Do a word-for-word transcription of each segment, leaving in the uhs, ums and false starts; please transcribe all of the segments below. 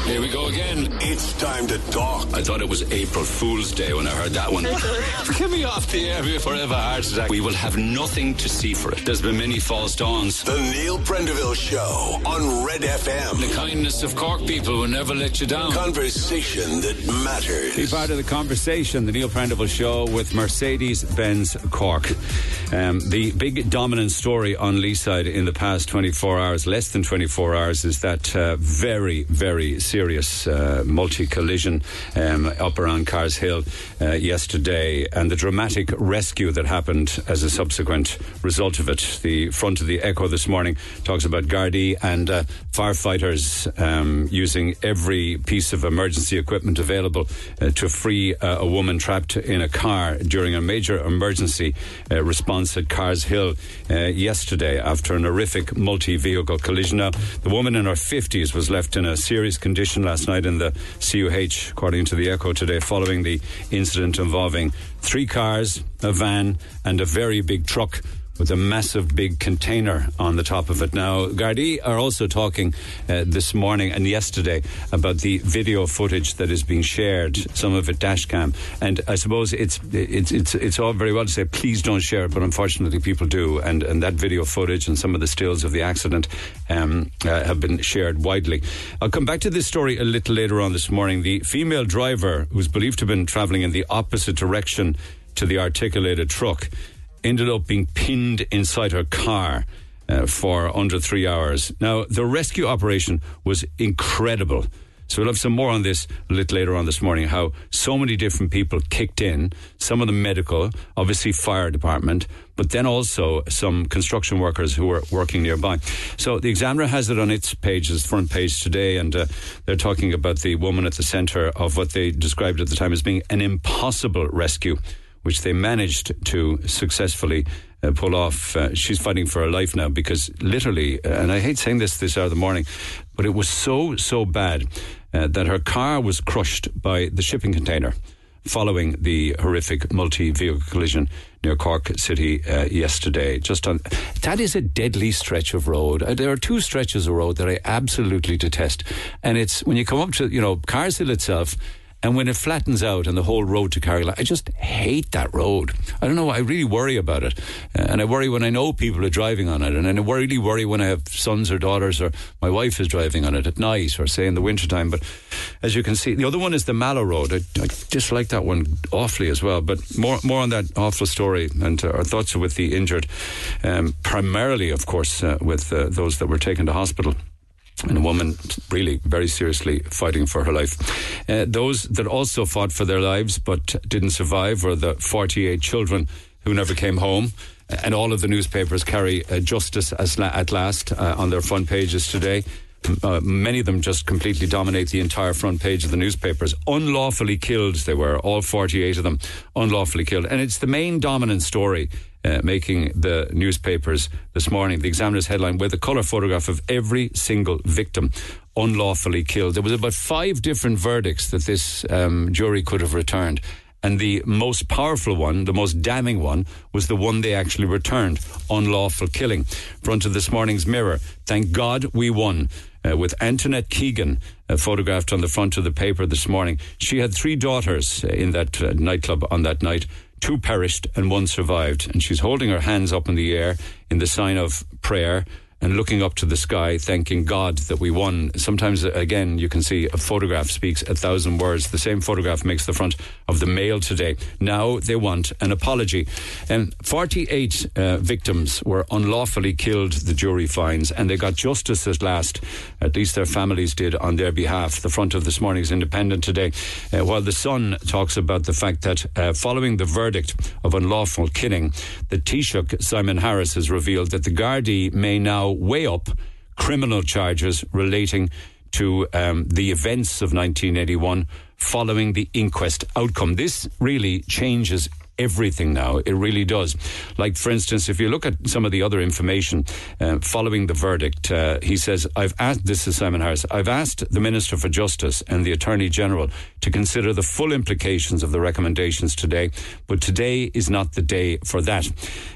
Here we go again. It's time to talk. I thought it was April Fool's Day when I heard that one. Get me off the air before I have a heart attack. We will have nothing to see for it. There's been many false dawns. The Neil Prendeville Show on Red F M. The kindness of Cork people will never let you down. Conversation that matters. Be part of the conversation. The Neil Prendeville Show with Mercedes-Benz Cork. Um, the big dominant story on Leeside in the past twenty-four hours, less than twenty-four hours, is that uh, very, very serious uh, multi-collision um, up around Cars Hill uh, yesterday, and the dramatic rescue that happened as a subsequent result of it. The front of the Echo this morning talks about Gardaí and uh, firefighters um, using every piece of emergency equipment available uh, to free uh, a woman trapped in a car during a major emergency uh, response at Cars Hill uh, yesterday after an horrific multi-vehicle collision. Now, the woman in her fifties was left in a serious condition last night in the C U H, according to the Echo today, following the incident involving three cars, a van and a very big truck with a massive big container on the top of it. Now, Gardaí are also talking uh, this morning and yesterday about the video footage that is being shared, some of it dash cam. And I suppose it's it's it's it's all very well to say, please don't share it, but unfortunately people do. And, and that video footage and some of the stills of the accident um, uh, have been shared widely. I'll come back to this story a little later on this morning. The female driver, who's believed to have been travelling in the opposite direction to the articulated truck, ended up being pinned inside her car uh, for under three hours. Now, the rescue operation was incredible. So we'll have some more on this a little later on this morning, how so many different people kicked in, some of them medical, obviously fire department, but then also some construction workers who were working nearby. So the Examiner has it on its page, its front page today, and uh, they're talking about the woman at the centre of what they described at the time as being an impossible rescue, which they managed to successfully uh, pull off. Uh, she's fighting for her life now because literally, uh, and I hate saying this this hour of the morning, but it was so, so bad uh, that her car was crushed by the shipping container following the horrific multi-vehicle collision near Cork City uh, yesterday. Just on that is a deadly stretch of road. Uh, there are two stretches of road that I absolutely detest, and it's when you come up to, you know, Cars Hill itself, and when it flattens out and the whole road to Carrigaline, I just hate that road. I don't know, I really worry about it. Uh, and I worry when I know people are driving on it. And I really worry when I have sons or daughters or my wife is driving on it at night or say in the wintertime. But as you can see, the other one is the Mallow Road. I, I dislike that one awfully as well. But more more on that awful story, and uh, our thoughts are with the injured. Um, primarily, of course, uh, with uh, those that were taken to hospital. And a woman really very seriously fighting for her life. Uh, those that also fought for their lives but didn't survive were the forty-eight children who never came home. And all of the newspapers carry uh, justice as la- at last uh, on their front pages today. Uh, many of them just completely dominate the entire front page of the newspapers. Unlawfully killed they were, all forty-eight of them unlawfully killed. And it's the main dominant story Uh, making the newspapers this morning. The Examiner's headline with a colour photograph of every single victim unlawfully killed. There was about five different verdicts that this um, jury could have returned, and the most powerful one, the most damning one, was the one they actually returned: unlawful killing. Front of this morning's Mirror. Thank God we won. Uh, with Antoinette Keegan uh, photographed on the front of the paper this morning. She had three daughters uh, in that uh, nightclub on that night. Two perished and one survived. And she's holding her hands up in the air in the sign of prayer and looking up to the sky, thanking God that we won. Sometimes, again, you can see a photograph speaks a thousand words. The same photograph makes the front of the Mail today. Now they want an apology. And forty-eight uh, victims were unlawfully killed, the jury finds, and they got justice at last. At least their families did on their behalf. The front of this morning's Independent today. Uh, while the Sun talks about the fact that uh, following the verdict of unlawful killing, the Taoiseach, Simon Harris, has revealed that the Gardaí may now weigh up criminal charges relating to um, the events of nineteen eighty-one following the inquest outcome. This really changes everything now. It really does. Like, for instance, if you look at some of the other information uh, following the verdict, uh, he says, I've asked, this is Simon Harris, I've asked the Minister for Justice and the Attorney General to consider the full implications of the recommendations today, but today is not the day for that.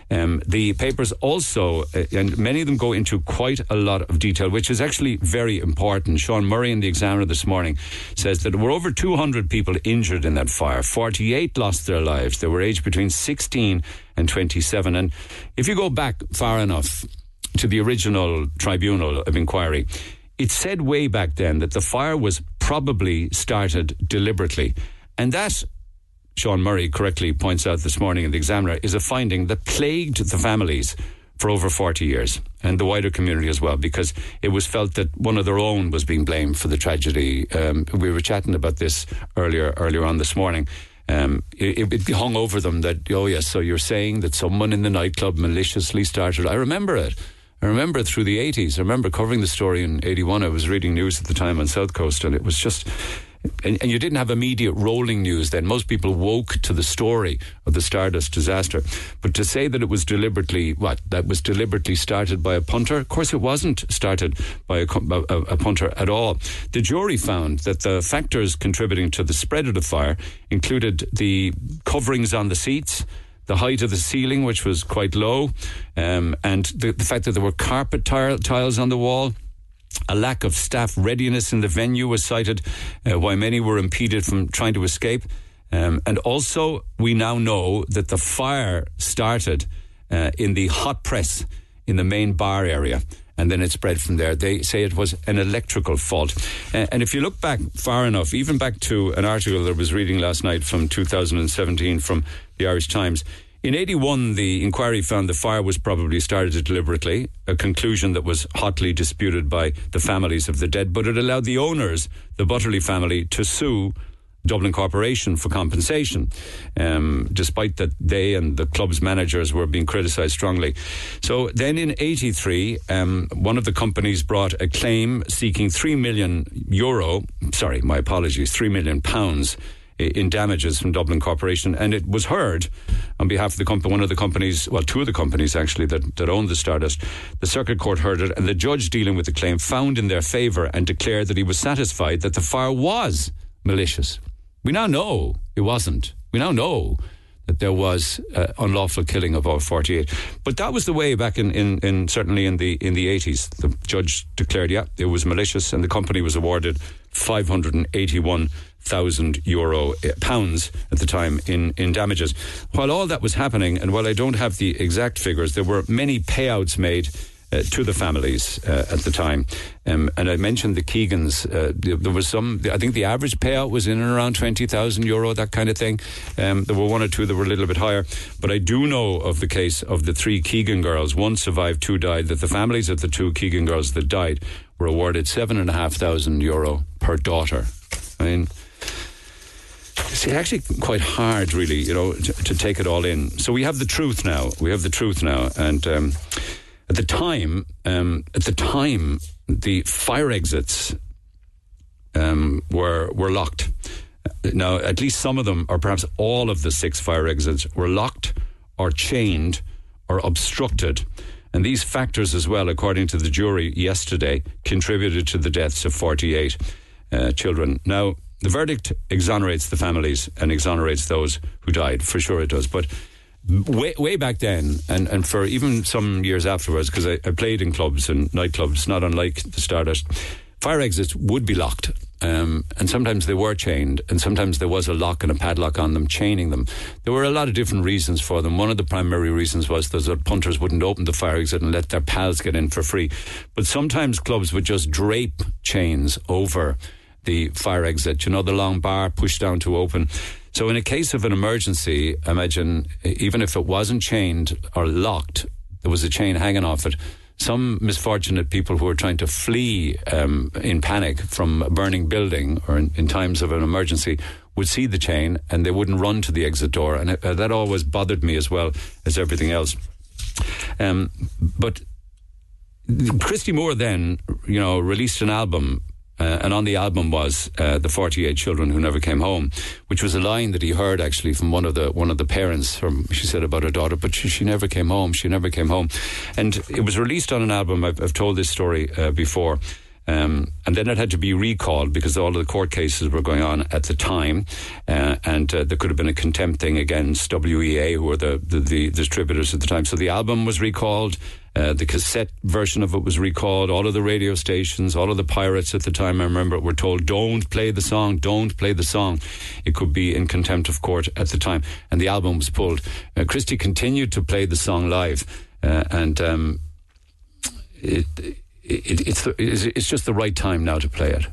Um, the papers also, uh, and many of them go into quite a lot of detail, which is actually very important. Sean Murray in the Examiner this morning says that there were over two hundred people injured in that fire. forty-eight lost their lives. They were aged between sixteen and twenty-seven. And if you go back far enough to the original tribunal of inquiry, it said way back then that the fire was probably started deliberately. And that, Sean Murray correctly points out this morning in the Examiner, is a finding that plagued the families for over forty years, and the wider community as well, because it was felt that one of their own was being blamed for the tragedy. Um, we were chatting about this earlier earlier on this morning. Um, it, it hung over them that, oh yes, so you're saying that someone in the nightclub maliciously started. I remember it. I remember it through the eighties. I remember covering the story in eighty-one. I was reading news at the time on South Coast, and it was just... And, and you didn't have immediate rolling news then. Most people woke to the story of the Stardust disaster. But to say that it was deliberately, what, that was deliberately started by a punter? Of course, it wasn't started by a, a, a punter at all. The jury found that the factors contributing to the spread of the fire included the coverings on the seats, the height of the ceiling, which was quite low, um, and the, the fact that there were carpet tile, tiles on the wall. A lack of staff readiness in the venue was cited, uh, while many were impeded from trying to escape. Um, and also, we now know that the fire started uh, in the hot press in the main bar area, and then it spread from there. They say it was an electrical fault. Uh, and if you look back far enough, even back to an article that I was reading last night from two thousand seventeen from the Irish Times, in eighty-one, the inquiry found the fire was probably started deliberately, a conclusion that was hotly disputed by the families of the dead, but it allowed the owners, the Butterley family, to sue Dublin Corporation for compensation, um, despite that they and the club's managers were being criticised strongly. So then in eighty-three, um, one of the companies brought a claim seeking three million euro, sorry, my apologies, three million pounds in damages from Dublin Corporation, and it was heard on behalf of the company, one of the companies, well, two of the companies actually that, that owned the Stardust. The Circuit Court heard it, and the judge dealing with the claim found in their favour and declared that he was satisfied that the fire was malicious. We now know it wasn't. We now know that there was uh, unlawful killing of all forty-eight. But that was the way back in, in, in certainly in the in the eighties. The judge declared, yeah, it was malicious, and the company was awarded five hundred eighty-one thousand euro uh, pounds at the time in, in damages. While all that was happening, and while I don't have the exact figures, there were many payouts made Uh, to the families uh, at the time. Um, and I mentioned the Keegans. Uh, there was some, I think the average payout was in and around twenty thousand euro, that kind of thing. Um, there were one or two that were a little bit higher. But I do know of the case of the three Keegan girls. One survived, two died. That the families of the two Keegan girls that died were awarded seven and a half thousand euro per daughter. I mean, it's actually quite hard, really, you know, to, to take it all in. So we have the truth now. We have the truth now. And um, At the time, um, at the time, the fire exits um, were were locked. Now, at least some of them, or perhaps all of the six fire exits, were locked or chained or obstructed. And these factors as well, according to the jury yesterday, contributed to the deaths of forty-eight uh, children. Now, the verdict exonerates the families and exonerates those who died. For sure it does. But Way, way back then, and, and for even some years afterwards, because I, I played in clubs and nightclubs, not unlike the Stardust, fire exits would be locked. Um, and sometimes they were chained, and sometimes there was a lock and a padlock on them, chaining them. There were a lot of different reasons for them. One of the primary reasons was that punters wouldn't open the fire exit and let their pals get in for free. But sometimes clubs would just drape chains over the fire exit, you know, the long bar pushed down to open. So in a case of an emergency, imagine, even if it wasn't chained or locked, there was a chain hanging off it. Some misfortunate people who were trying to flee um, in panic from a burning building or in, in times of an emergency would see the chain and they wouldn't run to the exit door. And it, uh, that always bothered me as well as everything else. Um, but Christy Moore then, you know, released an album. Uh, and on the album was uh, the forty-eight children who never came home, which was a line that he heard actually from one of the one of the parents. From, she said about her daughter, but she, she never came home. She never came home, and it was released on an album. I've, I've told this story uh, before. Um, and then it had to be recalled because all of the court cases were going on at the time, uh, and uh, there could have been a contempt thing against W E A, who were the, the, the distributors at the time. So the album was recalled, uh, the cassette version of it was recalled, all of the radio stations, all of the pirates at the time, I remember, were told, don't play the song, don't play the song. It could be in contempt of court at the time, and the album was pulled. Uh, Christy continued to play the song live, uh, and um, it... It, it's, the, it's just the right time now to play it.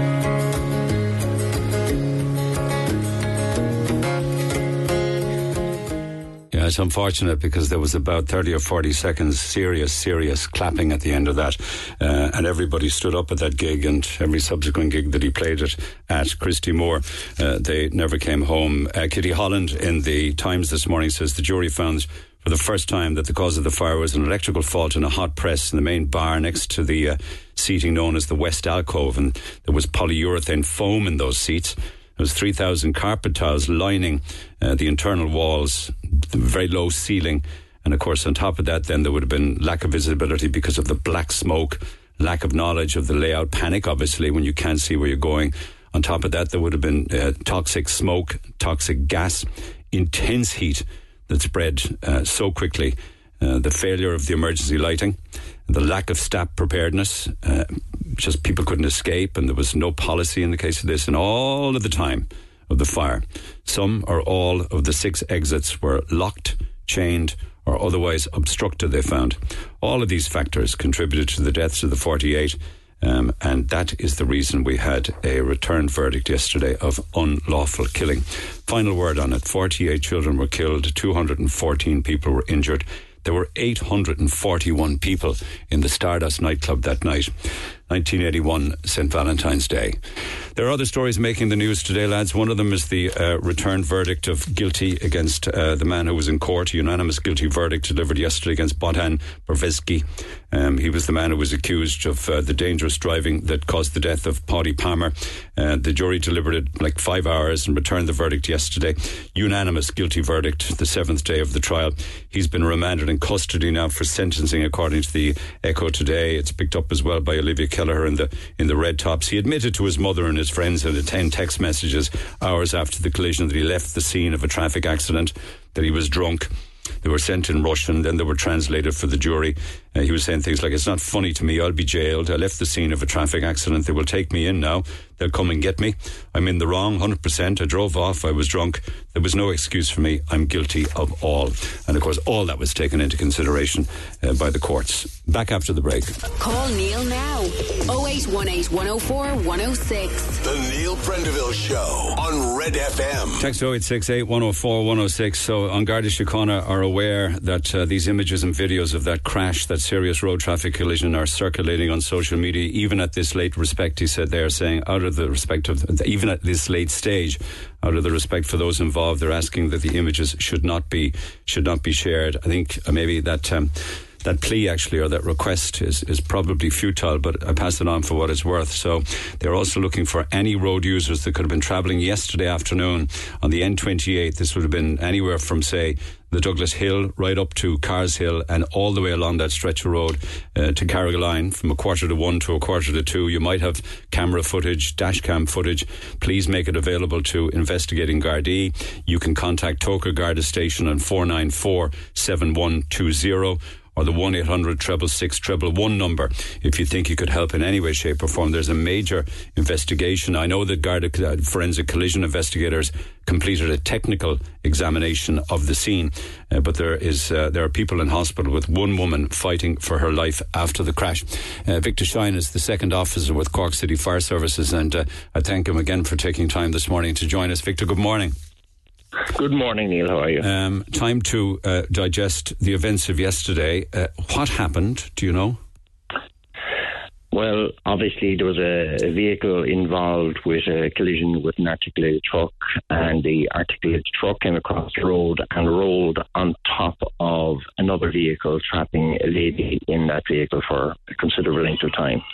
Yeah, it's unfortunate because there was about thirty or forty seconds serious, serious clapping at the end of that. Uh, and everybody stood up at that gig, and every subsequent gig that he played it at, Christy Moore, uh, they never came home. Uh, Kitty Holland in the Times this morning says the jury found for the first time that the cause of the fire was an electrical fault in a hot press in the main bar next to the uh, seating known as the West Alcove, and there was polyurethane foam in those seats. There was three thousand carpet towels lining uh, the internal walls, the very low ceiling, and of course on top of that then there would have been lack of visibility because of the black smoke, lack of knowledge of the layout, panic obviously when you can't see where you're going. On top of that there would have been uh, toxic smoke, toxic gas, intense heat that spread uh, so quickly, uh, the failure of the emergency lighting, the lack of staff preparedness, uh, just people couldn't escape, and there was no policy in the case of this, and all of the time of the fire, some or all of the six exits were locked, chained, or otherwise obstructed, they found. All of these factors contributed to the deaths of the forty-eight, Um, and that is the reason we had a returned verdict yesterday of unlawful killing. Final word on it. forty-eight children were killed, two hundred fourteen people were injured. There were eight hundred forty-one people in the Stardust nightclub that night. nineteen eighty-one, Saint Valentine's Day. There are other stories making the news today, lads. One of them is the uh, returned verdict of guilty against uh, the man who was in court. A unanimous guilty verdict delivered yesterday against Bohdan Berezovsky. Um, he was the man who was accused of uh, the dangerous driving that caused the death of Paddy Palmer. Uh, the jury deliberated like five hours and returned the verdict yesterday. Unanimous guilty verdict, the seventh day of the trial. He's been remanded in custody now for sentencing, according to the Echo today. It's picked up as well by Olivia Kelleher in the in the Red Tops. He admitted to his mother and his friends in the ten text messages hours after the collision that he left the scene of a traffic accident, that he was drunk. They were sent in Russian, then they were translated for the jury. Uh, he was saying things like, it's not funny to me, I'll be jailed. I left the scene of a traffic accident. They will take me in now. They'll come and get me. I'm in the wrong, one hundred percent. I drove off. I was drunk. There was no excuse for me. I'm guilty of all. And, of course, all that was taken into consideration uh, by the courts. Back after the break. Call Neil now. oh eight one eight, one oh four, one oh six. The Neil Prendeville Show on Red F M. Text oh eight six eight, one oh four, one oh six. So, An Garda Síochána are aware that uh, these images and videos of that crash, that serious road traffic collision, are circulating on social media. Even at this late respect, he said, they are saying, out of the respect of, even at this late stage, out of the respect for those involved, they're asking that the images should not be should not be shared. I think uh, maybe that um, that plea actually, or that request is, is probably futile, but I pass it on for what it's worth. So they're also looking for any road users that could have been travelling yesterday afternoon on the N twenty-eight. This would have been anywhere from, say, the Douglas Hill right up to Cars Hill and all the way along that stretch of road uh, to Carrigaline from a quarter to one to a quarter to two. You might have camera footage, dash cam footage. Please make it available to investigating Gardaí. You can contact Toker Garda Station on four nine four, seven one two zero or the one eight hundred, six six six, one one one number if you think you could help in any way, shape or form. There's a major investigation. I know that Garda uh, forensic collision investigators completed a technical examination of the scene, uh, but there is uh, there are people in hospital with one woman fighting for her life after the crash. Uh, Victor Shine is the second officer with Cork City Fire Services, and uh, I thank him again for taking time this morning to join us. Victor, good morning. Good morning, Neil. How are you? Um, time to uh, digest the events of yesterday. Uh, what happened? Do you know? Well, obviously there was a, a vehicle involved with a collision with an articulated truck, and the articulated truck came across the road and rolled on top of another vehicle, trapping a lady in that vehicle for a considerable length of time.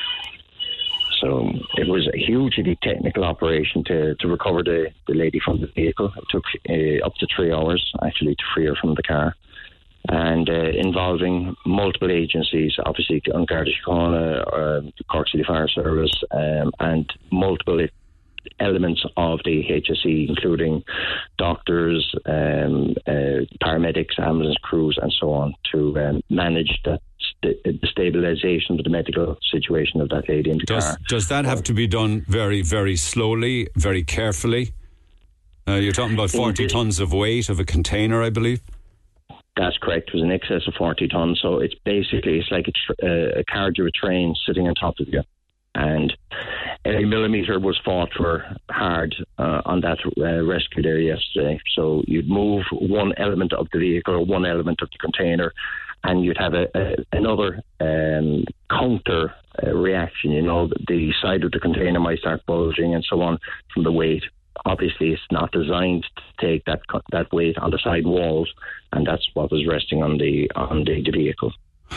So it was a hugely technical operation to, to recover the, the lady from the vehicle. It took uh, up to three hours, actually, to free her from the car. and uh, involving multiple agencies, obviously An Garda Síochána, uh, Cork City Fire Service, um, and multiple elements of the H S E, including doctors, um, uh, paramedics, ambulance crews, and so on, to um, manage that st- the stabilisation of the medical situation of that lady in the does, car. Does that have to be done very, very slowly, very carefully? Uh, you're talking about forty tons of weight of a container, I believe? That's correct. It was in excess of forty tons. So it's basically, it's like a, tr- uh, a carriage of a train sitting on top of you. And every millimetre was fought for hard uh, on that uh, rescue there yesterday. So you'd move one element of the vehicle or one element of the container, and you'd have a, a, another um, counter uh, reaction. You know, the side of the container might start bulging and so on from the weight. Obviously, it's not designed to take that that weight on the side walls, and that's what was resting on the on the, the vehicle.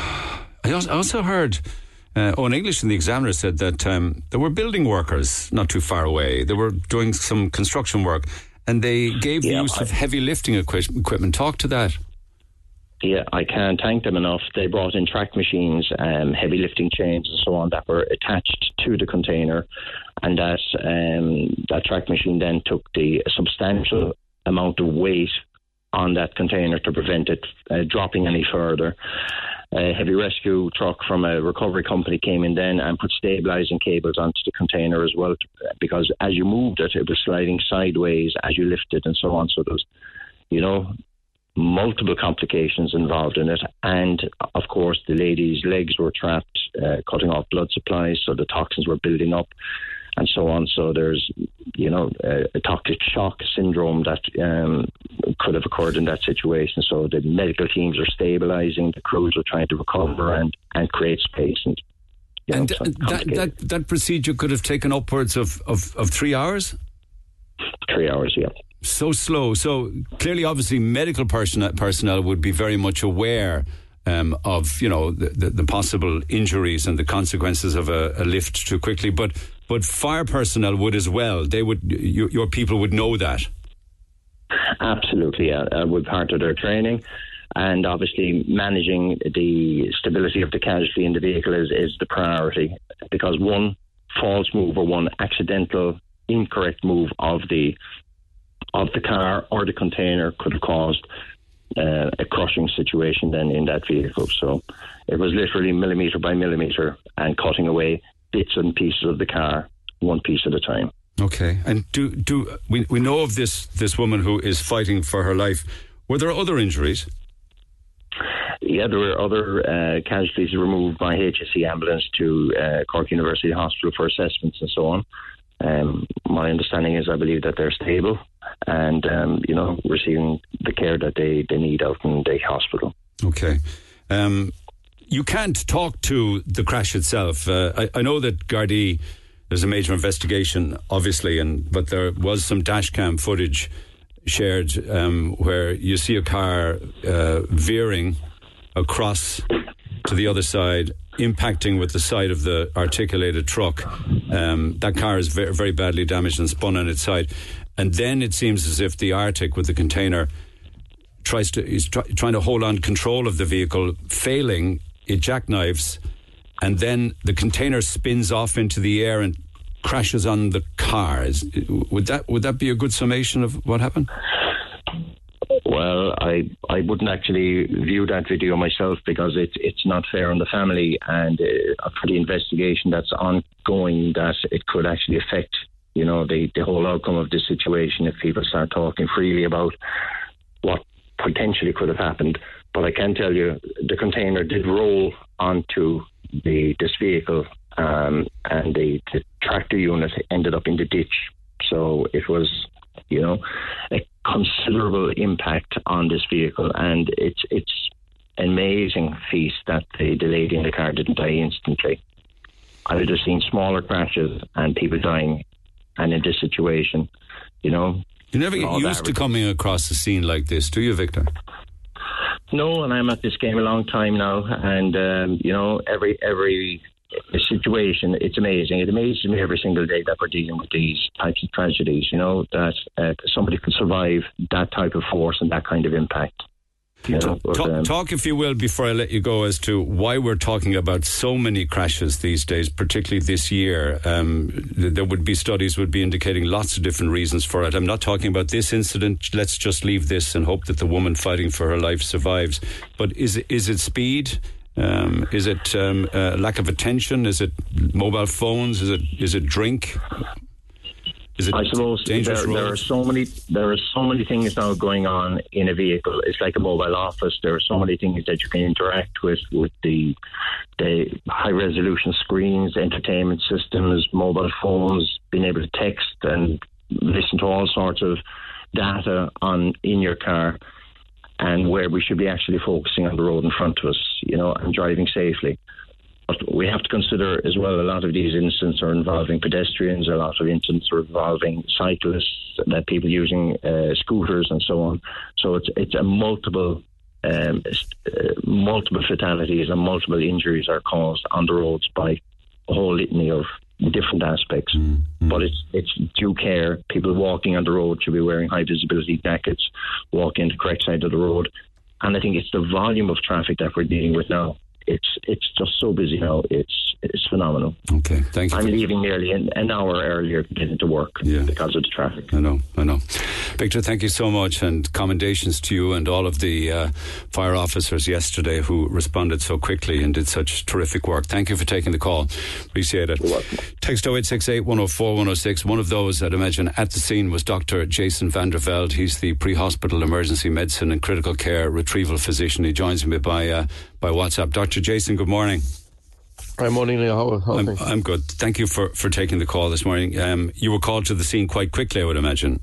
I also heard uh, Owen English in the Examiner said that um, there were building workers not too far away. They were doing some construction work, and they gave yeah, use I, of heavy lifting equi- equipment. Talk to that. Yeah, I can't thank them enough. They brought in track machines, um, heavy lifting chains and so on that were attached to the container, and that um, that track machine then took the substantial amount of weight on that container to prevent it uh, dropping any further. A heavy rescue truck from a recovery company came in then and put stabilising cables onto the container as well, because as you moved it, it was sliding sideways as you lifted and so on. So there was, you know, multiple complications involved in it, and of course the lady's legs were trapped, uh, cutting off blood supplies, so the toxins were building up and so on. So there's, you know, a, a toxic shock syndrome that um, could have occurred in that situation. So the medical teams are stabilising, the crews are trying to recover and, and create space. And, you and know, that, that that procedure could have taken upwards of, of, of three hours? Three hours, yeah. So slow. So clearly, obviously, medical personnel, personnel would be very much aware um, of, you know, the, the, the possible injuries and the consequences of a, a lift too quickly. But but fire personnel would as well. They would. Your, your people would know that. Absolutely, yeah. Uh, with part of their training, and obviously managing the stability of the casualty in the vehicle is, is the priority, because one false move or one accidental incorrect move of the of the car or the container could have caused uh, a crushing situation then in that vehicle. So it was literally millimetre by millimetre and cutting away bits and pieces of the car, one piece at a time. Okay. And do do we we know of this this woman who is fighting for her life? Were there other injuries? Yeah, there were other uh, casualties removed by H S E ambulance to uh, Cork University Hospital for assessments and so on. Um, my understanding is I believe that they're stable and, um, you know, receiving the care that they, they need out in the hospital. Okay. Um, you can't talk to the crash itself. Uh, I, I know that Gardaí, there's a major investigation, obviously, and but there was some dash cam footage shared um, where you see a car uh, veering across to the other side, impacting with the side of the articulated truck. Um, that car is very, very badly damaged and spun on its side. And then it seems as if the Arctic with the container tries to is try, trying to hold on control of the vehicle, failing, it jackknives, and then the container spins off into the air and crashes on the car. Is, would that would that be a good summation of what happened? Well, I I wouldn't actually view that video myself because it's it's not fair on the family, and uh, for the investigation that's ongoing, that it could actually affect, you know, the, the whole outcome of this situation if people start talking freely about what potentially could have happened. But I can tell you the container did roll onto the this vehicle, um, and the, the tractor unit ended up in the ditch. So it was, you know, a considerable impact on this vehicle, and it's it's an amazing feat that the, the lady in the car didn't die instantly. I would have seen smaller crashes and people dying, and in this situation, you know, you never get used to coming across a scene like this, do you, Victor? No, and I'm at this game a long time now, and um, you know, every every situation, it's amazing. It amazes me every single day that we're dealing with these types of tragedies, you know, that uh, somebody can survive that type of force and that kind of impact. You know, but, talk, um, talk, if you will, before I let you go, as to why we're talking about so many crashes these days, particularly this year. Um, there would be studies would be indicating lots of different reasons for it. I'm not talking about this incident. Let's just leave this and hope that the woman fighting for her life survives. But is it, is it speed? Um, is it um, uh, lack of attention? Is it mobile phones? Is it is it drink? Is it I suppose there, there are so many there are so many things now going on in a vehicle. It's like a mobile office. There are so many things that you can interact with with the the high resolution screens, entertainment systems, mobile phones, being able to text and listen to all sorts of data on in your car, and where we should be actually focusing on the road in front of us, you know, and driving safely. But we have to consider as well, a lot of these incidents are involving pedestrians, a lot of incidents are involving cyclists, that people using uh, scooters and so on. So it's it's a multiple um, uh, multiple fatalities and multiple injuries are caused on the roads by a whole litany of different aspects. Mm-hmm. But it's it's due care. People walking on the road should be wearing high visibility jackets, walking the correct side of the road. And I think it's the volume of traffic that we're dealing with now. It's it's just so busy now. It's it's phenomenal. Okay, thank you. I'm leaving nearly an, an hour earlier to get into work yeah. because of the traffic. I know, I know. Victor, thank you so much, and commendations to you and all of the uh, fire officers yesterday who responded so quickly and did such terrific work. Thank you for taking the call. Appreciate it. You're welcome. Text oh eight six eight, one oh four, one oh six. One of those, I'd imagine, at the scene was Doctor Jason van der Velde. He's the pre-hospital emergency medicine and critical care retrieval physician. He joins me by uh, by WhatsApp. Doctor Jason, good morning. Hi, morning, Leo. How, how I'm, I'm good. Thank you for, for taking the call this morning. Um, you were called to the scene quite quickly, I would imagine.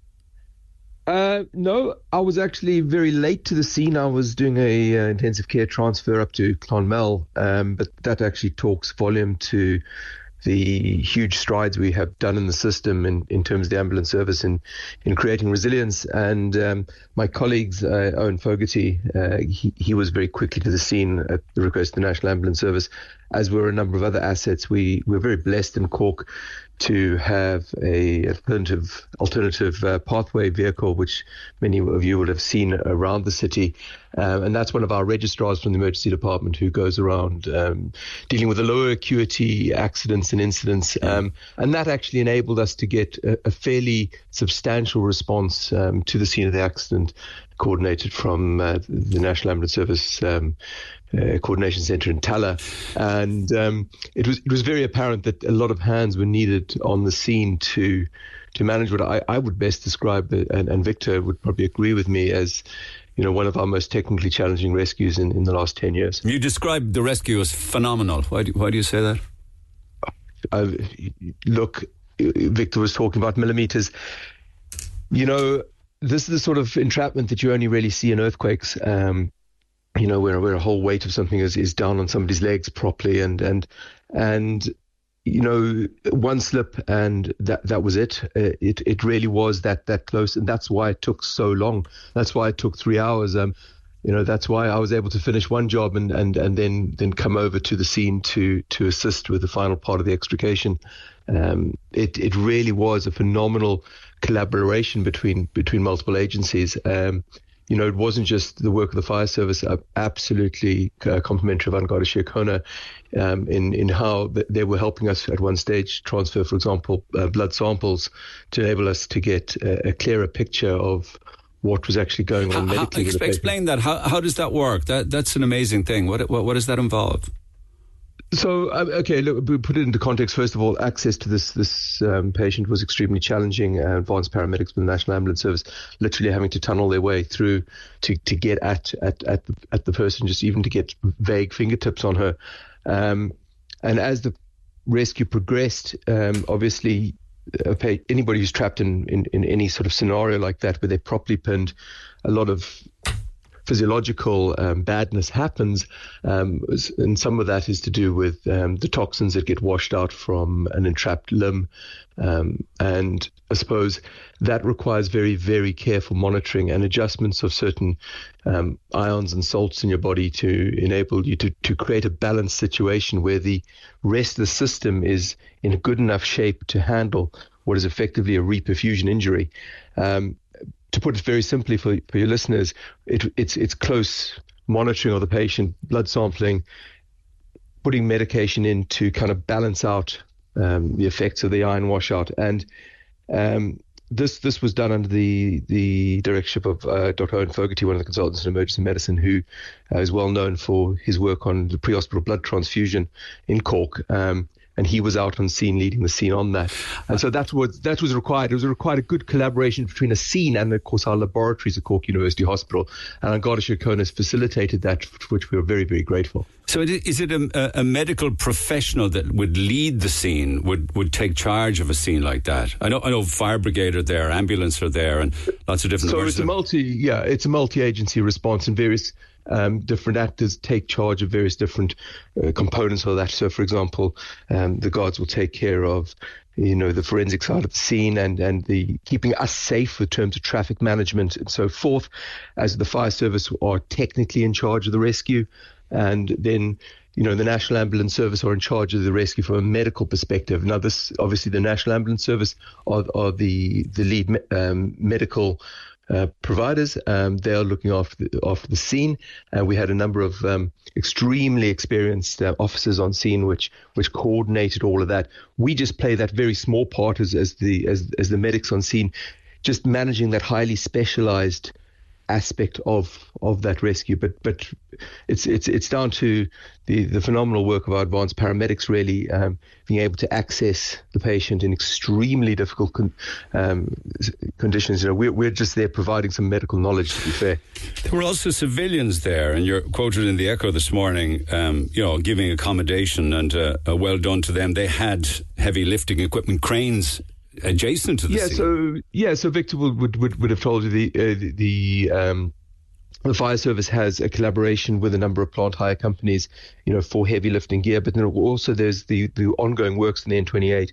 Uh, no, I was actually very late to the scene. I was doing a uh, intensive care transfer up to Clonmel, um, but that actually talks volume to the huge strides we have done in the system in, in terms of the ambulance service in, in creating resilience. And um, my colleagues, uh, Owen Fogarty, uh, he, he was very quickly to the scene at the request of the National Ambulance Service, as were a number of other assets. We were very blessed in Cork to have a alternative alternative uh, pathway vehicle, which many of you would have seen around the city. Um, and that's one of our registrars from the emergency department who goes around um, dealing with the lower acuity accidents and incidents. Um, and that actually enabled us to get a, a fairly substantial response um, to the scene of the accident, coordinated from uh, the National Ambulance Service um, uh, Coordination Centre in Talla. And um, it was it was very apparent that a lot of hands were needed on the scene to to manage what I, I would best describe, and, and Victor would probably agree with me, as you know, one of our most technically challenging rescues in, in the last ten years. You described the rescue as phenomenal. Why do, why do you say that? Uh, look, Victor was talking about millimetres. You know, this is the sort of entrapment that you only really see in earthquakes. Um, you know, where where a whole weight of something is, is down on somebody's legs properly, and and and you know, one slip and that that was it. Uh, it it really was that that close, and that's why it took so long. That's why it took three hours. Um, you know, that's why I was able to finish one job and and and then then come over to the scene to to assist with the final part of the extrication. Um, it it really was a phenomenal collaboration between between multiple agencies. Um, you know, it wasn't just the work of the fire service. Uh, absolutely uh, complimentary of An Garda Síochána um, in in how th- they were helping us at one stage transfer, for example, uh, blood samples to enable us to get a, a clearer picture of what was actually going on how, medically. How, exp- explain that. How how does that work? That that's an amazing thing. What what, what does that involve? So, uh, okay, look, we put it into context. First of all, access to this this um, patient was extremely challenging. Uh, advanced paramedics from the National Ambulance Service literally having to tunnel their way through to, to get at at at the, at the person, just even to get vague fingertips on her. Um, and as the rescue progressed, um, obviously, uh, anybody who's trapped in, in, in any sort of scenario like that, where they're properly pinned, a lot of physiological um, badness happens, um, and some of that is to do with um, the toxins that get washed out from an entrapped limb, um, and I suppose that requires very, very careful monitoring and adjustments of certain um, ions and salts in your body to enable you to, to create a balanced situation where the rest of the system is in a good enough shape to handle what is effectively a reperfusion injury. Um, to put it very simply for, for your listeners, it, it's it's close monitoring of the patient, blood sampling, putting medication in to kind of balance out um, the effects of the iron washout. And um, this this was done under the, the directorship of uh, Doctor Owen Fogarty, one of the consultants in emergency medicine, who uh, is well known for his work on the pre-hospital blood transfusion in Cork. Um, And he was out on scene, leading the scene on that. And so that was that was required. It was required a good collaboration between a scene and, of course, our laboratories at Cork University Hospital. And Garda Síochána has facilitated that, for which we are very, very grateful. So is it a, a medical professional that would lead the scene, would, would take charge of a scene like that? I know I know fire brigade are there, ambulance are there, and lots of different... So it's a multi, yeah, it's a multi-agency response, and various Um, different actors take charge of various different uh, components of that. So, for example, um, the guards will take care of, you know, the forensic side of the scene and, and the keeping us safe in terms of traffic management and so forth, as the fire service are technically in charge of the rescue. And then, you know, the National Ambulance Service are in charge of the rescue from a medical perspective. Now, this, obviously, the National Ambulance Service are, are the, the lead me- um, medical Uh, providers. Um, they are looking after the, after the scene. Uh, we had a number of um, extremely experienced uh, officers on scene, which which coordinated all of that. We just play that very small part as as the as as the medics on scene, just managing that highly specialized aspect of of that rescue. But but it's it's it's down to the the phenomenal work of our advanced paramedics, really um, being able to access the patient in extremely difficult con- um, conditions. You know, we're we're just there providing some medical knowledge, to be fair. There were also civilians there, and you're quoted in the Echo this morning, um, you know, giving accommodation, and uh, uh, well done to them. They had heavy lifting equipment, cranes adjacent to the yeah, scene. so yeah, so Victor would would would, would have told you the uh, the, the um, the fire service has a collaboration with a number of plant hire companies, you know, for heavy lifting gear. But then also there's the the ongoing works in the N twenty-eight,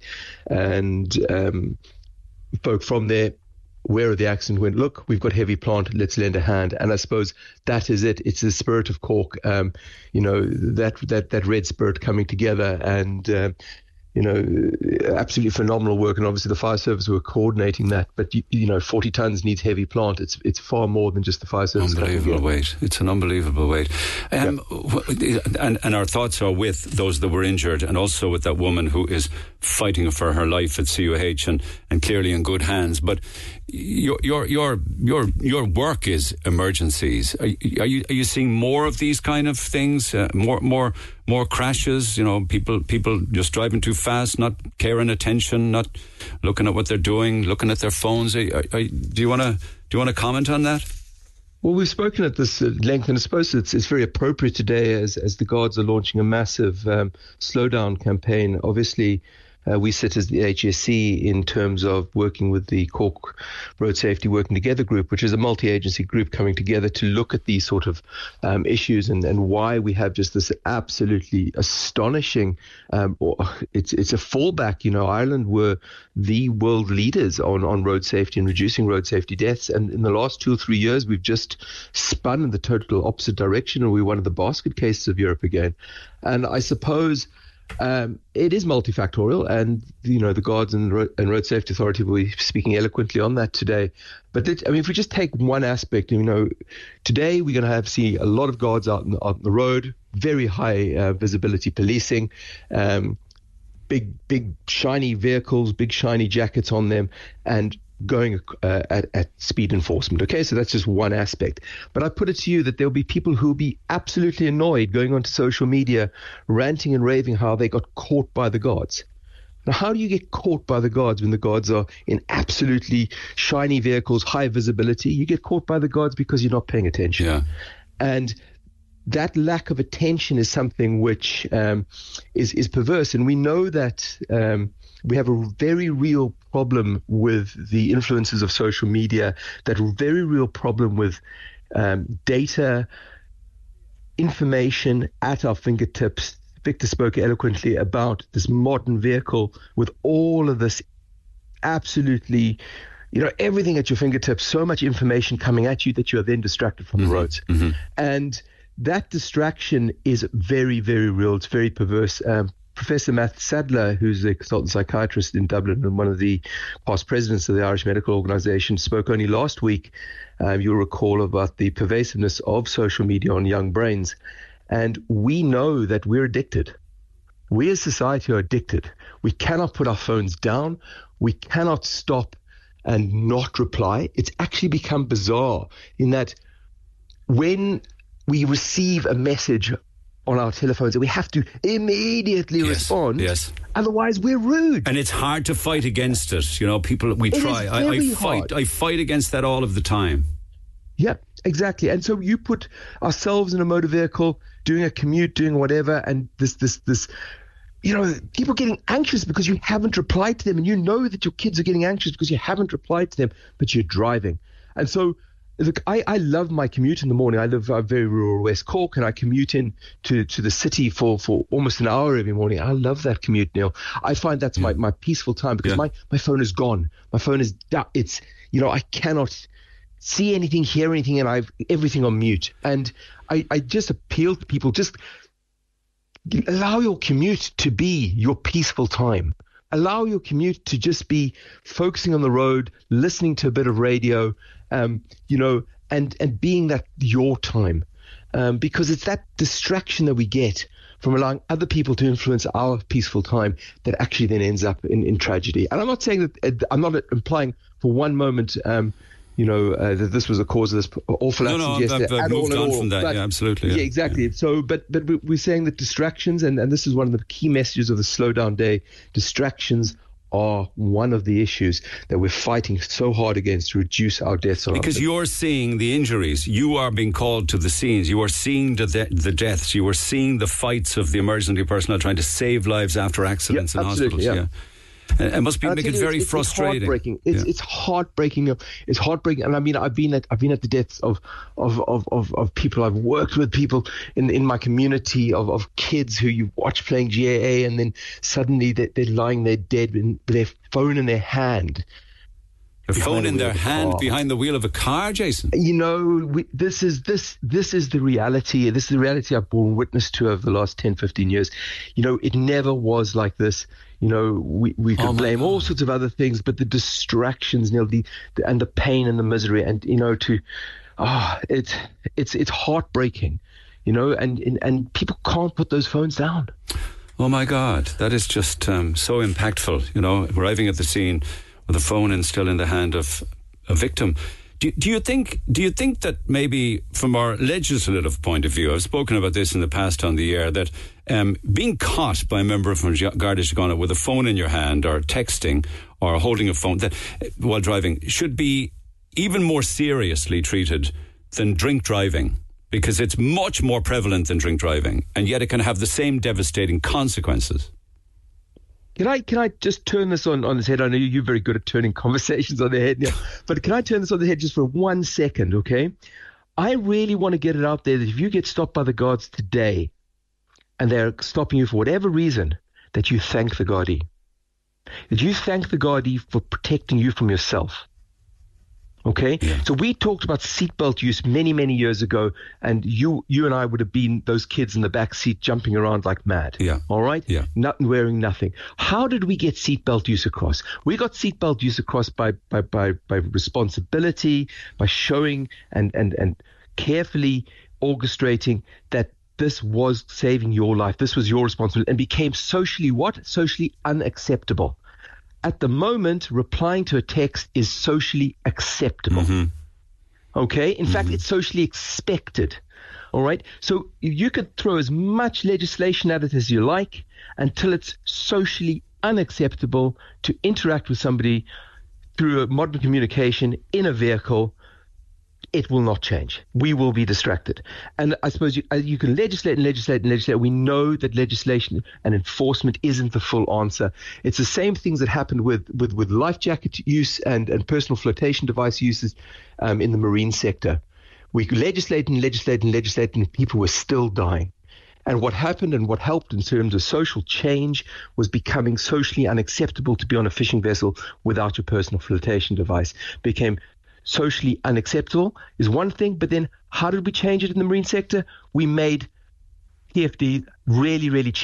and um, folk from there, aware of the accident, went, look, we've got heavy plant, let's lend a hand. And I suppose that is it. It's the spirit of Cork, um, you know, that that that red spirit coming together, and um, you know, absolutely phenomenal work. And obviously the fire service were coordinating that. But, you, you know, forty tons needs heavy plant. It's it's far more than just the fire service. Unbelievable weight. It's an unbelievable weight. Um, yeah. and, and our thoughts are with those that were injured, and also with that woman who is fighting for her life at C U H, and, and clearly in good hands. But your your your your your work is emergencies. Are, are you are you seeing more of these kind of things? Uh, more more more crashes? You know, people people just driving too fast, not caring attention, not looking at what they're doing, looking at their phones. Are, are, do you want to do you want to comment on that? Well, we've spoken at this length, and I suppose it's it's very appropriate today as as the Guards are launching a massive um, slowdown campaign. Obviously, Uh, we sit as the H S C in terms of working with the Cork Road Safety Working Together group, which is a multi-agency group coming together to look at these sort of um, issues, and, and why we have just this absolutely astonishing, um, or it's it's a fallback. You know, Ireland were the world leaders on, on road safety and reducing road safety deaths, and in the last two or three years, we've just spun in the total opposite direction, and we're one of the basket cases of Europe again. And I suppose Um, it is multifactorial, and you know the Guards and, ro- and Road Safety Authority will be speaking eloquently on that today. But it, I mean, if we just take one aspect, you know, today we're going to have see a lot of Guards out on, out on the road, very high uh, visibility policing, um, big big shiny vehicles, big shiny jackets on them, and going uh, at, at speed enforcement. Okay, so that's just one aspect. But I put it to you that there'll be people who will be absolutely annoyed going onto social media, ranting and raving how they got caught by the Guards. Now, how do you get caught by the Guards when the Guards are in absolutely shiny vehicles, high visibility? You get caught by the Guards because you're not paying attention. Yeah. And that lack of attention is something which um, is, is perverse. And we know that um, we have a very real problem with the influences of social media, that very real problem with um, data, information at our fingertips. Victor spoke eloquently about this modern vehicle with all of this absolutely, you know, everything at your fingertips, so much information coming at you that you are then distracted from mm-hmm. the roads. Mm-hmm. And that distraction is very, very real. It's very perverse. Um, Professor Matt Sadler, who's a consultant psychiatrist in Dublin and one of the past presidents of the Irish Medical Organisation, spoke only last week, um, you'll recall, about the pervasiveness of social media on young brains. And we know that we're addicted. We as society are addicted. We cannot put our phones down. We cannot stop and not reply. It's actually become bizarre in that when we receive a message on our telephones, we have to immediately yes, respond. Yes. Otherwise, we're rude. And it's hard to fight against it. You know, people, we it try. I, I fight. Hard. I fight against that all of the time. Yeah, exactly. And so you put ourselves in a motor vehicle, doing a commute, doing whatever, and this, this, this. You know, people getting anxious because you haven't replied to them, and you know that your kids are getting anxious because you haven't replied to them, but you're driving. And so, look, I, I love my commute in the morning. I live uh, very rural West Cork, and I commute in to, to the city for, for almost an hour every morning. I love that commute, Neil. I find that's yeah. my, my peaceful time because yeah. my, my phone is gone. My phone is, it's, you know, I cannot see anything, hear anything, and I've everything on mute. And I, I just appeal to people, just allow your commute to be your peaceful time. Allow your commute to just be focusing on the road, listening to a bit of radio, um, you know, and, and being that your time. Um, because it's that distraction that we get from allowing other people to influence our peaceful time that actually then ends up in, in tragedy. And I'm not saying that, I'm not implying for one moment, um, you know, uh, that this was a cause of this awful no, accident no, yesterday. I've, I've moved on from that, but, yeah, absolutely. Yeah, yeah exactly. Yeah. So, but but we're saying that distractions, and, and this is one of the key messages of the Slow Down Day, distractions are one of the issues that we're fighting so hard against to reduce our deaths. Because you're seeing the injuries, you are being called to the scenes, you are seeing the, de- the deaths, you are seeing the fights of the emergency personnel trying to save lives after accidents yeah, in hospitals. Yeah. yeah. It must be make it very it's, frustrating. It's heartbreaking. It's, yeah. it's heartbreaking. It's heartbreaking. And I mean, I've been at I've been at the deaths of of of of, of people. I've worked with people in in my community of, of kids who you watch playing G A A, and then suddenly they're, they're lying there dead with their phone in their hand. A phone in their hand behind the wheel of a car, Jason. You know, we, this is this this is the reality. This is the reality I've borne witness to over the last ten, fifteen years. You know, it never was like this. You know, we, we could oh blame all sorts of other things, but the distractions, Neil, the, the and the pain and the misery, and you know, to ah, oh, it's it's it's heartbreaking. You know, and, and and people can't put those phones down. Oh my God, that is just um, so impactful. You know, arriving at the scene with a phone and still in the hand of a victim. Do, do you think? Do you think that maybe from our legislative point of view, I've spoken about this in the past on the air, that um, being caught by a member from Garda Síochána with a phone in your hand, or texting, or holding a phone that while driving, should be even more seriously treated than drink driving, because it's much more prevalent than drink driving, and yet it can have the same devastating consequences. Can I can I just turn this on, on its head? I know you're very good at turning conversations on their head, Neil, but can I turn this on the head just for one second, okay? I really want to get it out there that if you get stopped by the guards today and they're stopping you for whatever reason, that you thank the Gardaí. That you thank the Gardaí for protecting you from yourself. Okay, yeah. So we talked about seatbelt use many, many years ago, and you, you and I would have been those kids in the back seat jumping around like mad. Yeah. All right. Yeah. Not wearing nothing. How did we get seatbelt use across? We got seatbelt use across by by by by responsibility, by showing and and and carefully orchestrating that this was saving your life. This was your responsibility, and became socially what? Socially unacceptable. At the moment, replying to a text is socially acceptable. Mm-hmm. Okay? In mm-hmm. fact, it's socially expected. All right? So you could throw as much legislation at it as you like until it's socially unacceptable to interact with somebody through a modern communication in a vehicle. It will not change. We will be distracted. And I suppose you, you can legislate and legislate and legislate. We know that legislation and enforcement isn't the full answer. It's the same things that happened with, with, with life jacket use and, and personal flotation device uses um, in the marine sector. We legislate and legislate and legislate, and people were still dying. And what happened and what helped in terms of social change was becoming socially unacceptable to be on a fishing vessel without your personal flotation device. Became socially unacceptable is one thing, but then how did we change it in the marine sector? We made P F D really, really cheap.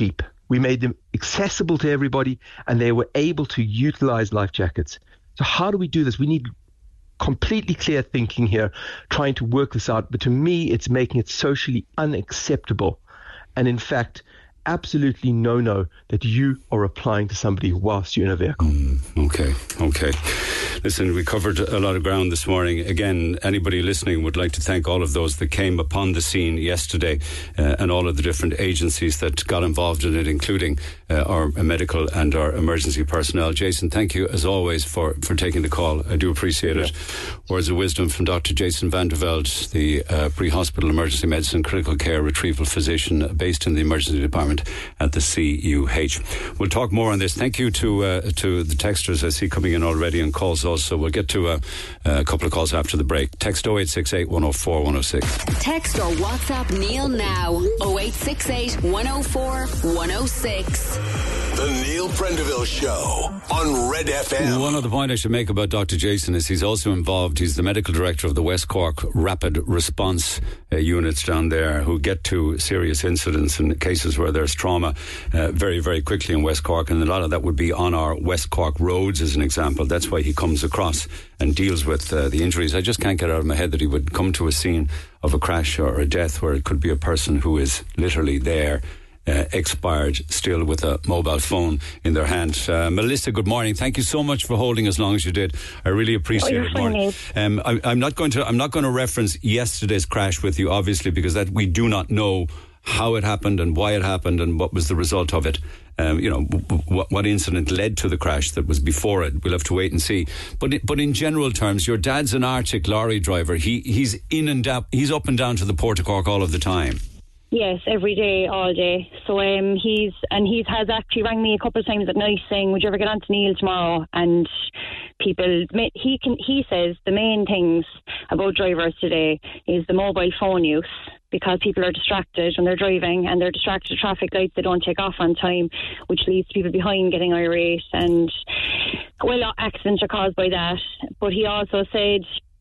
We made them accessible to everybody, and they were able to utilize life jackets. So how do we do this? We need completely clear thinking here, trying to work this out. But to me, it's making it socially unacceptable. And in fact, absolutely no-no that you are applying to somebody whilst you're in a vehicle. Mm, okay, okay. Listen, we covered a lot of ground this morning. Again, anybody listening would like to thank all of those that came upon the scene yesterday uh, and all of the different agencies that got involved in it, including uh, our medical and our emergency personnel. Jason, thank you as always for, for taking the call. I do appreciate it. Words of wisdom from Doctor Jason van der Velde, the uh, pre-hospital emergency medicine critical care retrieval physician based in the emergency department at the C U H. We'll talk more on this. Thank you to uh, to the texters I see coming in already, and calls also. We'll get to uh, a couple of calls after the break. Text oh eight six eight, one oh four, one oh six. Text or WhatsApp Neil now oh eight six eight, one oh four, one oh six. The Neil Prendeville Show on Red F M. One other point I should make about Doctor Jason is he's also involved. He's the medical director of the West Cork Rapid Response uh, units down there, who get to serious incidents and cases where there's trauma uh, very, very quickly in West Cork. And a lot of that would be on our West Cork roads, as an example. That's why he comes across and deals with uh, the injuries. I just can't get out of my head that he would come to a scene of a crash or a death where it could be a person who is literally there, Uh, expired, still with a mobile phone in their hand. Uh, Melissa, good morning. Thank you so much for holding as long as you did. I really appreciate oh, it. Morning. Um, I, I'm not going to. I'm not going to reference yesterday's crash with you, obviously, because that we do not know how it happened and why it happened and what was the result of it. Um, you know, w- w- what incident led to the crash that was before it. We'll have to wait and see. But it, but in general terms, your dad's an Arctic lorry driver. He he's in and out. He's up and down to the Port of Cork all of the time. Yes, every day, all day. So um, he's and he has actually rang me a couple of times at night saying, "Would you ever get on to Neil tomorrow?" And people, he can he says the main things about drivers today is the mobile phone use, because people are distracted when they're driving and they're distracted to traffic lights. They don't take off on time, which leads to people behind getting irate, and well, accidents are caused by that. But he also said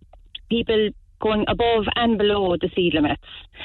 people going above and below the speed limits.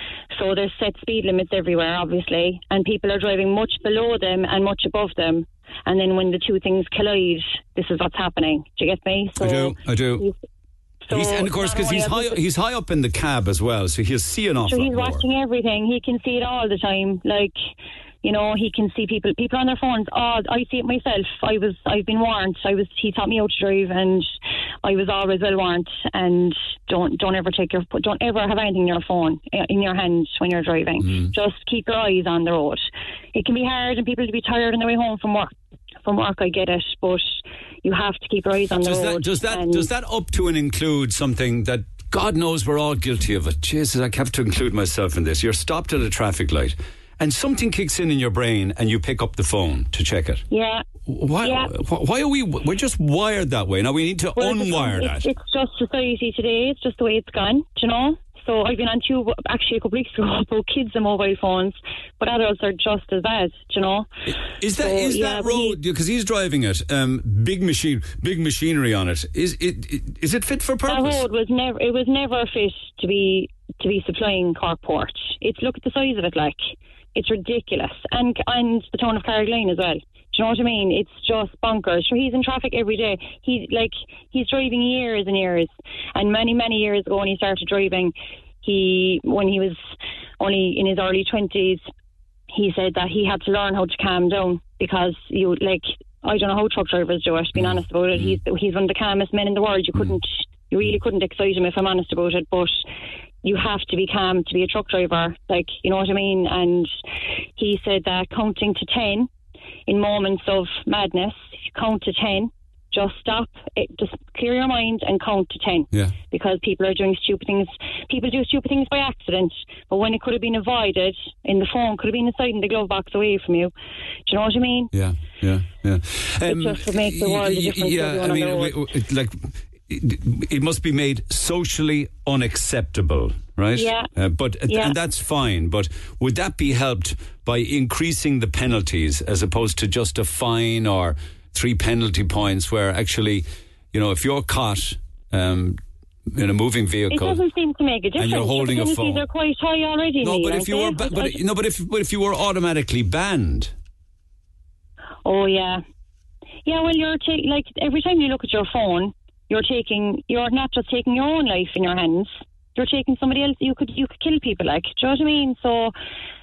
So there's set speed limits everywhere, obviously, and people are driving much below them and much above them. And then when the two things collide, this is what's happening. Do you get me? So I do, I do. So he's, and of course, because he's high, he's high up in the cab as well, so he'll see an awful lot more. So he's watching everything. He can see it all the time. Like, you know, he can see people people on their phones. Oh, I see it myself. I was, I've been warned. I was. He taught me how to drive, and I was always well warned. And don't don't ever take your don't ever have anything in your phone in your hand when you're driving. Mm. Just keep your eyes on the road. It can be hard, and people to be tired on their way home from work. From work, I get it, but you have to keep your eyes on the does road. That, does that does that up to and include something that God knows we're all guilty of it? Jesus, I have to include myself in this. You're stopped at a traffic light, and something kicks in in your brain, and you pick up the phone to check it. Yeah. Why? Yeah. Why are we? We're just wired that way. Now we need to well, unwire it's, that. It's just society today. It's just the way it's gone. Do you know? So I've been on tube actually a couple of weeks ago about kids and mobile phones, but adults are just as bad. Do you know? Is that so, is yeah, that road, because he, he's driving it? Um, big machine, big machinery on it. Is it? Is it fit for purpose? That road was never. It was never fit to be to be supplying Cork Port. It's look at the size of it, like it's ridiculous, and and the town of Carrigaline as well. Do you know what I mean? It's just bonkers. Sure, he's in traffic every day. He's like he's driving years and years, and many many years ago when he started driving, he when he was only in his early twenties, he said that he had to learn how to calm down, because you like I don't know how truck drivers do it. Being mm. honest about it, he's he's one of the calmest men in the world. You couldn't, mm. you really couldn't excite him, if I'm honest about it. But you have to be calm to be a truck driver, like, you know what I mean? And he said that counting to ten in moments of madness, if you count to ten, just stop, it, just clear your mind and count to ten. Yeah. Because people are doing stupid things. People do stupid things by accident, but when it could have been avoided, in the phone, could have been inside in the glove box away from you. Do you know what I mean? Yeah, yeah, yeah. Um, it just would make the world a difference. Yeah, I mean, it, like, it, it must be made socially unacceptable, right? Yeah. Uh, but yeah. And that's fine, but would that be helped by increasing the penalties as opposed to just a fine or three penalty points, where actually, you know, if you're caught um, in a moving vehicle, it doesn't seem to make a difference. And you're holding the a phone. Are quite high already. No, Neil, but if you were, ba- but no, but if but if you were automatically banned, Oh, yeah. Yeah, well, you're ta- like, every time you look at your phone, you're taking, you're not just taking your own life in your hands, you're taking somebody else. You could, you could kill people, like, do you know what I mean? So,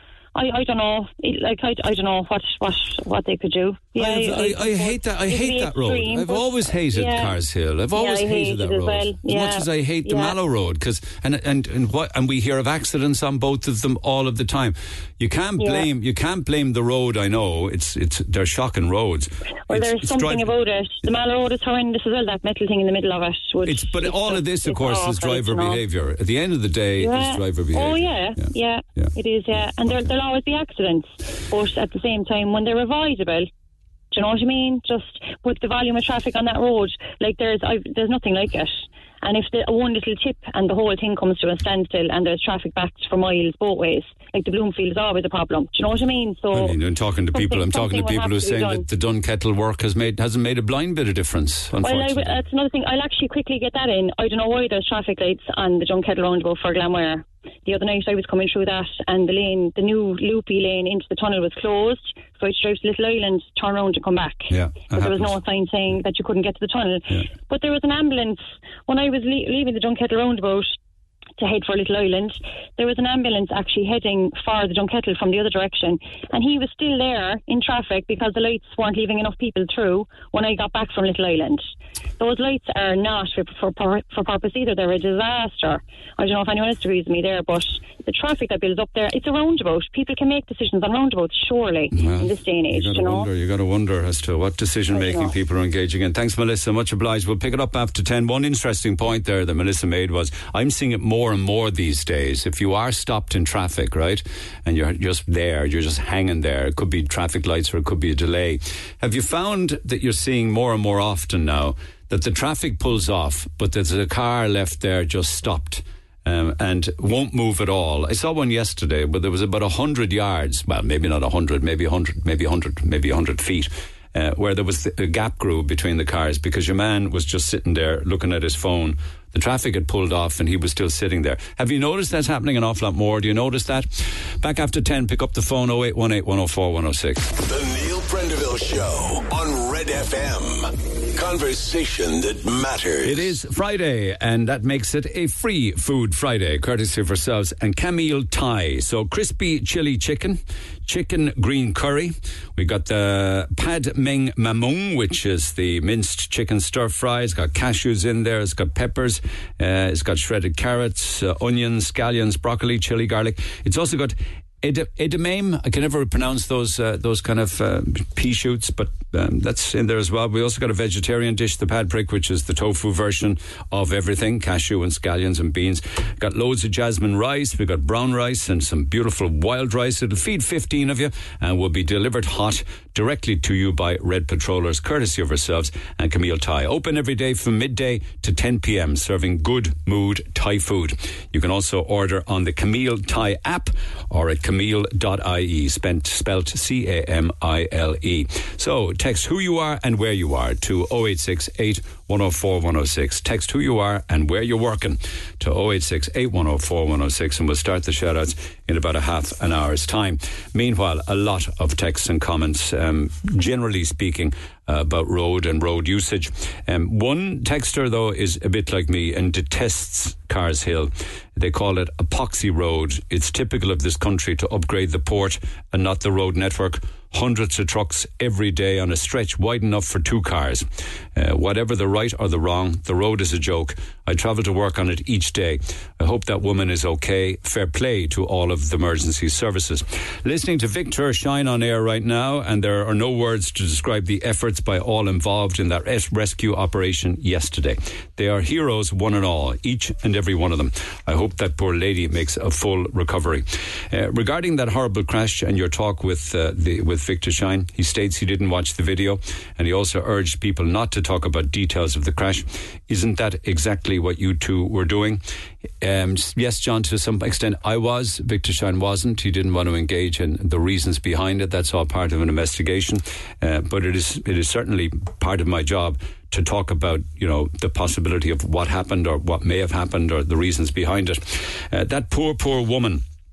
I, I don't know, it, like I, I don't know what what what they could do. Yeah, I, I, I, I hate that. I hate that road. Extreme, I've always hated yeah. Cars Hill. I've always yeah, hated hate that road well. as yeah. much as I hate the yeah. Mallow Road. Because and and and what and we hear of accidents on both of them all of the time. You can't Yeah. blame you can't blame the road. I know it's it's they're shocking roads. Well, It's- there's it's something drive- about it. The Mallow Road is horrendous as well. That metal thing in the middle of it. Would, It's, but it's all just- of this, of it's course, is awful, driver you know. behaviour. At the end of the day, Yeah. it's driver behaviour. Oh yeah, yeah. yeah, Yeah. it is. Yeah, and there, there'll always be accidents, but at the same time, when they're avoidable, do you know what I mean? Just with the volume of traffic on that road, like there's, I've, there's nothing like it. And if the one little tip and the whole thing comes to a standstill and there's traffic backed for miles both ways, like the Bloomfield is always a problem. Do you know what I mean? So I mean, I'm talking to people. I'm talking to something people will who are have to be saying done. that the Dunkettle work has made hasn't made a blind bit of difference. Well, I, Unfortunately, that's another thing. I'll actually quickly get that in. I don't know why there's traffic lights on the Dunkettle roundabout for Glanmire. The other night I was coming through that and the lane, the new loopy lane into the tunnel was closed. So I had to drive to Little Island, turn around and come back. Yeah, But there was no happens. sign saying that you couldn't get to the tunnel. Yeah. But there was an ambulance. When I was le- leaving the Dunkettle roundabout to head for Little Island, there was an ambulance actually heading for the Dunkettle from the other direction, and he was still there in traffic because the lights weren't leaving enough people through when I got back from Little Island. Those lights are not for, for, for, for purpose either. They're a disaster. I don't know if anyone else agrees with me there, but the traffic that builds up there, it's a roundabout. People can make decisions on roundabouts, surely, Well, in this day and age, you you, got to know. wonder. You got to wonder as to what decision I making know. people are engaging in. Thanks, Melissa. Much obliged. We'll pick it up after ten. One interesting point there that Melissa made was I'm seeing it more and more these days. If you are stopped in traffic, right, and you're just there, you're just hanging there. It could be traffic lights or it could be a delay. Have you found that you're seeing more and more often now that the traffic pulls off, but there's a car left there just stopped? Um, and won't move at all. I saw one yesterday, but there was about a hundred yards. Well, maybe not a hundred, maybe a hundred, maybe a hundred, maybe a hundred feet, uh, where there was a gap grew between the cars because your man was just sitting there looking at his phone. The traffic had pulled off and he was still sitting there. Have you noticed that's happening an awful lot more? Do you notice that? Back after ten, pick up the phone oh eight one eight, one oh four, one oh six. The Neil Prendeville Show on Red F M. Conversation that matters. It is Friday, and that makes it a free food Friday, courtesy of ourselves and Camille Thai. So crispy chili chicken, chicken green curry. We got the Pad Meng Mamung, which is the minced chicken stir fry. It's got cashews in there. It's got peppers. Uh, it's got shredded carrots, uh, onions, scallions, broccoli, chili, garlic. It's also got Ed- edamame. I can never pronounce those uh, those kind of uh, pea shoots, but um, that's in there as well. We also got a vegetarian dish, the pad prick, which is the tofu version of everything, cashew and scallions and beans. Got loads of jasmine rice. We got brown rice and some beautiful wild rice. It'll feed fifteen of you and will be delivered hot directly to you by Red Patrollers, courtesy of ourselves and Camille Thai. Open every day from midday to ten p.m, serving good mood Thai food. You can also order on the Camille Thai app or at camille dot I E, spent, spelt C A M I L E. So text who you are and where you are to oh eight six eight, one oh four, one oh six. Text who you are and where you're working to oh eight six eight, one oh four, one oh six, and we'll start the shout-outs in about a half an hour's time. Meanwhile, a lot of texts and comments, um, generally speaking, uh, about road and road usage. Um, one texter, though, is a bit like me and detests Cars Hill. They call it epoxy road. It's typical of this country to upgrade the port and not the road network. Hundreds of trucks every day on a stretch wide enough for two cars. Uh, whatever the right or the wrong, the road is a joke. I travel to work on it each day. I hope that woman is okay. Fair play to all of the emergency services. Listening to Victor shine on air right now, and there are no words to describe the efforts by all involved in that res- rescue operation yesterday. They are heroes, one and all, each and every one of them. I hope that poor lady makes a full recovery. Uh, regarding that horrible crash and your talk with uh, the with Victor Shine, he states he didn't watch the video, and he also urged people not to talk about details of the crash. Isn't that exactly what you two were doing? Um, yes, John, to some extent I was. Victor Shine wasn't. He didn't want to engage in the reasons behind it. That's all part of an investigation. Uh, but it is it is certainly part of my job to talk about, you know, the possibility of what happened or what may have happened or the reasons behind it. Uh, that poor, poor woman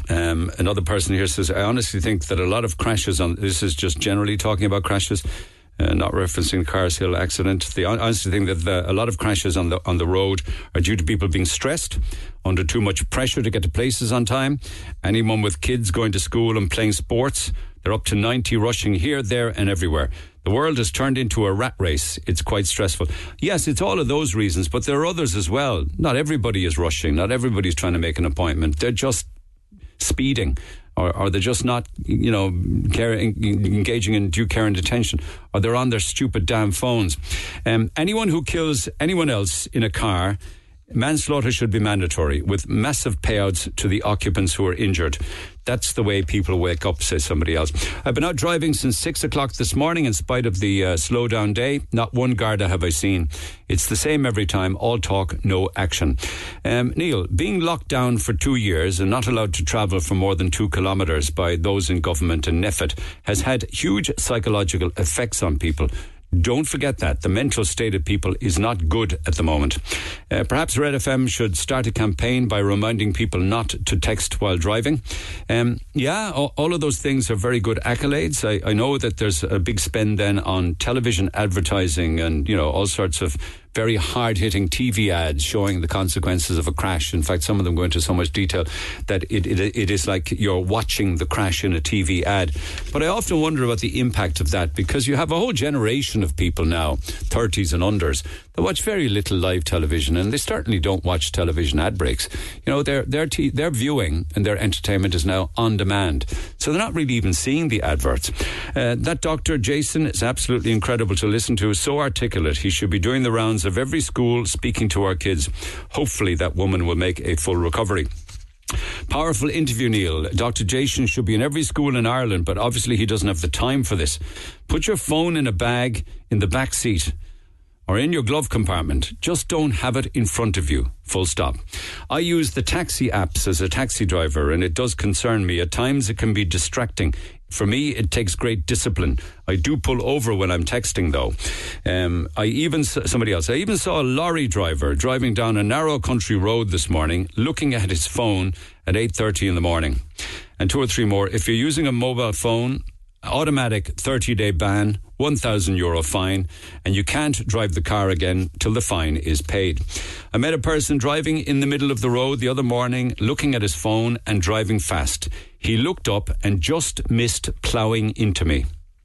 Um, another person here says, I honestly think that a lot of crashes on, this is just generally talking about crashes, uh, not referencing the Cars Hill accident. The, I honestly think that the, a lot of crashes on the on the road are due to people being stressed, under too much pressure to get to places on time. Anyone with kids going to school and playing sports, they're up to ninety rushing here, there and everywhere. The world has turned into a rat race. It's quite stressful. Yes, it's all of those reasons, but there are others as well. Not everybody is rushing. Not everybody's trying to make an appointment. They're just speeding, or, or they're just not, you know, care, engaging in due care and attention, or they're on their stupid damn phones. Um, anyone who kills anyone else in a car, manslaughter should be mandatory, with massive payouts to the occupants who are injured. That's the way people wake up, says somebody else. I've been out driving since six o'clock this morning in spite of the uh, slow down day. Not one Garda have I seen. It's the same every time. All talk, no action. Um, Neil, being locked down for two years and not allowed to travel for more than two kilometres by those in government and N E F I T has had huge psychological effects on people. Don't forget that. The mental state of people is not good at the moment. Uh, perhaps Red F M should start a campaign by reminding people not to text while driving. Um, yeah, all, all of those things are very good accolades. I, I know that there's a big spend then on television advertising and, you know, all sorts of very hard-hitting T V ads showing the consequences of a crash. In fact, some of them go into so much detail that it, it, it is like you're watching the crash in a T V ad. But I often wonder about the impact of that, because you have a whole generation of people now, thirties and unders, that watch very little live television, and they certainly don't watch television ad breaks. You know, their their t- their viewing and their entertainment is now on demand, so they're not really even seeing the adverts. Uh, that Doctor Jason is absolutely incredible to listen to. So articulate. He should be doing the rounds of every school, speaking to our kids. Hopefully that woman will make a full recovery. Powerful interview, Neil. Doctor Jason should be in every school in Ireland, but obviously he doesn't have the time for this. Put your phone in a bag in the back seat or in your glove compartment. Just don't have it in front of you. Full stop. I use the taxi apps as a taxi driver, and it does concern me. At times it can be distracting. For me, it takes great discipline. I do pull over when I'm texting, though. Um, I even somebody else. I even saw a lorry driver driving down a narrow country road this morning, looking at his phone at eight thirty in the morning. And two or three more. If you're using a mobile phone, automatic thirty-day ban, one thousand euro fine, and you can't drive the car again till the fine is paid. I met a person driving in the middle of the road the other morning, looking at his phone and driving fast. He looked up and just missed ploughing into me.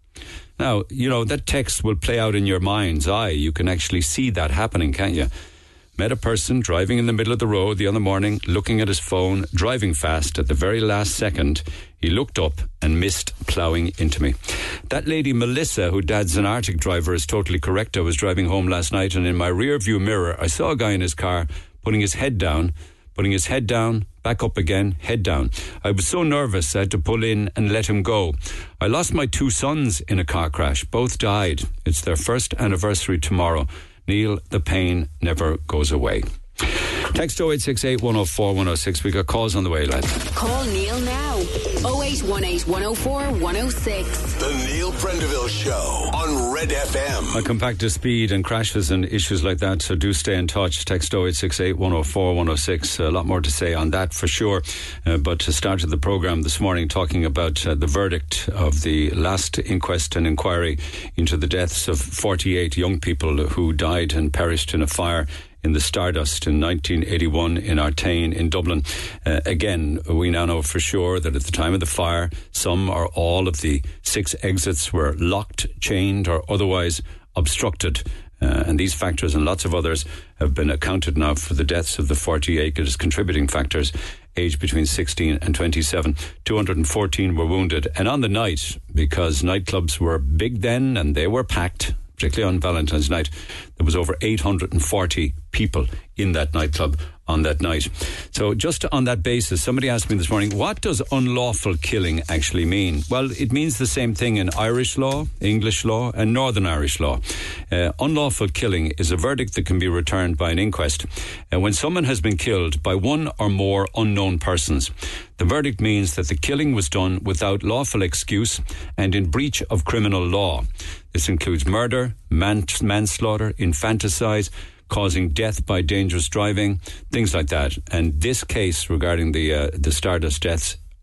Now, you know, that text will play out in your mind's eye. You can actually see that happening, can't you? Met a person driving in the middle of the road the other morning, looking at his phone, driving fast. At the very last second, he looked up and missed ploughing into me. That lady, Melissa, who dad's an Arctic driver, is totally correct. I was driving home last night, and in my rear view mirror, I saw a guy in his car putting his head down, putting his head down, back up again, head down. I was so nervous I had to pull in and let him go. I lost my two sons in a car crash. Both died. It's their first anniversary tomorrow. Neil, the pain never goes away. Text oh eight six eight, one oh four, one oh six. We got calls on the way, lads. Call Neil now. oh eight one eight, one oh four, one oh six. The Neil Prendeville Show on Red F M. I come back to speed and crashes and issues like that, so do stay in touch. Text oh eight six eight, one oh four, one oh six. A lot more to say on that for sure. Uh, but to start the programme this morning talking about uh, the verdict of the last inquest and inquiry into the deaths of forty-eight young people who died and perished in a fire in the Stardust in nineteen eighty-one in Artane in Dublin. Uh, again, we now know for sure that at the time of the fire, some or all of the six exits were locked, chained or otherwise obstructed. Uh, and these factors and lots of others have been accounted now for the deaths of the forty-eight as contributing factors, aged between sixteen and twenty-seven. two hundred fourteen were wounded. And on the night, because nightclubs were big then and they were packed, particularly on Valentine's night, there was over eight hundred forty people in that nightclub on that night. So just on that basis, somebody asked me this morning, what does unlawful killing actually mean? Well, it means the same thing in Irish law, English law and Northern Irish law. Uh, unlawful killing is a verdict that can be returned by an inquest. And uh, when someone has been killed by one or more unknown persons, the verdict means that the killing was done without lawful excuse and in breach of criminal law. This includes murder, man- manslaughter, infanticide, causing death by dangerous driving, things like that. And this case regarding the uh, the Stardust deaths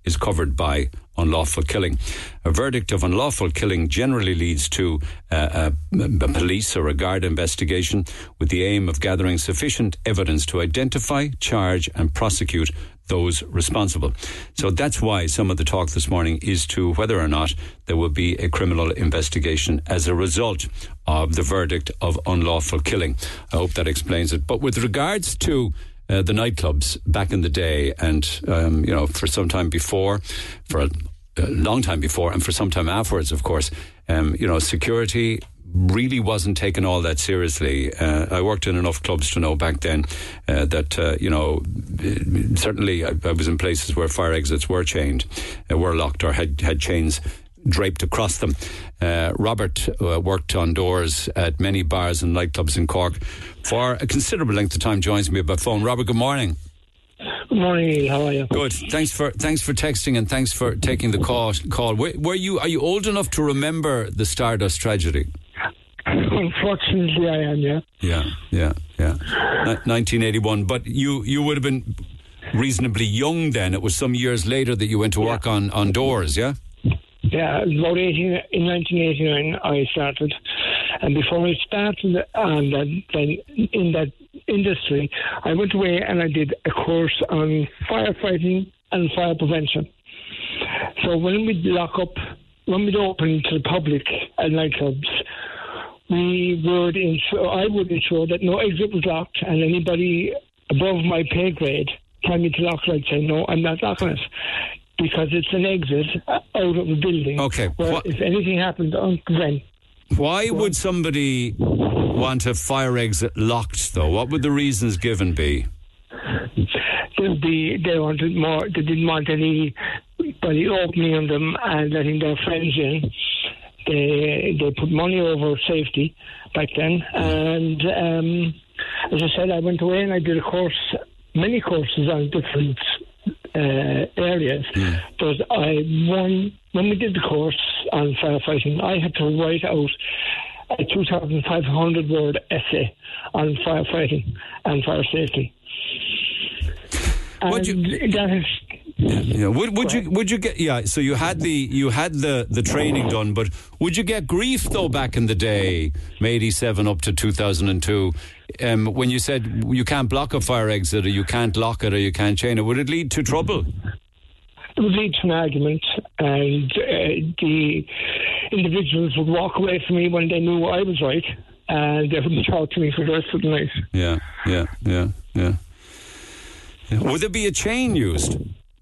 is covered by unlawful killing. A verdict of unlawful killing generally leads to uh, a, a police or a guard investigation with the aim of gathering sufficient evidence to identify, charge and prosecute those responsible. So that's why some of the talk this morning is to whether or not there will be a criminal investigation as a result of the verdict of unlawful killing. I hope that explains it. But with regards to uh, the nightclubs back in the day and, um, you know, for some time before, for a, a long time before and for some time afterwards, of course, um, you know, security really wasn't taken all that seriously. Uh, I worked in enough clubs to know back then uh, that, uh, you know, certainly I, I was in places where fire exits were chained, uh, were locked or had, had chains draped across them. Uh, Robert uh, worked on doors at many bars and nightclubs in Cork for a considerable length of time, joins me by phone. Robert, good morning. Good morning, Neil. How are you? Good. Thanks for thanks for texting and thanks for taking the call. Call. Were, were you? Are you old enough to remember the Stardust tragedy? Unfortunately, I am. Yeah. Yeah. Yeah. Yeah. N- nineteen eighty-one. But you you would have been reasonably young then. It was some years later that you went to work yeah. on, on doors. Yeah. Yeah, about eighteen, in nineteen eighty-nine I started, and before I started and then, then in that industry, I went away and I did a course on firefighting and fire prevention. So when we lock up, when we open to the public at nightclubs, we would ensure, I would ensure that no exit was locked, and anybody above my pay grade telling me to lock it, I'd say no, I'm not locking it. Because it's an exit out of the building. Okay. Where what, if anything happened, then. Why would somebody want a fire exit locked, though? What would the reasons given be? There'd be they wanted more. They didn't want anybody opening on them and letting their friends in. They they put money over safety back then, and um, as I said, I went away and I did a course, many courses on different. Uh, areas, mm. but I one when we did the course on firefighting, I had to write out a two thousand five hundred word essay on firefighting and fire safety. Would and you, that is, yeah, yeah. Would would you would you get yeah? So you had the you had the, the training done, but would you get grief though back in the day, eighty-seven up to two thousand and two? Um, when you said you can't block a fire exit, or you can't lock it, or you can't chain it, would it lead to trouble? It would lead to an argument, and uh, the individuals would walk away from me when they knew I was right, and they wouldn't talk to me for the rest of the night. Yeah, yeah, yeah, yeah. yeah. Would there be a chain used?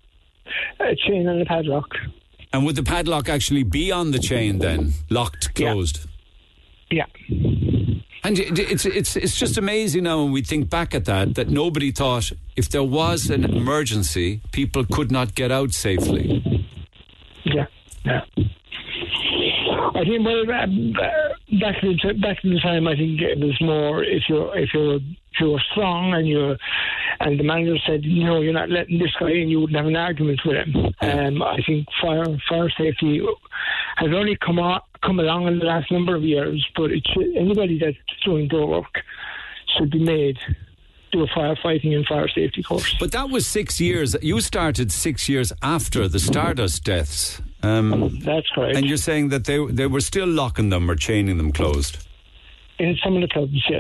A chain and a padlock. And would the padlock actually be on the chain then, locked, closed? Yeah. yeah. And it's it's it's just amazing now when we think back at that, that nobody thought if there was an emergency, people could not get out safely. Yeah, yeah. I think well, uh, back in the, back in the time, I think it was more if you're if you're if you're strong and you're and the manager said no, you're not letting this guy in, you wouldn't have an argument with him. Um, I think fire fire safety has only come on, come along in the last number of years, but it should, anybody that's doing door work should be made do a firefighting and fire safety course. But that was six years. You started six years after the Stardust deaths. Um, that's correct. And you're saying that they they were still locking them or chaining them closed? In some of the clubs, yes.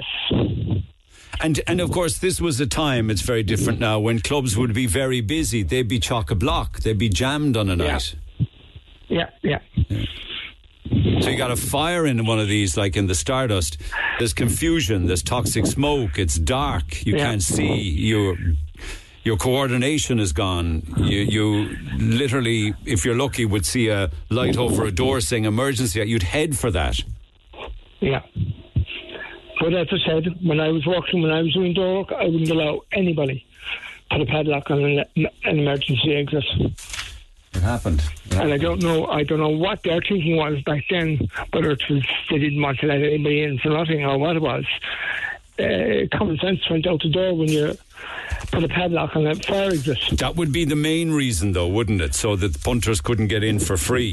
And and of course, this was a time, it's very different now, when clubs would be very busy. They'd be chock-a-block. They'd be jammed on a night. Yeah, yeah. yeah. So you got a fire in one of these, like in the Stardust. There's confusion. There's toxic smoke. It's dark. You yeah. can't see. Your your coordination is gone. You you literally, if you're lucky, would see a light over a door saying emergency. You'd head for that. Yeah. But as I said, when I was working, when I was doing door work, I wouldn't allow anybody to put a padlock on an, an emergency exit. It happened. Yeah. And I don't know I don't know what their thinking was back then, whether it was they didn't want to let anybody in for nothing or what it was. Uh, common sense went out the door when you put a padlock on that fire exit. That would be the main reason, though, wouldn't it? So that the punters couldn't get in for free.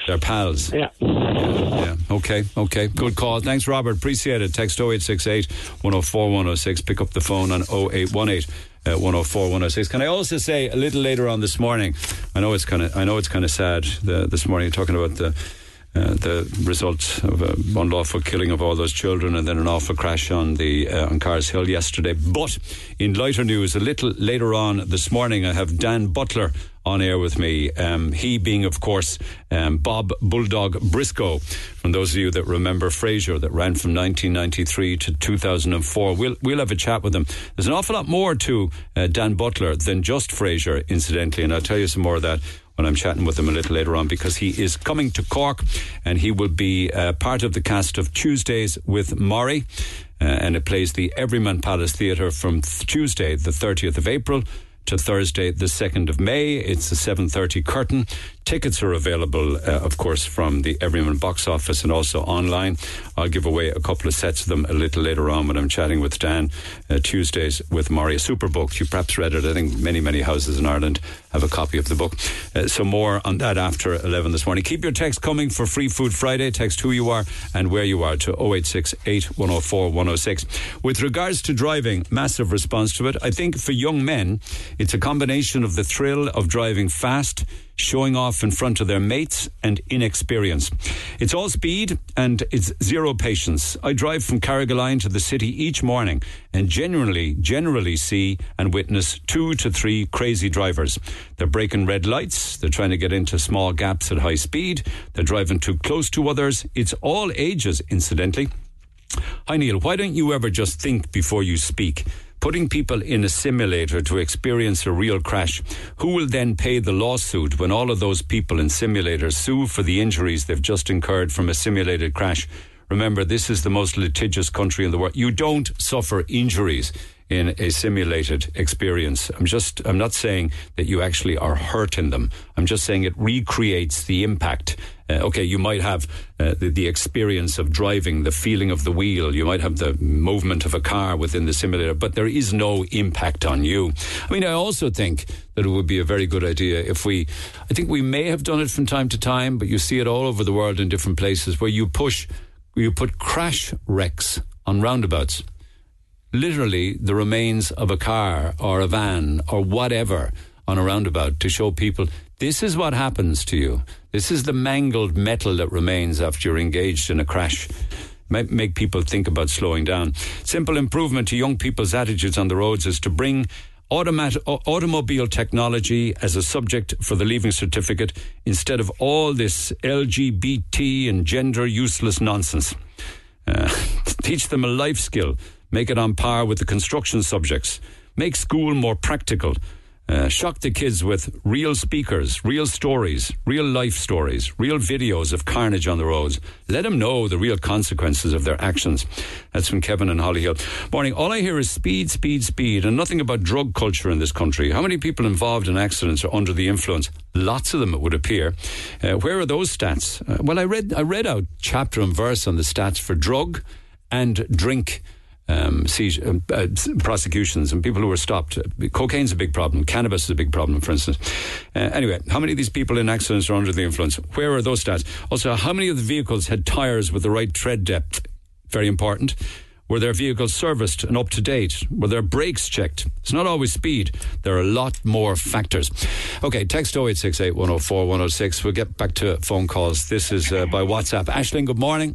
They're pals. Yeah. Yeah. Okay. Okay. Good call. Thanks, Robert. Appreciate it. Text oh eight six eight, one oh four, one oh six. Pick up the phone on oh eight one eight. Uh, one oh four, one oh six. Can I also say a little later on this morning? I know it's kind of. I know it's kind of sad. The, this morning, talking about the uh, the result of a unlawful killing of all those children, and then an awful crash on the uh, on Cars Hill yesterday. But in lighter news, a little later on this morning, I have Dan Butler on air with me. Um, he being, of course, um, Bob Bulldog Briscoe. From those of you that remember Frasier, that ran from nineteen ninety-three to two thousand four, we'll we'll have a chat with him. There's an awful lot more to uh, Dan Butler than just Frasier, incidentally, and I'll tell you some more of that when I'm chatting with him a little later on, because he is coming to Cork and he will be uh, part of the cast of Tuesdays with Maury, uh, and it plays the Everyman Palace Theatre from th- Tuesday the thirtieth of April to Thursday the second of May. It's a seven thirty curtain. Tickets are available, uh, of course, from the Everyman box office and also online. I'll give away a couple of sets of them a little later on when I'm chatting with Dan. Uh, Tuesdays with Maury, a super book. You perhaps read it. I think many, many houses in Ireland have a copy of the book. Uh, so more on that after eleven this morning. Keep your text coming for Free Food Friday. Text who you are and where you are to oh eight six eight, one oh four, one oh six. With regards to driving, massive response to it. I think for young men, it's a combination of the thrill of driving fast, showing off in front of their mates, and inexperience. It's all speed and it's zero patience. I drive from Carrigaline to the city each morning and generally, generally see and witness two to three crazy drivers. They're breaking red lights. They're trying to get into small gaps at high speed. They're driving too close to others. It's all ages, incidentally. Hi, Neil. Why don't you ever just think before you speak? Putting people in a simulator to experience a real crash, who will then pay the lawsuit when all of those people in simulators sue for the injuries they've just incurred from a simulated crash? Remember, this is the most litigious country in the world. You don't suffer injuries in a simulated experience. I'm just, I'm not saying that you actually are hurt in them. I'm just saying it recreates the impact. Uh, okay, you might have uh, the, the experience of driving, the feeling of the wheel. You might have the movement of a car within the simulator, but there is no impact on you. I mean, I also think that it would be a very good idea if we, I think we may have done it from time to time, but you see it all over the world in different places where you push, where you put crash wrecks on roundabouts. Literally the remains of a car or a van or whatever on a roundabout to show people this is what happens to you. This is the mangled metal that remains after you're engaged in a crash. Might make people think about slowing down. Simple improvement to young people's attitudes on the roads is to bring automat- automobile technology as a subject for the leaving certificate instead of all this L G B T and gender useless nonsense. Uh, teach them a life skill. Make it on par with the construction subjects. Make school more practical. Uh, shock the kids with real speakers, real stories, real life stories, real videos of carnage on the roads. Let them know the real consequences of their actions. That's from Kevin and Hollyhill. Morning. All I hear is speed, speed, speed, and nothing about drug culture in this country. How many people involved in accidents are under the influence? Lots of them, it would appear. Uh, where are those stats? Uh, well, I read I read out chapter and verse on the stats for drug and drink Um, siege, uh, uh, prosecutions and people who were stopped. Cocaine's a big problem. Cannabis is a big problem, for instance. Uh, anyway, how many of these people in accidents are under the influence? Where are those stats? Also, how many of the vehicles had tyres with the right tread depth? Very important. Were their vehicles serviced and up to date? Were their brakes checked? It's not always speed. There are a lot more factors. Okay, text oh eight six eight, one oh four, one oh six. We'll get back to phone calls. This is uh, by WhatsApp. Aisling, good morning.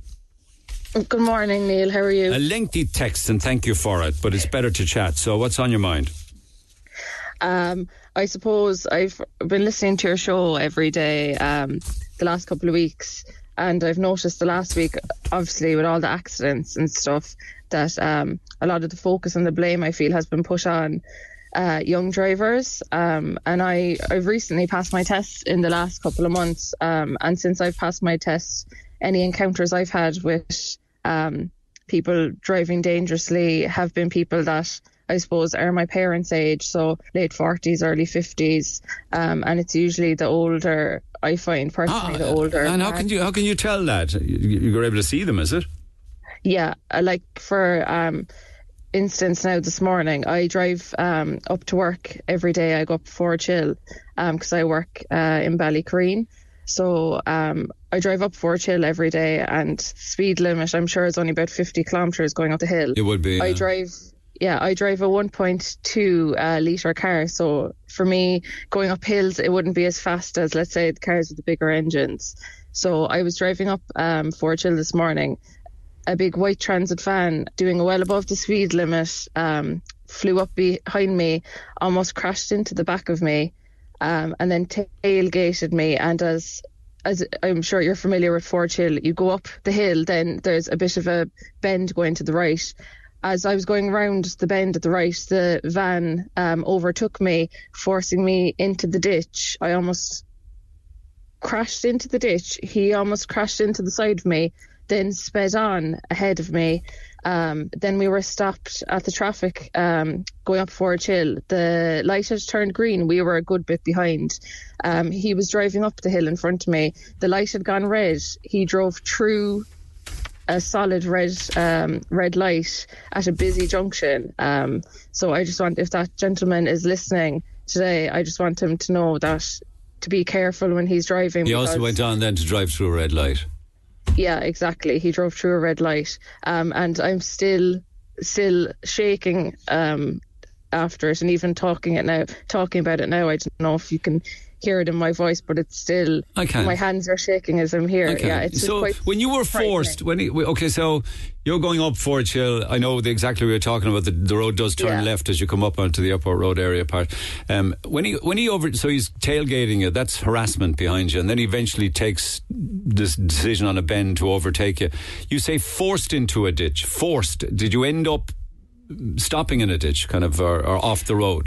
Good morning, Neil. How are you? A lengthy text, and thank you for it, but it's better to chat. So what's on your mind? Um, I suppose I've been listening to your show every day um, the last couple of weeks, and I've noticed the last week, obviously, with all the accidents and stuff, that um, a lot of the focus and the blame, I feel, has been put on uh, young drivers. Um, and I, I've recently passed my test in the last couple of months, um, and since I've passed my test, any encounters I've had with Um, people driving dangerously have been people that I suppose are my parents' age, so late forties, early fifties, um, and it's usually the older. I find personally ah, the older. And how can you how can you tell that? You, you're able to see them, is it? Yeah, like for um, instance, now this morning I drive um, up to work every day. I go up before Chill because um, I work uh, in Ballycareen. So um, I drive up Forge Hill every day, and speed limit, I'm sure, is only about fifty kilometres going up the hill. It would be. I yeah. drive, yeah, I drive a one point two uh, litre car. So for me, going up hills, it wouldn't be as fast as, let's say, the cars with the bigger engines. So I was driving up um, Forge Hill this morning. A big white Transit van doing well above the speed limit um, flew up behind me, almost crashed into the back of me. Um, and then tailgated me, and as as I'm sure you're familiar with Forge Hill, you go up the hill, then there's a bit of a bend going to the right. As I was going round the bend at the right, the van um, overtook me, forcing me into the ditch. I almost crashed into the ditch. He almost crashed into the side of me, then sped on ahead of me. Um, then we were stopped at the traffic um, going up Forge Hill. The light had turned green. We were a good bit behind. Um, he was driving up the hill in front of me. The light had gone red. He drove through a solid red um, red light at a busy junction. Um, so I just want, if that gentleman is listening today, I just want him to know that to be careful when he's driving. He also went on then to drive through a red light. Yeah, exactly. He drove through a red light, um, and I'm still, still shaking um, after it, and even talking it now, talking about it now. I don't know if you can hear it in my voice, but it's still. I can. My hands are shaking as I'm here. Okay. Yeah, it's so quite when you were forced, when he, okay, so you're going up Forge Hill. I know the, exactly what you're talking about. The, the road does turn Yeah. left as you come up onto the airport road area part. Um, when he when he over, so he's tailgating you. That's harassment behind you, and then he eventually takes this decision on a bend to overtake you. You say forced into a ditch. Forced. Did you end up stopping in a ditch, kind of, or, or off the road?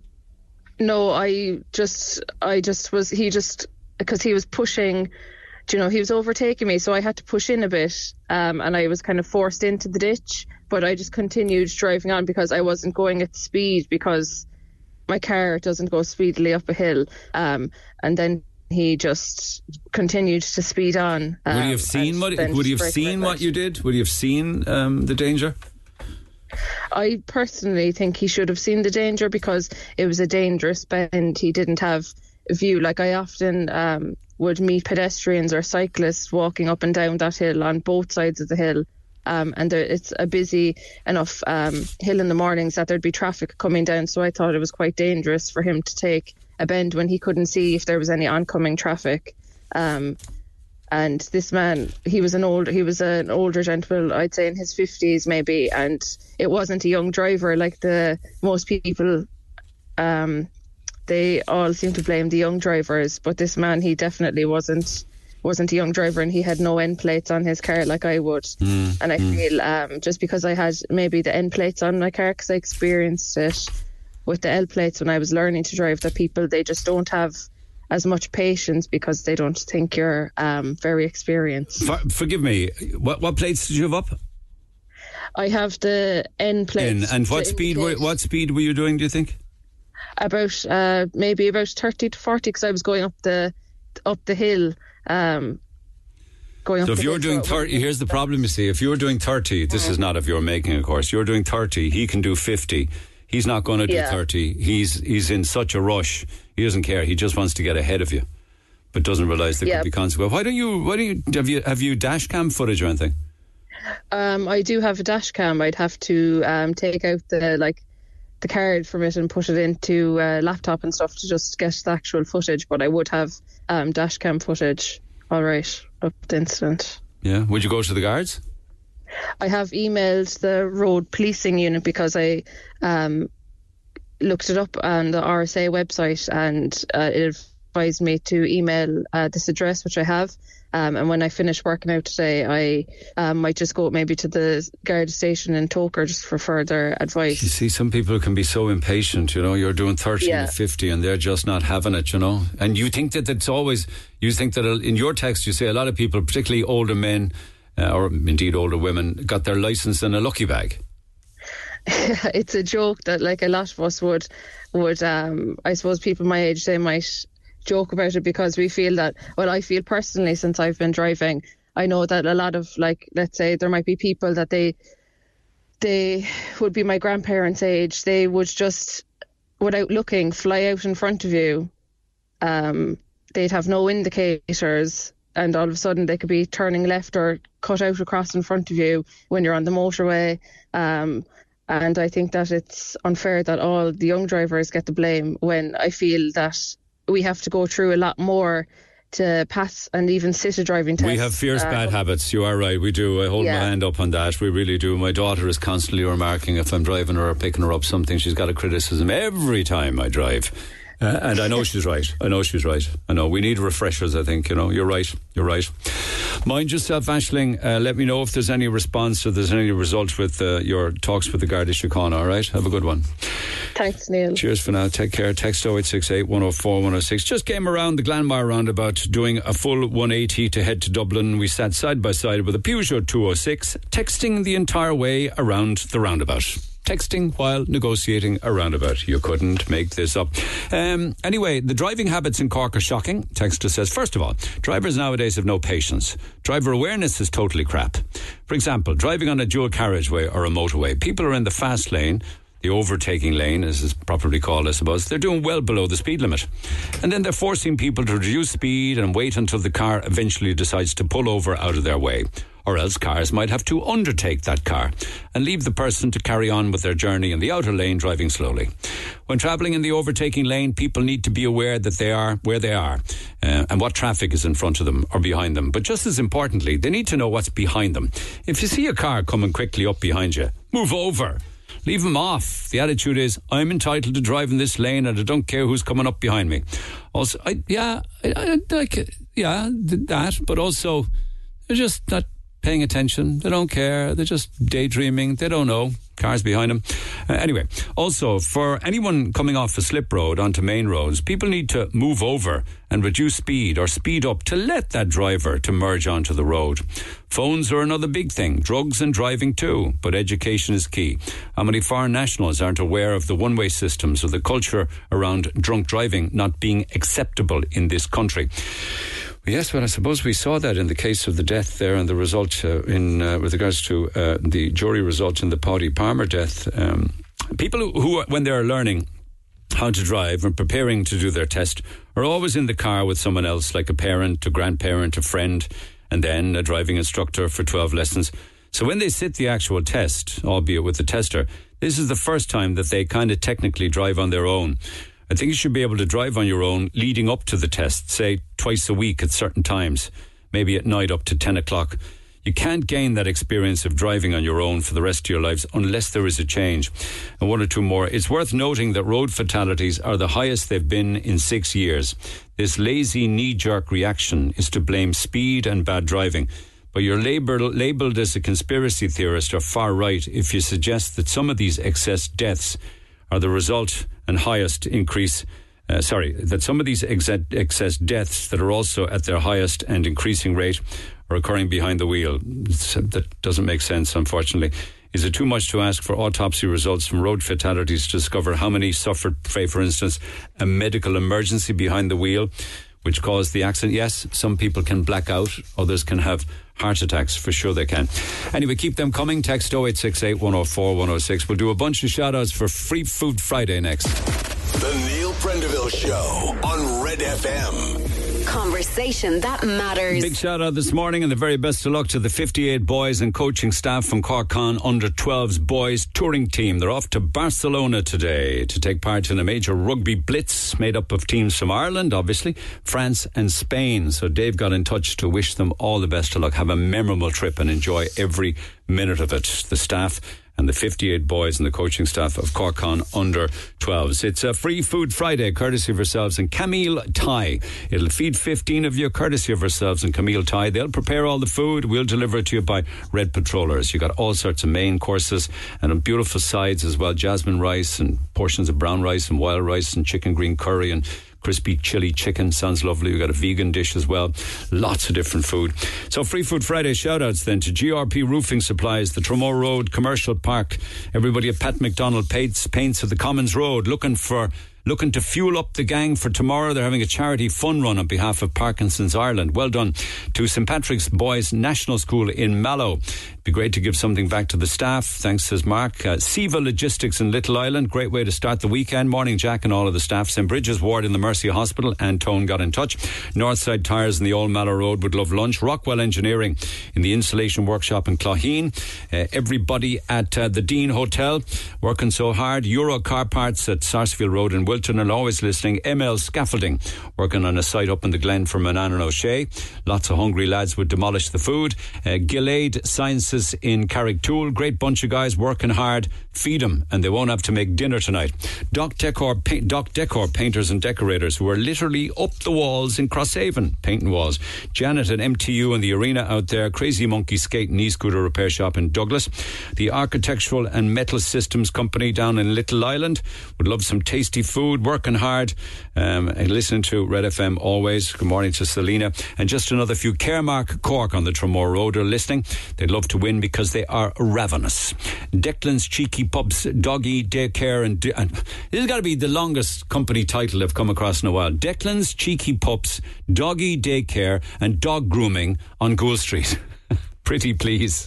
No, I just, I just was, he just, because he was pushing, do you know, he was overtaking me, so I had to push in a bit, um, and I was kind of forced into the ditch, but I just continued driving on because I wasn't going at speed, because my car doesn't go speedily up a hill, um, and then he just continued to speed on. Um, would he have seen what? Would he have seen what you did? Would he have seen um, the danger? I personally think he should have seen the danger, because it was a dangerous bend. He didn't have a view. Like, I often um, would meet pedestrians or cyclists walking up and down that hill on both sides of the hill. Um, and there, it's a busy enough um, hill in the mornings that there'd be traffic coming down. So I thought it was quite dangerous for him to take a bend when he couldn't see if there was any oncoming traffic. Um, And this man, he was an old, he was an older gentleman, I'd say in his fifties maybe, and it wasn't a young driver like the most people. Um, they all seem to blame the young drivers, but this man, he definitely wasn't wasn't a young driver, and he had no end plates on his car like I would. Mm, and I mm. feel um, just because I had maybe the end plates on my car, because I experienced it with the L plates when I was learning to drive, that people, they just don't have as much patience because they don't think you're um, very experienced. For, forgive me, what what plates did you have up? I have the N plates. N. And what speed were, what speed were you doing, do you think? About uh, maybe about thirty to forty, because I was going up the up the hill. Um, going so up if the you're hill doing thirty, here's the problem, you see. If you're doing thirty, this mm-hmm. is not of your making, of course. You're doing thirty, he can do fifty. He's not going to do yeah. thirty. He's he's in such a rush. He doesn't care. He just wants to get ahead of you, but doesn't realise there yep. could be consequences. Why don't you? Why don't you? Have you have you dash cam footage or anything? Um, I do have a dash cam. I'd have to um, take out the like the card from it and put it into a laptop and stuff to just get the actual footage. But I would have um, dash cam footage. All right, of the incident. Yeah. Would you go to the guards? I have emailed the road policing unit because I um, looked it up on the R S A website, and uh, it advised me to email uh, this address, which I have. Um, and when I finish working out today, I um, might just go maybe to the guard station in Toker just for further advice. You see, some people can be so impatient, you know, you're doing thirty yeah. and fifty and they're just not having it, you know. And you think that it's always, you think that in your text you say a lot of people, particularly older men, Uh, or indeed older women, got their licence in a lucky bag. It's a joke that like a lot of us would would um I suppose people my age, they might joke about it because we feel that, well, I feel personally, since I've been driving, I know that a lot of, like, let's say there might be people that they they would be my grandparents' age, they would just, without looking, fly out in front of you um they'd have no indicators, and all of a sudden they could be turning left or cut out across in front of you when you're on the motorway. Um, and I think that it's unfair that all the young drivers get the blame, when I feel that we have to go through a lot more to pass and even sit a driving test. We have fierce um, bad habits. You are right. We do. I hold yeah. my hand up on that. We really do. My daughter is constantly remarking if I'm driving her or picking her up something. She's got a criticism every time I drive. Uh, and I know she's right. I know she's right. I know. We need refreshers, I think. You know, you're right. You're right. Mind yourself, Aisling. Uh, let me know if there's any response or there's any result with uh, your talks with the Garda Síochána, all right? Have a good one. Thanks, Neil. Cheers for now. Take care. Text oh eight six eight, one oh four, one oh six. Just came around the Glanmire roundabout doing a full one eighty to head to Dublin. We sat side by side with a Peugeot two oh six, texting the entire way around the roundabout. Texting while negotiating a roundabout. You couldn't make this up. Um, anyway, the driving habits in Cork are shocking. Texter says, first of all, drivers nowadays have no patience. Driver awareness is totally crap. For example, driving on a dual carriageway or a motorway. People are in the fast lane, the overtaking lane, as it's properly called, I suppose. They're doing well below the speed limit. And then they're forcing people to reduce speed and wait until the car eventually decides to pull over out of their way. Or else cars might have to undertake that car and leave the person to carry on with their journey in the outer lane driving slowly. When travelling in the overtaking lane, people need to be aware that they are where they are uh, and what traffic is in front of them or behind them. But just as importantly, they need to know what's behind them. If you see a car coming quickly up behind you, move over. Leave them off. The attitude is, I'm entitled to drive in this lane and I don't care who's coming up behind me. Also, I, yeah, I, I like it. Yeah, that, but also they're just not paying attention. They don't care. They're just daydreaming. They don't know. Cars behind them. Uh, anyway, also, for anyone coming off a slip road onto main roads, people need to move over and reduce speed or speed up to let that driver to merge onto the road. Phones are another big thing. Drugs and driving too. But education is key. How many foreign nationals aren't aware of the one-way systems or the culture around drunk driving not being acceptable in this country? Yes, well, I suppose we saw that in the case of the death there and the result uh, in uh, with regards to uh, the jury result in the Paddy Palmer death. Um, people who, who, when they're learning how to drive and preparing to do their test, are always in the car with someone else, like a parent, a grandparent, a friend, and then a driving instructor for twelve lessons. So when they sit the actual test, albeit with the tester, this is the first time that they kind of technically drive on their own. I think you should be able to drive on your own leading up to the test, say twice a week at certain times, maybe at night up to ten o'clock. You can't gain that experience of driving on your own for the rest of your lives unless there is a change. And one or two more. It's worth noting that road fatalities are the highest they've been in six years. This lazy knee-jerk reaction is to blame speed and bad driving. But you're labelled, labelled as a conspiracy theorist or far right if you suggest that some of these excess deaths are the result and highest increase, uh, sorry, that some of these ex- excess deaths that are also at their highest and increasing rate are occurring behind the wheel. It's, that doesn't make sense, unfortunately. Is it too much to ask for autopsy results from road fatalities to discover how many suffered, say, for instance, a medical emergency behind the wheel, which caused the accident? Yes, some people can black out, others can have heart attacks, for sure they can. Anyway, keep them coming. Text oh eight six eight, one oh four, one oh six. We'll do a bunch of shout outs for Free Food Friday next. The Neil Prendeville Show on Red F M. Conversation that matters. Big shout out this morning and the very best of luck to the fifty-eight boys and coaching staff from Cork Con under twelves boys touring team. They're off to Barcelona today to take part in a major rugby blitz made up of teams from Ireland, obviously, France and Spain. So Dave got in touch to wish them all the best of luck. Have a memorable trip and enjoy every minute of it. The staff and the fifty-eight boys and the coaching staff of Cork Con under twelves. It's a Free Food Friday, courtesy of ourselves and Camille Thai. It'll feed fifteen of you, courtesy of ourselves and Camille Thai. They'll prepare all the food. We'll deliver it to you by Red Patrollers. You got all sorts of main courses and beautiful sides as well. Jasmine rice and portions of brown rice and wild rice and chicken green curry and crispy chili chicken. Sounds lovely. We've got a vegan dish as well. Lots of different food. So Free Food Friday shout outs then to G R P Roofing Supplies, the Tremore Road Commercial Park. Everybody at Pat McDonald Paints, Paints at the Commons Road, looking for looking to fuel up the gang for tomorrow. They're having a charity fun run on behalf of Parkinson's Ireland. Well done to Saint Patrick's Boys National School in Mallow. It'd be great to give something back to the staff. Thanks, says Mark. Uh, Siva Logistics in Little Island. Great way to start the weekend. Morning, Jack, and all of the staff. Saint Bridget's Ward in the Mercy Hospital. And Tone got in touch. Northside Tyres in the Old Mallow Road would love lunch. Rockwell Engineering in the Insulation Workshop in Clogheen. Uh, everybody at uh, the Dean Hotel working so hard. Euro Car Parts at Sarsfield Road in Wilton and always listening. M L Scaffolding working on a site up in the Glen for Manan and O'Shea. Lots of hungry lads would demolish the food. Uh, Gillade Sciences in Carricktool. Great bunch of guys working hard. Feed them and they won't have to make dinner tonight. Doc Decor, pa- Doc Decor Painters and Decorators, who are literally up the walls in Crosshaven painting walls. Janet at M T U in the arena out there. Crazy Monkey Skate and e-scooter repair shop in Douglas. The Architectural and Metal Systems Company down in Little Island would love some tasty food, working hard, um, and listening to Red F M always. Good morning to Selena. And just another few. Caremark Cork on the Tramore Road are listening. They'd love to win because they are ravenous. Declan's Cheeky Pups Doggy Daycare and, and this has got to be the longest company title I've come across in a while. Declan's Cheeky Pups Doggy Daycare and Dog Grooming on Gould Street. Pretty please.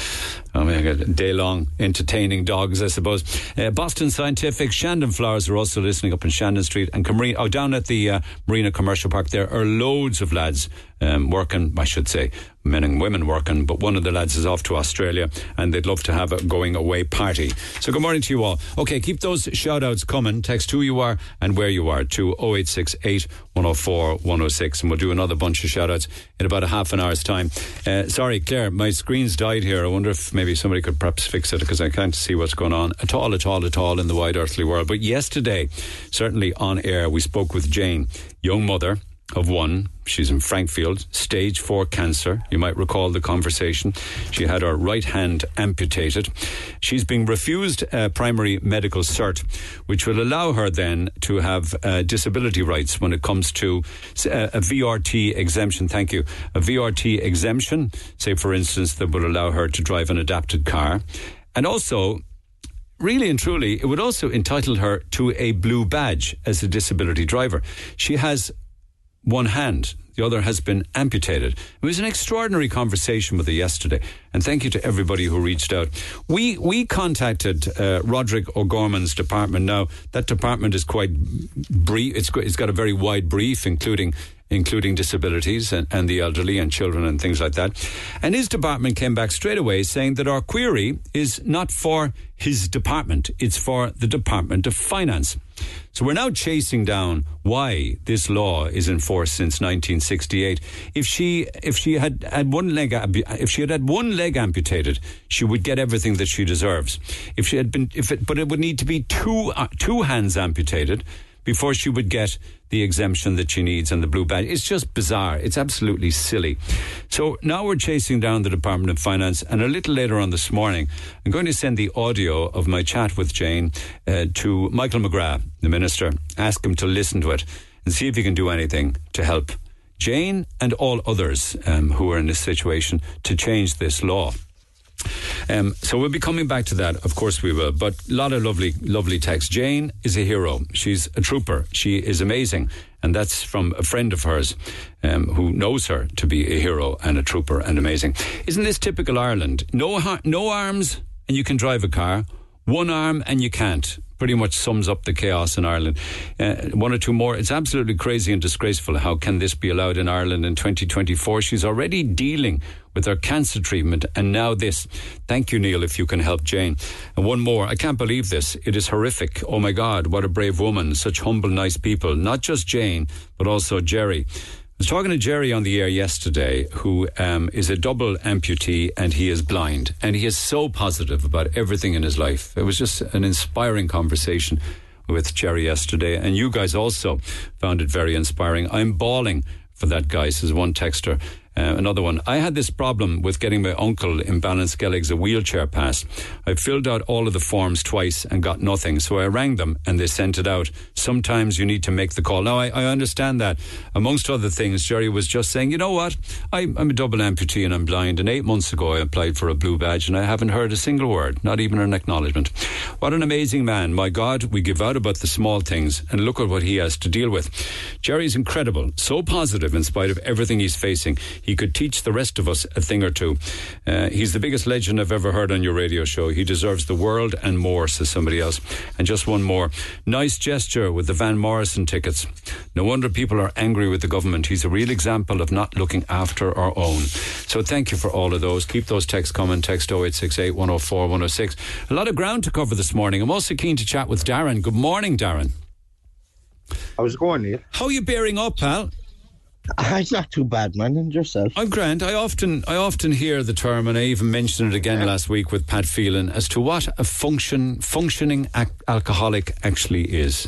Oh my God, day long entertaining dogs, I suppose. Uh, Boston Scientific, Shandon Flowers are also listening up in Shandon Street and Comrine, oh, down at the uh, Marina Commercial Park. There are loads of lads um, working, I should say, men and women working, but one of the lads is off to Australia and they'd love to have a going away party. So good morning to you all. Okay, keep those shout outs coming. Text who you are and where you are to oh eight six eight, one oh four, one oh six and we'll do another bunch of shout outs in about a half an hour's time. Uh, sorry, Claire, my screen's died here. I wonder if maybe somebody could perhaps fix it because I can't see what's going on at all, at all, at all in the wide earthly world. But yesterday, certainly on air, we spoke with Jane, young mother of one. She's in Frankfield, stage four cancer. You might recall the conversation. She had her right hand amputated. She's being refused uh, primary medical cert, which will allow her then to have uh, disability rights when it comes to uh, a V R T exemption. Thank you. A V R T exemption, say for instance, that will allow her to drive an adapted car. And also, really and truly, it would also entitle her to a blue badge as a disability driver. She has one hand, the other has been amputated. It was an extraordinary conversation with her yesterday, and thank you to everybody who reached out. We we contacted uh, Roderick O'Gorman's department. Now, that department is quite brief. It's, it's got a very wide brief, including including disabilities and, and the elderly and children and things like that. And his department came back straight away saying that our query is not for his department, it's for the Department of Finance. So we're now chasing down why this law is in force since nineteen sixty-eight. If she if she had had one leg if she had had one leg amputated, she would get everything that she deserves. If she had been if it but it would need to be two uh, two hands amputated before she would get the exemption that she needs and the blue badge. It's just bizarre. It's absolutely silly. So now we're chasing down the Department of Finance, and a little later on this morning, I'm going to send the audio of my chat with Jane uh, to Michael McGrath, the Minister, ask him to listen to it and see if he can do anything to help Jane and all others um, who are in this situation to change this law. Um, so we'll be coming back to that, of course we will, but a lot of lovely lovely text. Jane is a hero. She's a trooper. She is amazing, and that's from a friend of hers um, who knows her to be a hero and a trooper and amazing. Isn't this typical Ireland? No, ha- no arms and you can drive a car, one arm and you can't. Pretty much sums up the chaos in Ireland. Uh, one or two more. It's absolutely crazy and disgraceful. How can this be allowed in Ireland in twenty twenty-four? She's already dealing with her cancer treatment, and now this. Thank you, Neil, if you can help Jane. And one more. I can't believe this. It is horrific. Oh my God, what a brave woman. Such humble, nice people. Not just Jane, but also Jerry. I was talking to Jerry on the air yesterday, who um, is a double amputee and he is blind. And he is so positive about everything in his life. It was just an inspiring conversation with Jerry yesterday. And you guys also found it very inspiring. I'm bawling for that guy, says one texter. Uh, another one. I had this problem with getting my uncle in Ballinskelligs a wheelchair pass. I filled out all of the forms twice and got nothing. So I rang them and they sent it out. Sometimes you need to make the call. Now, I, I understand that. Amongst other things, Jerry was just saying, you know what? I, I'm a double amputee and I'm blind. And eight months ago, I applied for a blue badge and I haven't heard a single word, not even an acknowledgement. What an amazing man. My God, we give out about the small things and look at what he has to deal with. Jerry's incredible. So positive in spite of everything he's facing. He could teach the rest of us a thing or two. Uh, he's the biggest legend I've ever heard on your radio show. He deserves the world and more, says somebody else. And just one more. Nice gesture with the Van Morrison tickets. No wonder people are angry with the government. He's a real example of not looking after our own. So thank you for all of those. Keep those texts coming. Text oh eight six eight, one oh four, one oh six. A lot of ground to cover this morning. I'm also keen to chat with Darren. Good morning, Darren. How's it going, Neil? How are you bearing up, pal? It's not too bad, man. And yourself? I'm grand. I often, I often hear the term, and I even mentioned it again last week with Pat Phelan, as to what a function, functioning ac- alcoholic actually is.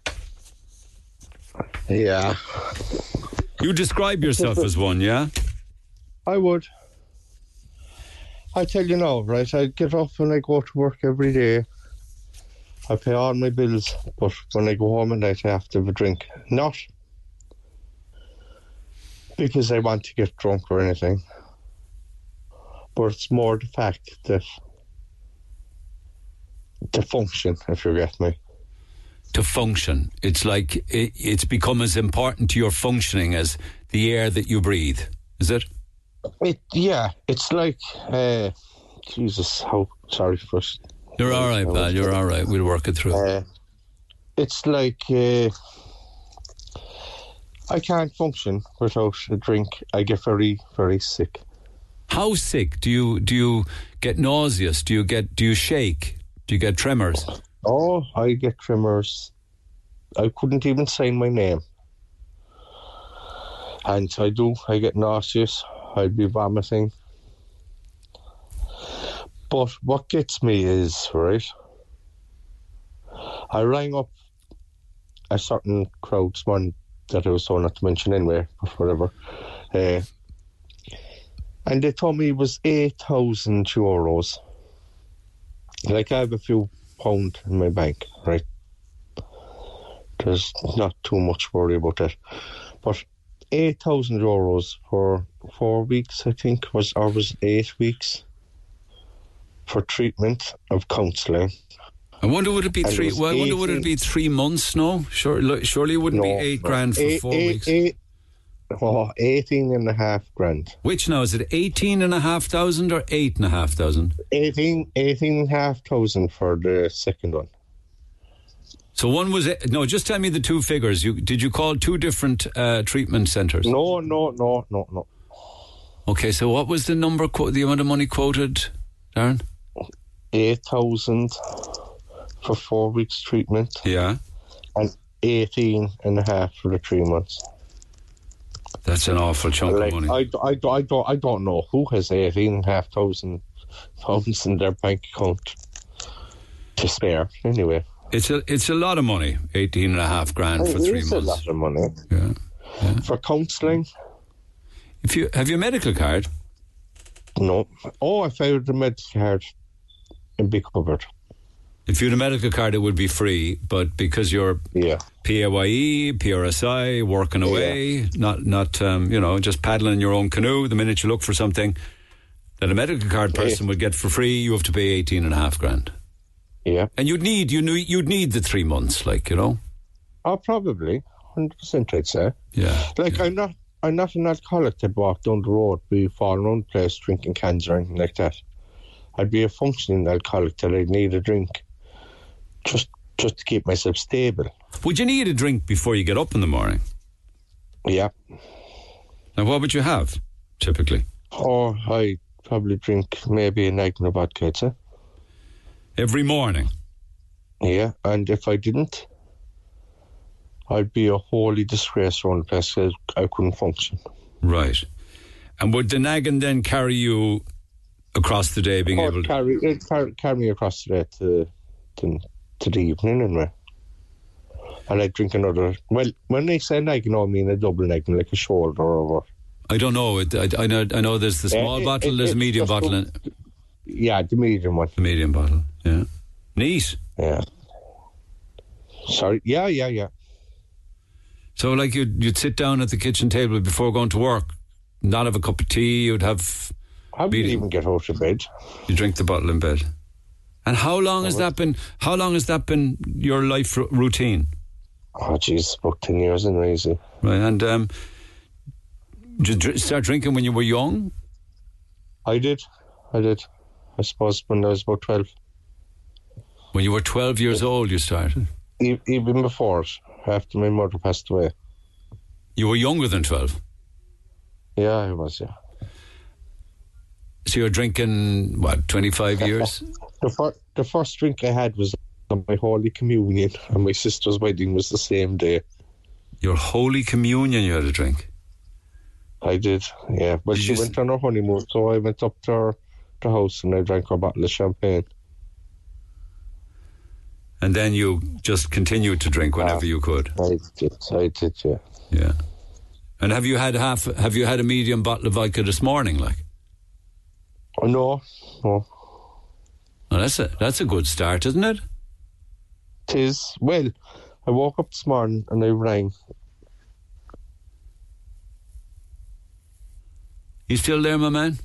Yeah. You describe yourself as one, yeah? I would. I tell you now, right? I get up and I go to work every day. I pay all my bills, but when I go home at night, I have to have a drink. Not because I want to get drunk or anything, but it's more the fact that to function, if you get me. To function. It's like it, it's become as important to your functioning as the air that you breathe. Is it? It yeah, it's like, uh, Jesus, how, sorry for... You're all right, pal, you're all right. We'll work it through. Uh, it's like... Uh, I can't function without a drink. I get very, very sick. How sick? Do you do you get nauseous? Do you get do you shake? Do you get tremors? Oh, I get tremors. I couldn't even sign my name. And I do. I get nauseous. I'd be vomiting. But what gets me is, right, I rang up a certain crowd, one that I was told not to mention anyway, but whatever. Uh, and they told me it was eight thousand euros. Like, I have a few pounds in my bank, right? There's not too much worry about that. But eight thousand euros for four weeks, I think, was or was eight weeks for treatment of counselling. I wonder would it be and three? It well, I wonder would it be three months? No, surely, surely it wouldn't no, be eight no. grand for eight, four eight, weeks. Eight, oh, eighteen and a half grand. Which now is it? Eighteen and a half thousand or eight and a half thousand? Eighteen, eighteen and a half thousand for the second one. So one was no. Just tell me the two figures. You did you call two different uh, treatment centres? No, no, no, no, no. Okay, so what was the number? The amount of money quoted, Darren? Eight thousand. For four weeks treatment. Yeah. And eighteen and a half for the three months. That's an awful chunk like, of money. I, I, I, don't, I don't know who has eighteen and a half thousand pounds in their bank account to spare. Anyway. It's a, it's a lot of money. Eighteen and a half grand for three months. It's a lot of money. Yeah. yeah. For counselling. If you have your medical card? No. Oh, I found the medical card in Big Cupboard. If you had a medical card, it would be free, but because you're yeah. P A Y E, P R S I, working away, yeah. not, not um, you know, just paddling in your own canoe, the minute you look for something that a medical card person yeah. would get for free, you have to pay eighteen and a half grand. Yeah. And you'd need, you knew, you'd need the three months, like, you know? Oh, probably. one hundred percent, I'd say. Yeah. Like, yeah. I'm not, I'm not an alcoholic that walk down the road, be falling around the place, drinking cans or anything like that. I'd be a functioning alcoholic that I'd need a drink. Just just to keep myself stable. Would you need a drink before you get up in the morning? Yeah. And what would you have, typically? Oh, I probably drink maybe a Nagano vodka, I'd say. Every morning? Yeah, and if I didn't, I'd be a holy disgrace around the place because I couldn't function. Right. And would the nagging then carry you across the day, being oh, able to... Carry, it'd carry, carry me across the day to... to to the evening anyway. And I drink another, well, when they say nagging, I mean a double nagging, like a shoulder or what. I don't know. It, I, I know. I know. There's the small Uh, bottle. it- there's a it's medium just bottle. a- And, Yeah, the medium one. the medium bottle. Yeah. Neat. Yeah. Sorry. Yeah, yeah, yeah. So, like, you'd you'd sit down at the kitchen table before going to work, not have a cup of tea. You'd have. I wouldn't even get out of bed. You drink the bottle in bed. And how long has that been? How long has that been your life r- routine? Oh, jeez, about ten years in easy. Right. And um, did you dr- start drinking when you were young? I did. I did. I suppose when I was about twelve. When you were twelve years old, you started. E- even before it, after my mother passed away. You were younger than twelve. Yeah, I was. Yeah. So you're drinking what? Twenty-five years. The, fir- the first drink I had was on my Holy Communion, and my sister's wedding was the same day. Your Holy Communion, you had a drink. I did, yeah. But Did she you went s- on her honeymoon, so I went up to her the house and I drank her bottle of champagne. And then you just continued to drink whenever Ah. you could. I did, I did, yeah. Yeah. And have you had half? Have you had a medium bottle of vodka this morning? Like, Oh, no, no. well, that's a that's a good start, isn't it? Tis, well, I woke up this morning and I rang. You still there, my man?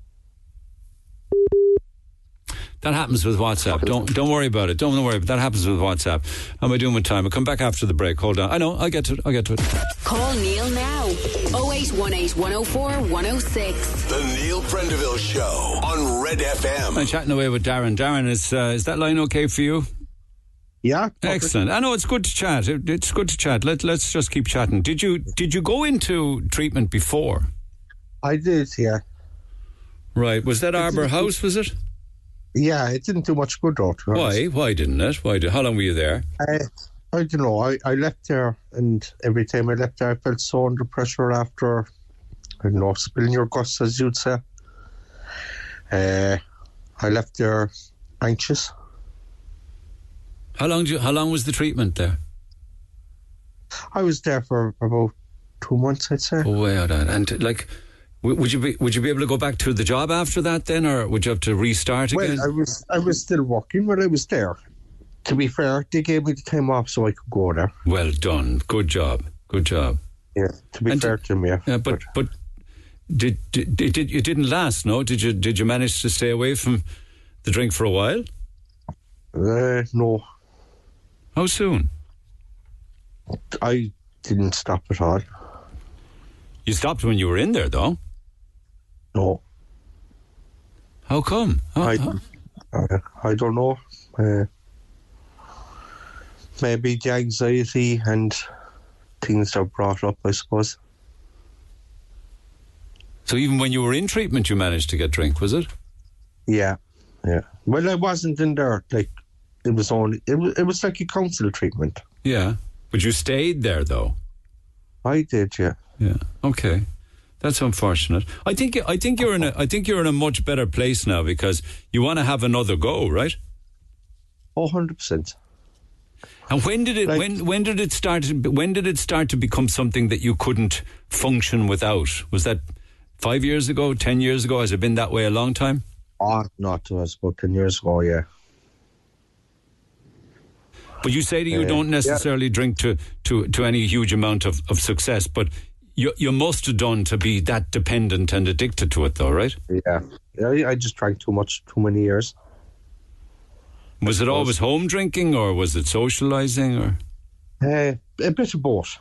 That happens with WhatsApp. Don't don't worry about it. Don't worry. But that happens with WhatsApp. How am I doing with time? I'll come back after the break. Hold on. I know. I'll get to it. I'll get to it. Call Neil now. oh eight one eight, one oh four, one oh six. The Neil Prendeville Show on Red F M. I'm chatting away with Darren. Darren, is uh, is that line okay for you? Yeah, perfect. Excellent. I know it's good to chat. It, it's good to chat. Let let's just keep chatting. Did you did you go into treatment before? I did, yeah. Right. Was that Arbour House? Was it? Yeah, it didn't do much good, though. to be honest. Why? Why didn't it? Why? Did, how long were you there? I, I don't know. I, I left there, and every time I left there, I felt so under pressure after, I don't know, spilling your guts, as you'd say. Uh, I left there anxious. How long? Do you, how long was the treatment there? I was there for about two months, I'd say. Oh, way out. And like, w- would you be would you be able to go back to the job after that then, or would you have to restart again? Well, I was I was still working when I was there. To be fair, they gave me the time off so I could go there. Well done. Good job. Good job. Yeah, to be And fair did- to me. Yeah, Yeah, but but did, did did did it didn't last? No, did you did you manage to stay away from the drink for a while? Uh, no, How soon? I didn't stop at all. You stopped when you were in there, though. No, How come? How, I, how- uh, I don't know. Uh, maybe the anxiety and things that brought up, I suppose. So even when you were in treatment, you managed to get drink, was it? Yeah, yeah. Well, I wasn't in there. Like, it was only it was it was like a council treatment. Yeah, but you stayed there, though. I did, yeah. Yeah. Okay. That's unfortunate. I think I think you're in a I think you're in a much better place now because you want to have another go, right? Oh, one hundred percent. And when did it Like- when when did it start when did it start to become something that you couldn't function without? Was that five years ago, ten years ago? Has it been that way a long time? Oh, not to us, about ten years ago, yeah. But you say that you Uh, don't yeah. necessarily drink to, to, to any huge amount of, of success, but you you must have done to be that dependent and addicted to it, though, right? Yeah. yeah. I just drank too much, too many years. Was it always home drinking, or was it socialising, or? Uh, a bit of both.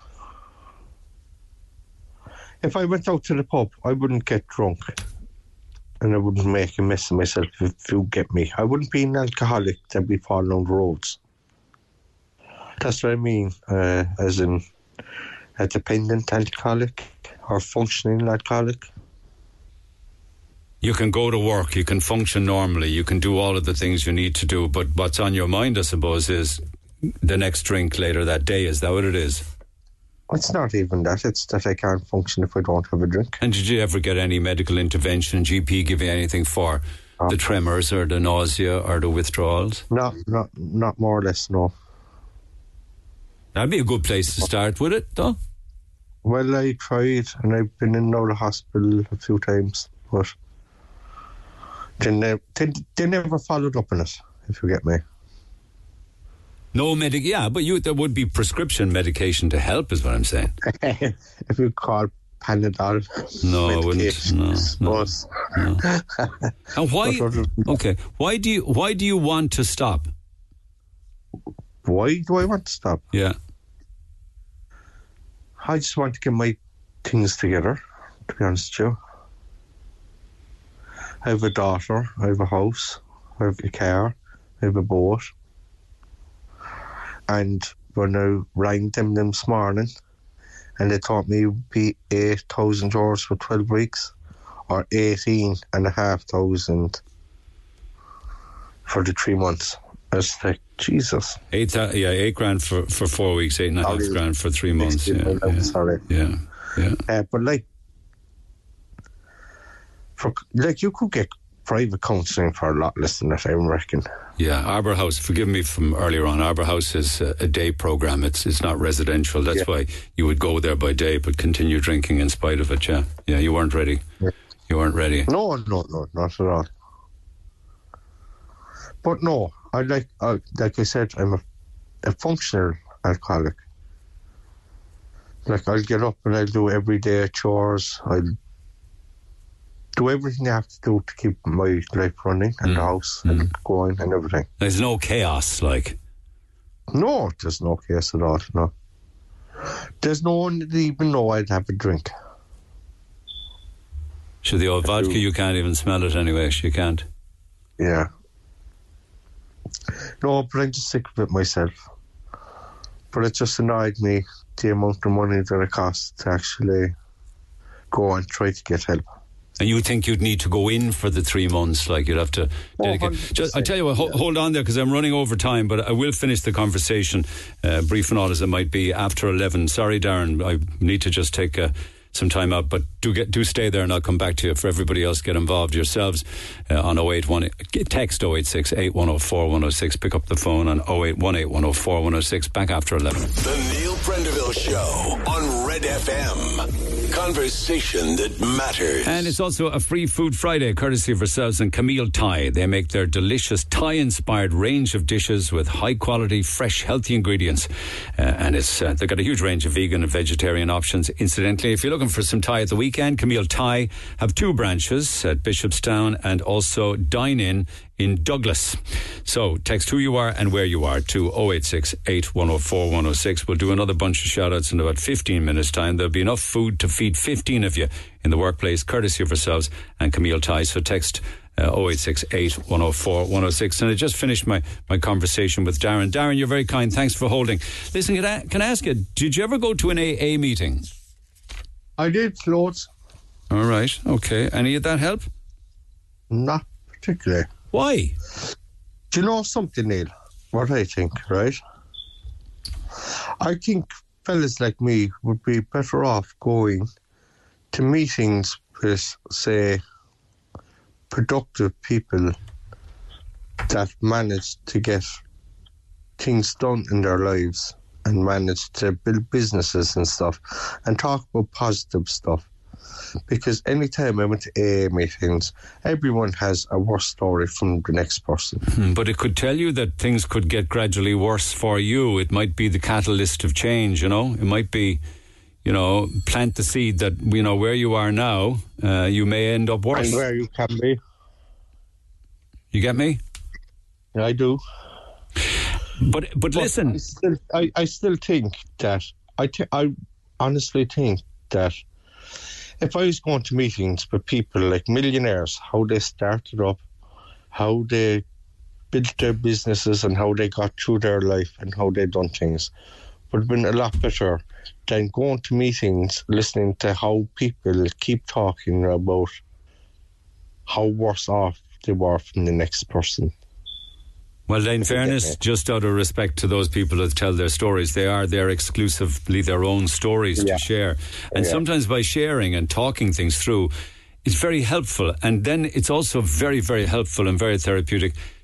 If I went out to the pub, I wouldn't get drunk. And I wouldn't make a mess of myself if you get me. I wouldn't be an alcoholic that'd be falling on the roads. That's what I mean, uh, as in a dependent alcoholic or functioning alcoholic. You can go to work, you can function normally, you can do all of the things you need to do, but what's on your mind, I suppose, is the next drink later that day. Is that what it is? It's not even that. It's that I can't function if I don't have a drink. And did you ever get any medical intervention, G P give you anything for Oh. the tremors or the nausea or the withdrawals? Not, not, not more or less, no. That'd be a good place to start with it, though. Well, I tried, and I've been in and out of hospital a few times, but they, ne- they, they never followed up on it, if you get me. No medic, yeah, but you there would be prescription medication to help, is what I'm saying. If you call Panadol. No, I wouldn't. No, no, no. And why? Okay, why do you why do you want to stop? Why do I want to stop? Yeah, I just want to get my things together. To be honest with you, I have a daughter. I have a house. I have a car. I have a boat. And when I rang them this morning, and they told me it would be eight thousand euros for twelve weeks, or eighteen and a half thousand for the three months. I was like, Jesus. Eight, uh, yeah, eight grand for, for four weeks, eight and a half oh, grand for three months. Yeah, yeah. Sorry. Yeah, yeah. Uh, but like, for like you could get private counselling for a lot less than that, I reckon. Yeah, Arbour House, forgive me from earlier on, Arbour House is a, a day programme. It's it's not residential. That's yeah. why you would go there by day but continue drinking in spite of it, yeah. Yeah, you weren't ready. Yeah. You weren't ready. No, no, no, not at all. But no, I like, uh, like I said, I'm a, a functional alcoholic. Like, I'll get up and I'll do everyday chores. I'll do everything I have to do to keep my life running and mm. the house mm. and going and everything. There's no chaos, like? No, there's no chaos at all, no. There's no one that even know I'd have a drink. So the old vodka, you can't even smell it anyway, so you can't? Yeah. No, but I'm just sick of it myself. But it just annoyed me, the amount of money that it costs to actually go and try to get help. And you think you'd need to go in for the three months, like you'd have to dedicate. Just, I tell you what, ho- hold on there because I'm running over time, but I will finish the conversation, uh, brief and all as it might be, after eleven. Sorry, Darren, I need to just take a some time out, but do get do stay there and I'll come back to you. For everybody else, get involved yourselves uh, on oh eight one text oh eight six, eight one oh four, one oh six, pick up the phone on oh eight one eight, one oh four, one oh six. Back after eleven. The Neil Prendeville Show on Red F M. Conversation that matters. And it's also a free food Friday courtesy of ourselves and Camille Thai. They make their delicious Thai inspired range of dishes with high quality, fresh, healthy ingredients, uh, and it's uh, they've got a huge range of vegan and vegetarian options. Incidentally, if you're looking for some Thai at the weekend, Camille Thai have two branches at Bishopstown and also Dine In in Douglas. So text who you are and where you are to oh eight six, eight one oh four, one oh six. We'll do another bunch of shout outs in about fifteen minutes time. There'll be enough food to feed fifteen of you in the workplace courtesy of ourselves and Camille Thai. So text uh, oh eight six, eight one oh four, one oh six. And I just finished my, my conversation with Darren. Darren, you're very kind. Thanks for holding. Listen, can I, can I ask you, did you ever go to an A A meeting? I did, loads. All right, okay. Any of that help? Not particularly. Why? Do you know something, Neil? What I think, right? I think fellas like me would be better off going to meetings with, say, productive people that manage to get things done in their lives and manage to build businesses and stuff and talk about positive stuff. Because any time I went to A A meetings, everyone has a worse story from the next person. But it could tell you that things could get gradually worse for you. It might be the catalyst of change, you know. It might be, you know, plant the seed that, you know, where you are now, uh, you may end up worse. And where you can be. You get me? Yeah, I do. But but, but listen. I still, I, I still think that, I, th- I honestly think that if I was going to meetings with people like millionaires, how they started up, how they built their businesses and how they got through their life and how they done things, would have been a lot better than going to meetings, listening to how people keep talking about how worse off they were from the next person. Well, in fairness, just out of respect to those people that tell their stories, they are their exclusively their own stories yeah. to share. And yeah. sometimes by sharing and talking things through, it's very helpful. And then it's also very, very helpful and very therapeutic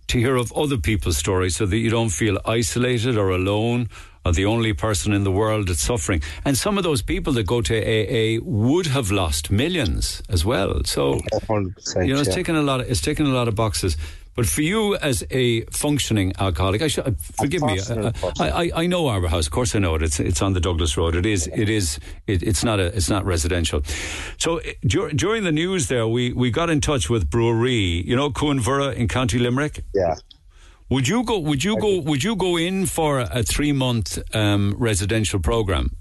to hear of other people's stories so that you don't feel isolated or alone or the only person in the world that's suffering. And some of those people that go to A A would have lost millions as well. So, one hundred percent, you know, it's yeah. taking a lot of, it's taking a lot of boxes. But for you as a functioning alcoholic, I should, forgive me, I, I, I know Arbour House. Of course, I know it. It's it's on the Douglas Road. It is it is it, it's not a it's not residential. So dur- during the news there, we, we got in touch with Brewery. You know, Coenvura in County Limerick. Yeah. Would you go? Would you go? Would you go in for a three month um, residential program?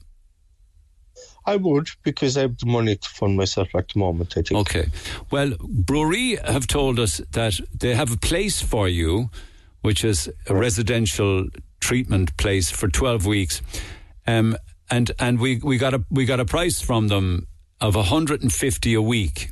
I would, because I have the money to fund myself at the moment, I think. Okay. Well, Brewery have told us that they have a place for you, which is a residential treatment place for twelve weeks. Um, and and we, we got a we got a price from them of one hundred fifty a week.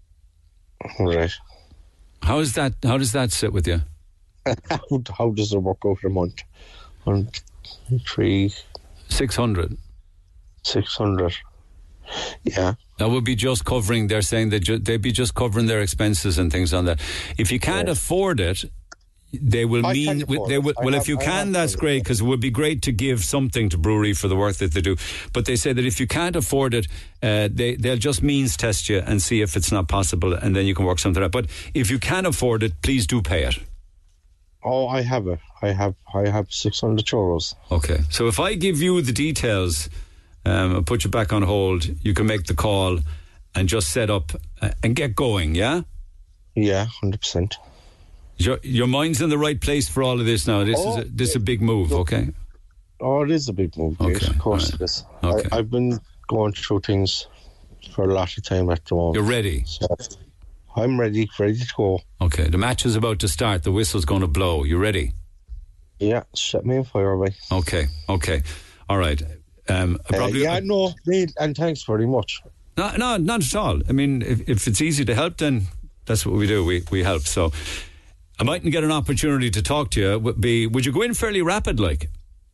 Right. How is that how does that sit with you? how, how does it work over a month? On three six hundred. Six hundred. Yeah. That would be just covering, they're saying that ju- they'd be just covering their expenses and things on that. If you can't yeah. afford it, they will I mean, they will, well, have, if you I can, have that's great, because it would be great to give something to Brewery for the work that they do. But they say that if you can't afford it, uh, they, they'll just means test you and see if it's not possible, and then you can work something out. But if you can afford it, please do pay it. Oh, I have it. I have, I have six hundred euros. Okay. So if I give you the details, Um, I'll put you back on hold. You can make the call and just set up uh, and get going, yeah? Yeah, one hundred percent. Your, your mind's in the right place for all of this now. This oh, is a, this is a big move, okay? Oh, it is a big move, okay. Yes, of course right. it is. Okay. I, I've been going through things for a lot of time at the moment. You're ready? So I'm ready, ready to go. Okay, the match is about to start. The whistle's going to blow. You ready? Yeah, set me on fire away. Okay, okay. All right. Um, probably, uh, yeah, no, Neil, and thanks very much. No, no, not at all. I mean, if, if it's easy to help, then that's what we do. We we help. So I mightn't get an opportunity to talk to you. Would be would you go in fairly rapid, like?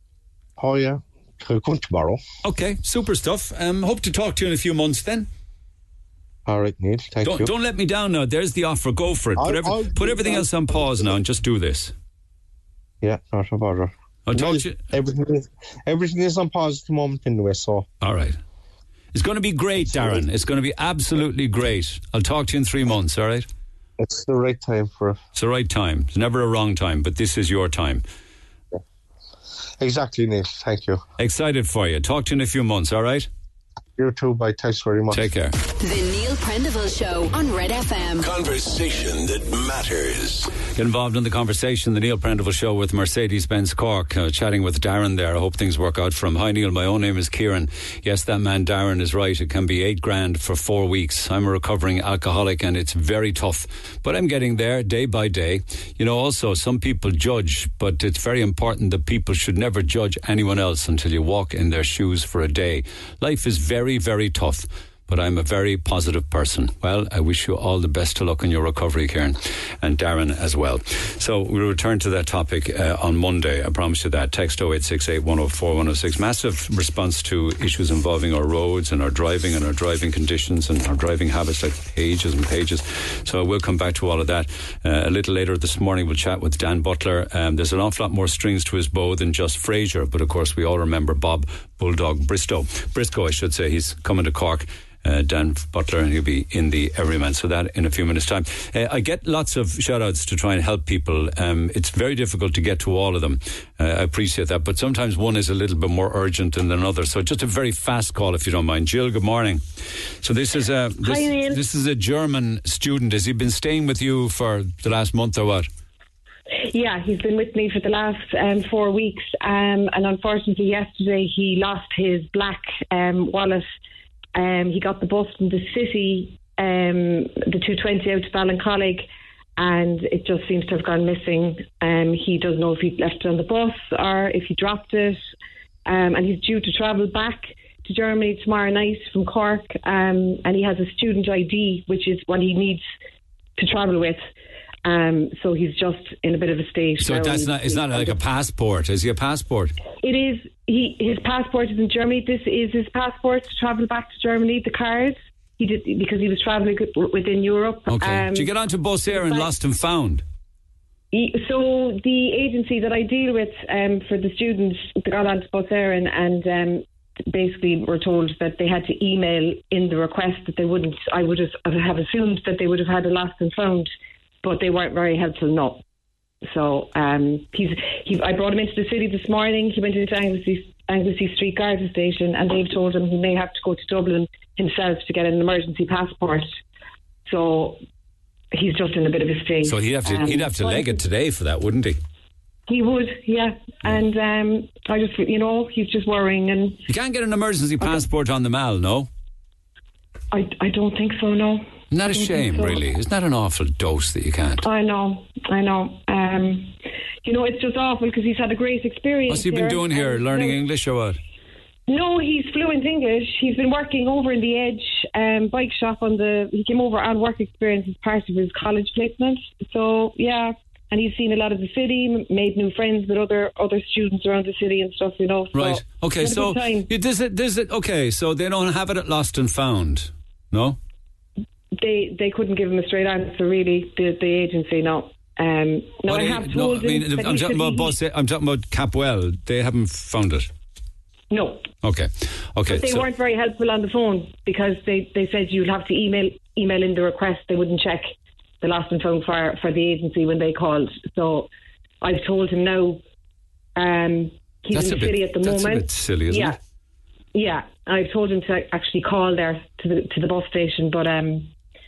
Oh yeah, I'll come tomorrow. Okay, super stuff. Um, hope to talk to you in a few months then. All right, Neil. Thank don't, you. Don't let me down now. There's the offer. Go for it. Put, I'll, every, I'll, put everything I'll, else on pause now and just do this. Yeah, not a bother. I'll talk to you. Everything is, everything is on pause at the moment anyway, so. All right. It's going to be great, Darren. It's going to be absolutely great. I'll talk to you in three months, all right? It's the right time for it. It's the right time. It's never a wrong time, but this is your time. Yeah. Exactly, Neil. Thank you. Excited for you. Talk to you in a few months, all right? You too, bye. Thanks very much. Take care. The Neil Prendeville Show on Red F M. Conversation that matters. Get involved in the conversation. The Neil Prendeville Show with Mercedes-Benz Cork. Uh, chatting with Darren there. I hope things work out for him. Hi, Neil. My own name is Kieran. Yes, that man Darren is right. It can be eight grand for four weeks. I'm a recovering alcoholic and it's very tough. But I'm getting there day by day. You know, also, some people judge, but it's very important that people should never judge anyone else until you walk in their shoes for a day. Life is very, very tough. But I'm a very positive person. Well, I wish you all the best of luck in your recovery, Kieran, and Darren as well. So we'll return to that topic uh, on Monday. I promise you that. Text oh eight six eight, one oh four, one oh six. Massive response to issues involving our roads and our driving and our driving conditions and our driving habits, like pages and pages. So we'll come back to all of that. Uh, a little later this morning, we'll chat with Dan Butler. Um, there's an awful lot more strings to his bow than just Fraser, but of course we all remember Bob Bulldog Bristow. Briscoe, I should say. He's coming to Cork. Uh, Dan Butler, and he'll be in the Everyman. So that in a few minutes' time. Uh, I get lots of shout-outs to try and help people. Um, it's very difficult to get to all of them. Uh, I appreciate that. But sometimes one is a little bit more urgent than another. So just a very fast call, if you don't mind. Jill, good morning. So this is a this, Hi, Neil. this is a German student. Has he been staying with you for the last month or what? Yeah, he's been with me for the last um, four weeks. Um, and unfortunately, yesterday he lost his black um, wallet. Um, he got the bus from the city, um, the two twenty out to Ballincollig, and it just seems to have gone missing. Um, he doesn't know if he left it on the bus or if he dropped it. Um, and he's due to travel back to Germany tomorrow night from Cork. Um, and he has a student I D, which is what he needs to travel with. Um, so he's just in a bit of a state. So that's not, it's not like a passport. Is he a passport? It is. He his passport is in Germany. This is his passport to travel back to Germany. The card he did because he was travelling within Europe. Okay. Um, Did you get onto bus here and lost and found? So the agency that I deal with um, for the students got onto Bus Éireann and um, basically were told that they had to email in the request that they wouldn't. I would have, have assumed that they would have had a lost and found, but they weren't very helpful. No. So um, he's. He, I brought him into the city this morning. He went into Anglesey, Anglesey Street Garda Station, and they've told him he may have to go to Dublin himself to get an emergency passport. So he's just in a bit of a state. So he'd have to um, he'd have to leg it today for that, wouldn't he? He would, yeah. And um, I just, you know, he's just worrying. And you can't get an emergency passport on the mall, no? I, I don't think so, no. Isn't that a shame, so. Really? Isn't that an awful dose that you can't? I know, I know. Um, you know, it's just awful because he's had a great experience. What's he been here. doing here? Um, Learning no, English or what? No, he's fluent English. He's been working over in the Edge um, bike shop on the. He came over on work experience as part of his college placement. So yeah, and he's seen a lot of the city, made new friends with other other students around the city and stuff. You know. So right. Okay. So does it? Does it? Okay. So they don't have it at Lost and Found, no? They they couldn't give him a straight answer. Really, the the agency no. Um, no, well, I have they, told no, I mean, him. I'm talking about Bus. I'm talking about Capwell. They haven't found it. No. Okay. Okay. But they so, weren't very helpful on the phone because they, they said you'd have to email email in the request. They wouldn't check the lost and found for for the agency when they called. So I've told him now. Um, he's that's in the a city bit, at the that's moment. A bit silly, isn't yeah. it? Yeah. I've told him to actually call there to the to the bus station, but um.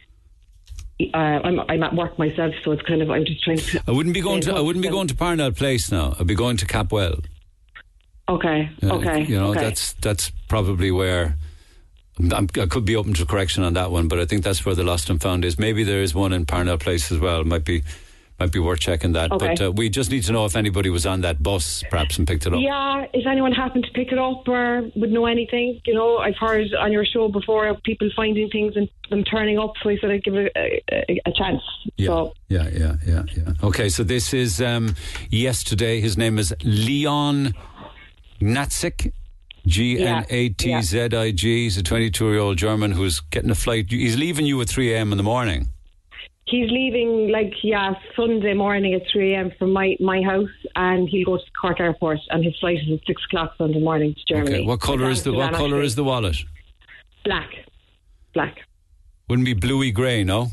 Uh, I'm I'm at work myself, so it's kind of I'm just trying to. I wouldn't be going to I wouldn't be going to Parnell Place now. I'd be going to Capwell. Okay. Uh, okay. You know okay. that's that's probably where I'm, I could be open to correction on that one, but I think that's where the lost and found is. Maybe there is one in Parnell Place as well. Might be might be worth checking that. Okay. But uh, we just need to know if anybody was on that bus, perhaps, and picked it up. Yeah, if anyone happened to pick it up or would know anything, you know, I've heard on your show before of people finding things and them turning up, so I said I'd give it a, a, a chance. Yeah, so. yeah, yeah, yeah, yeah. Okay, so this is um, yesterday. His name is Leon Gnatzik. G N A T Z I G. He's a twenty-two-year-old German who's getting a flight. He's leaving you at three a.m. in the morning. He's leaving, like, yeah, Sunday morning at three a.m. from my, my house, and he'll go to Cork Airport, and his flight is at six o'clock Sunday morning to Germany. Okay, what colour is the what colour is the wallet? Black. Black. Wouldn't be bluey grey, no?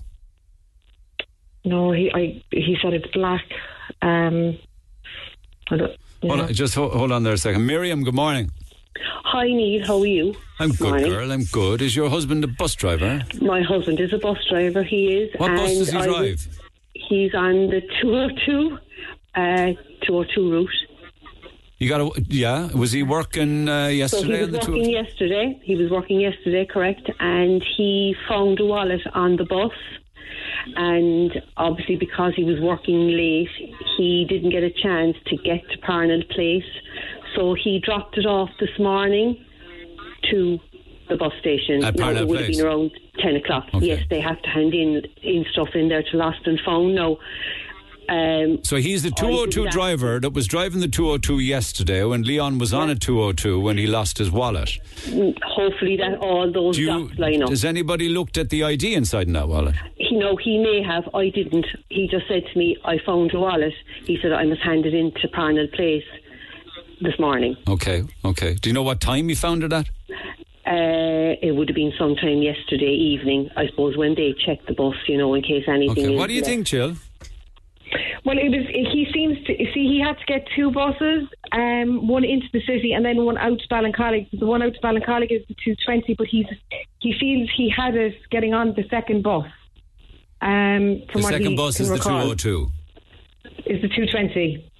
No, he I he said it's black. Um, I don't, yeah. hold on, just hold, hold on there a second. Miriam, good morning. Hi, Niamh, how are you? I'm good, Morning. girl, I'm good. Is your husband a bus driver? My husband is a bus driver, he is. What bus does he I drive? Was, he's on the two oh two, uh, two oh two route. You got a, yeah, was he working uh, yesterday? So he on was the working two? yesterday, he was working yesterday, correct, and he found a wallet on the bus. And obviously because he was working late, he didn't get a chance to get to Parnell Place. So he dropped it off this morning to the bus station. At now, Parnell it would have Place? been around ten o'clock. Okay. Yes, they have to hand in, in stuff in there to Lost and Found now. Um, So he's the two oh two that- driver that was driving the two oh two yesterday when Leon was on a two oh two when he lost his wallet. Hopefully that all those Do you, dots line up. has anybody looked at the I D inside in that wallet? He, no, he may have. I didn't. He just said to me, I found your wallet. He said I must hand it in to Parnell Place this morning. Okay, okay. Do you know what time he found it at? Uh, it would have been sometime yesterday evening, I suppose, when they checked the bus, you know, in case anything Okay, is what do you left. think, Jill? Well, it was. He seems to see. He had to get two buses, um, one into the city and then one out to Ballincollig. The one out to Ballincollig is the two twenty, but he's he feels he had it getting on the second bus. Um, from The what second he bus can is the recall. two oh two. Is the two twenty.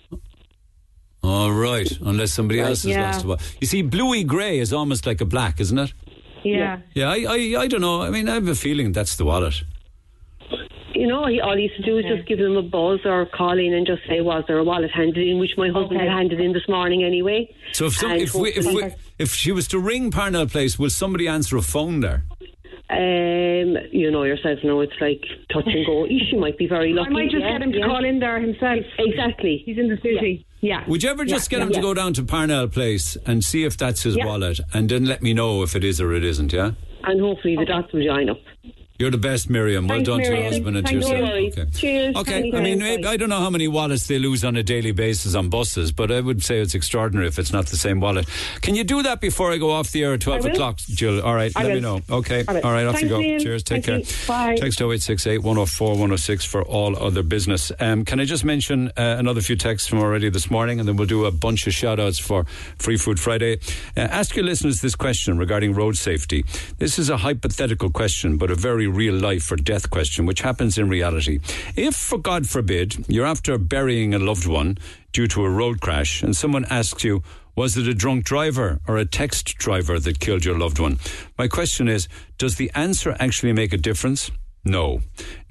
All right, unless somebody Right, else has yeah. lost a wallet. You see, bluey grey is almost like a black, isn't it? Yeah. Yeah, I, I, I don't know. I mean, I have a feeling that's the wallet. You know, he, all he used to do is just give them a buzz or call in and just say, was there a wallet handed in, which my husband Okay. had handed in this morning anyway. So if some, And if we, if we, hopefully- if she was to ring Parnell Place, will somebody answer a phone there? Um, you know yourself now, it's like touch and go. She might be very lucky. I might just yeah, get him to yeah. call in there himself. Exactly. He's in the city. Yeah. Would you ever just Yeah, get him yeah. to go down to Parnell Place and see if that's his Yeah. wallet, and then let me know if it is or it isn't? Yeah. And hopefully the dots will join up. You're the best, Miriam. Well Thanks, done Miriam. to your husband and to Thanks, yourself. Miriam. Okay. Cheers. Okay. Thanks, I mean, Miriam. I don't know how many wallets they lose on a daily basis on buses, but I would say it's extraordinary if it's not the same wallet. Can you do that before I go off the air at twelve o'clock, Jill? All right, I let will. me know. Okay. I will. All right, off Thanks, you go. Ian. Cheers. Take Thank care. you. Bye. Text oh eight six eight, one oh four, one oh six for all other business. Um, can I just mention uh, another few texts from already this morning, and then we'll do a bunch of shout-outs for Free Food Friday. Uh, ask your listeners this question regarding road safety. This is a hypothetical question, but a very real life or death question, which happens in reality. If, for God forbid, you're after burying a loved one due to a road crash and someone asks you, was it a drunk driver or a text driver that killed your loved one? My question is, does the answer actually make a difference? No.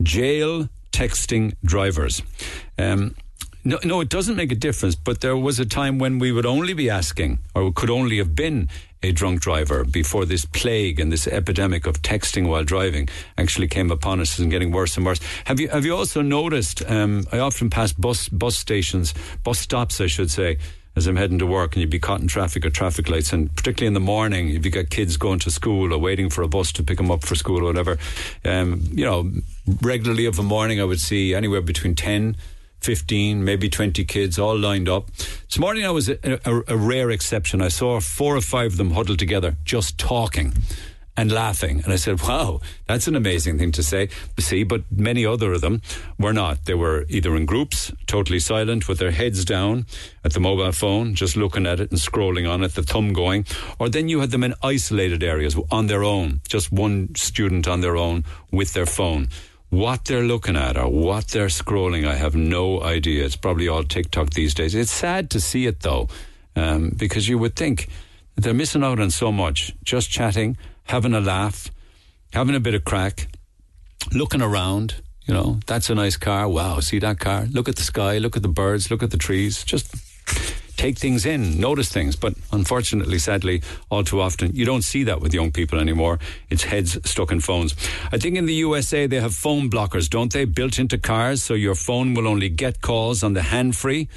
Jail texting drivers. Um, no, no, it doesn't make a difference, but there was a time when we would only be asking, or could only have been a drunk driver before this plague and this epidemic of texting while driving actually came upon us and getting worse and worse. Have you have you also noticed, um, I often pass bus bus stations, bus stops I should say, as I'm heading to work, and you'd be caught in traffic or traffic lights, and particularly in the morning, if you got kids going to school or waiting for a bus to pick them up for school or whatever, um, you know, regularly of a morning I would see anywhere between ten, fifteen, maybe twenty kids all lined up. This morning I was a, a, a rare exception. I saw four or five of them huddled together, just talking and laughing. And I said, wow, that's an amazing thing to say, see, but many other of them were not. They were either in groups, totally silent, with their heads down at the mobile phone, just looking at it and scrolling on it, the thumb going. Or then you had them in isolated areas on their own, just one student on their own with their phone. What they're looking at or what they're scrolling, I have no idea. It's probably all TikTok these days. It's sad to see it, though, um, because you would think they're missing out on so much. Just chatting, having a laugh, having a bit of crack, looking around. You know, that's a nice car. Wow, see that car? Look at the sky, look at the birds, look at the trees. Just take things in, notice things. But unfortunately, sadly, all too often, you don't see that with young people anymore. It's heads stuck in phones. I think in the U S A, they have phone blockers, don't they? Built into cars, so your phone will only get calls on the hand-free.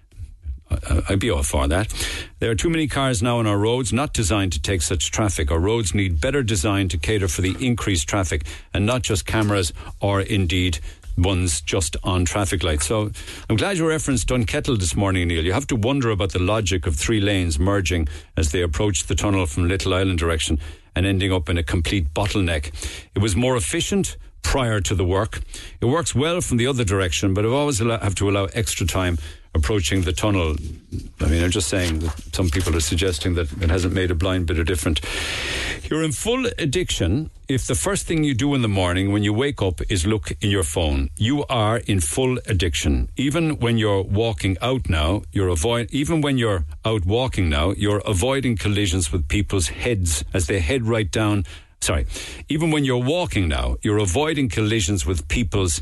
I'd be all for that. There are too many cars now on our roads, not designed to take such traffic. Our roads need better design to cater for the increased traffic and not just cameras or indeed ones just on traffic lights. So I'm glad you referenced Dunkettle this morning, Neil. You have to wonder about the logic of three lanes merging as they approach the tunnel from Little Island direction and ending up in a complete bottleneck. It was more efficient prior to the work. It works well from the other direction, but I've always allow, have to allow extra time approaching the tunnel. I mean, I'm just saying that some people are suggesting that it hasn't made a blind bit of difference. You're in full addiction if the first thing you do in the morning when you wake up is look in your phone. You are in full addiction. Even when you're walking out now, you're avoid. Even when you're out walking now, you're avoiding collisions with people's heads as they head right down. Sorry. Even when you're walking now, you're avoiding collisions with people's.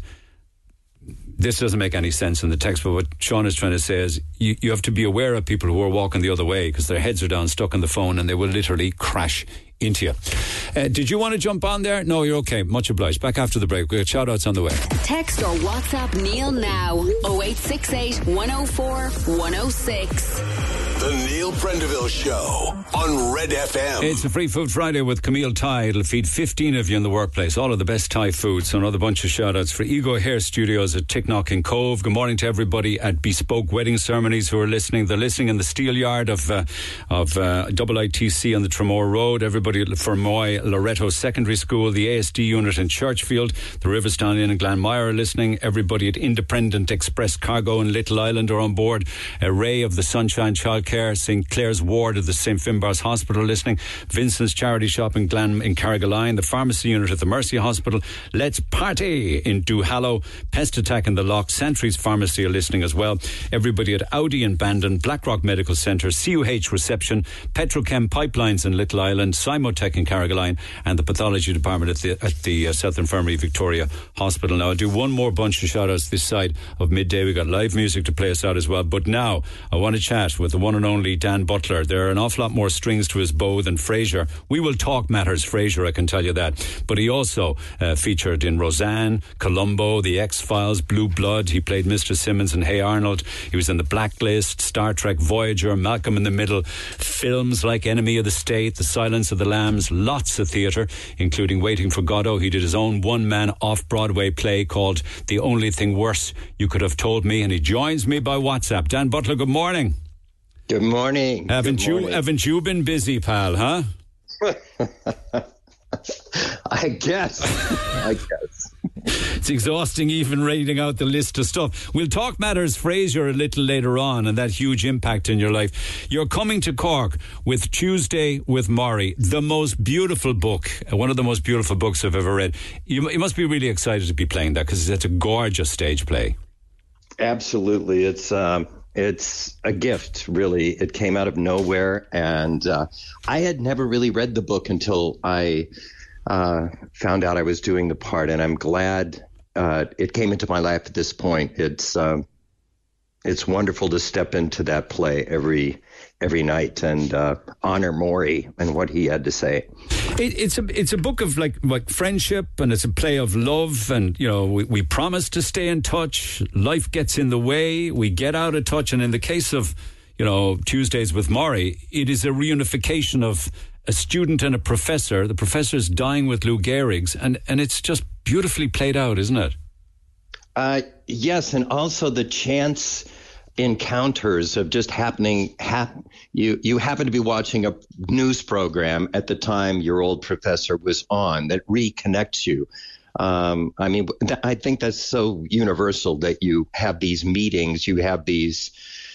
This doesn't make any sense in the text, but what Sean is trying to say is you, you have to be aware of people who are walking the other way because their heads are down, stuck on the phone, and they will literally crash into you. Uh, did you want to jump on there? No, you're okay. Much obliged. Back after the break. We've got shout-outs on the way. Text or WhatsApp Neil now. oh eight six eight, one oh four, one oh six. The Neil Prendeville Show on Red F M. It's a Free Food Friday with Camille Thai. It'll feed fifteen of you in the workplace. All of the best Thai foods. So another bunch of shout-outs for Ego Hair Studios at Ticknock in Cove. Good morning to everybody at Bespoke Wedding Ceremonies who are listening. They're listening in the steel yard of uh, of uh, double I T C on the Tremore Road. Everybody at Fermoy Loreto Secondary School, the A S D unit in Churchfield, the Riverstown Inn in Glanmire are listening. Everybody at Independent Express Cargo in Little Island are on board. A Ray of the Sunshine Childcare, Saint Clair's Ward of the Saint Finbarr's Hospital listening. Vincent's Charity Shop in Glan in Carrigaline, the Pharmacy unit at the Mercy Hospital. Let's Party in Duhallow, Pest Attack in the Loch, Santry's Pharmacy are listening as well. Everybody at Audi in Bandon, Blackrock Medical Centre, C U H Reception, Petrochem Pipelines in Little Island, Simotech in Carrigaline, and the Pathology Department at the at the uh, South Infirmary Victoria Hospital. Now I'll do one more bunch of shout outs this side of midday. We've got live music to play us out as well, but now I want to chat with the one and only Dan Butler. There are an awful lot more strings to his bow than Frasier. We will talk matters Frasier, I can tell you that. But he also uh, featured in Roseanne, Columbo, The X-Files, Blue Blood. He played Mister Simmons in Hey Arnold. He was in The Blacklist, Star Trek Voyager, Malcolm in the Middle, films like Enemy of the State, The Silence of the Lambs, lots of theatre, including Waiting for Godot. He did his own one-man off-Broadway play called The Only Thing Worse You Could Have Told Me, and he joins me by WhatsApp. Dan Butler, good morning. Good morning. Haven't good you morning. haven't you been busy, pal, huh? I guess. I guess. It's exhausting even reading out the list of stuff. We'll talk matters Frasier a little later on and that huge impact in your life. You're coming to Cork with Tuesday with Maury, the most beautiful book, one of the most beautiful books I've ever read. You, you must be really excited to be playing that because it's a gorgeous stage play. Absolutely. It's um, it's a gift, really. It came out of nowhere, and uh, I had never really read the book until I uh, found out I was doing the part, and I'm glad uh, it came into my life at this point. It's um, it's wonderful to step into that play every every night and uh, honor Maury and what he had to say. It, it's a it's a book of like like friendship, and it's a play of love, and you know we, we promise to stay in touch. Life gets in the way, we get out of touch, and in the case of you know Tuesdays with Maury, it is a reunification of a student and a professor. The professor's dying with Lou Gehrig's, and and it's just beautifully played out, isn't it? Uh, yes, and also the chance encounters of just happening. Hap- you you happen to be watching a news program at the time your old professor was on that reconnects you. Um, I mean, th- I think that's so universal that you have these meetings, you have these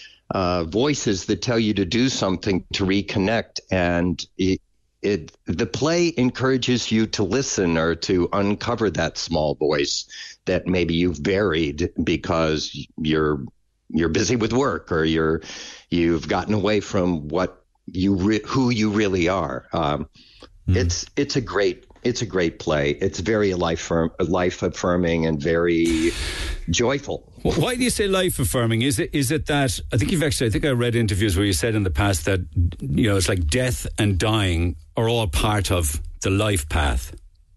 uh, voices that tell you to do something to reconnect, and it, it the play encourages you to listen or to uncover that small voice that maybe you've buried because you're you're busy with work or you're you've gotten away from what you re- who you really are. Um, mm. It's it's a great it's a great play. It's very life life affirming and very joyful. Why do you say life affirming? Is it is it that I think you've actually I think I read interviews where you said in the past that you know it's like death and dying are all part of the life path.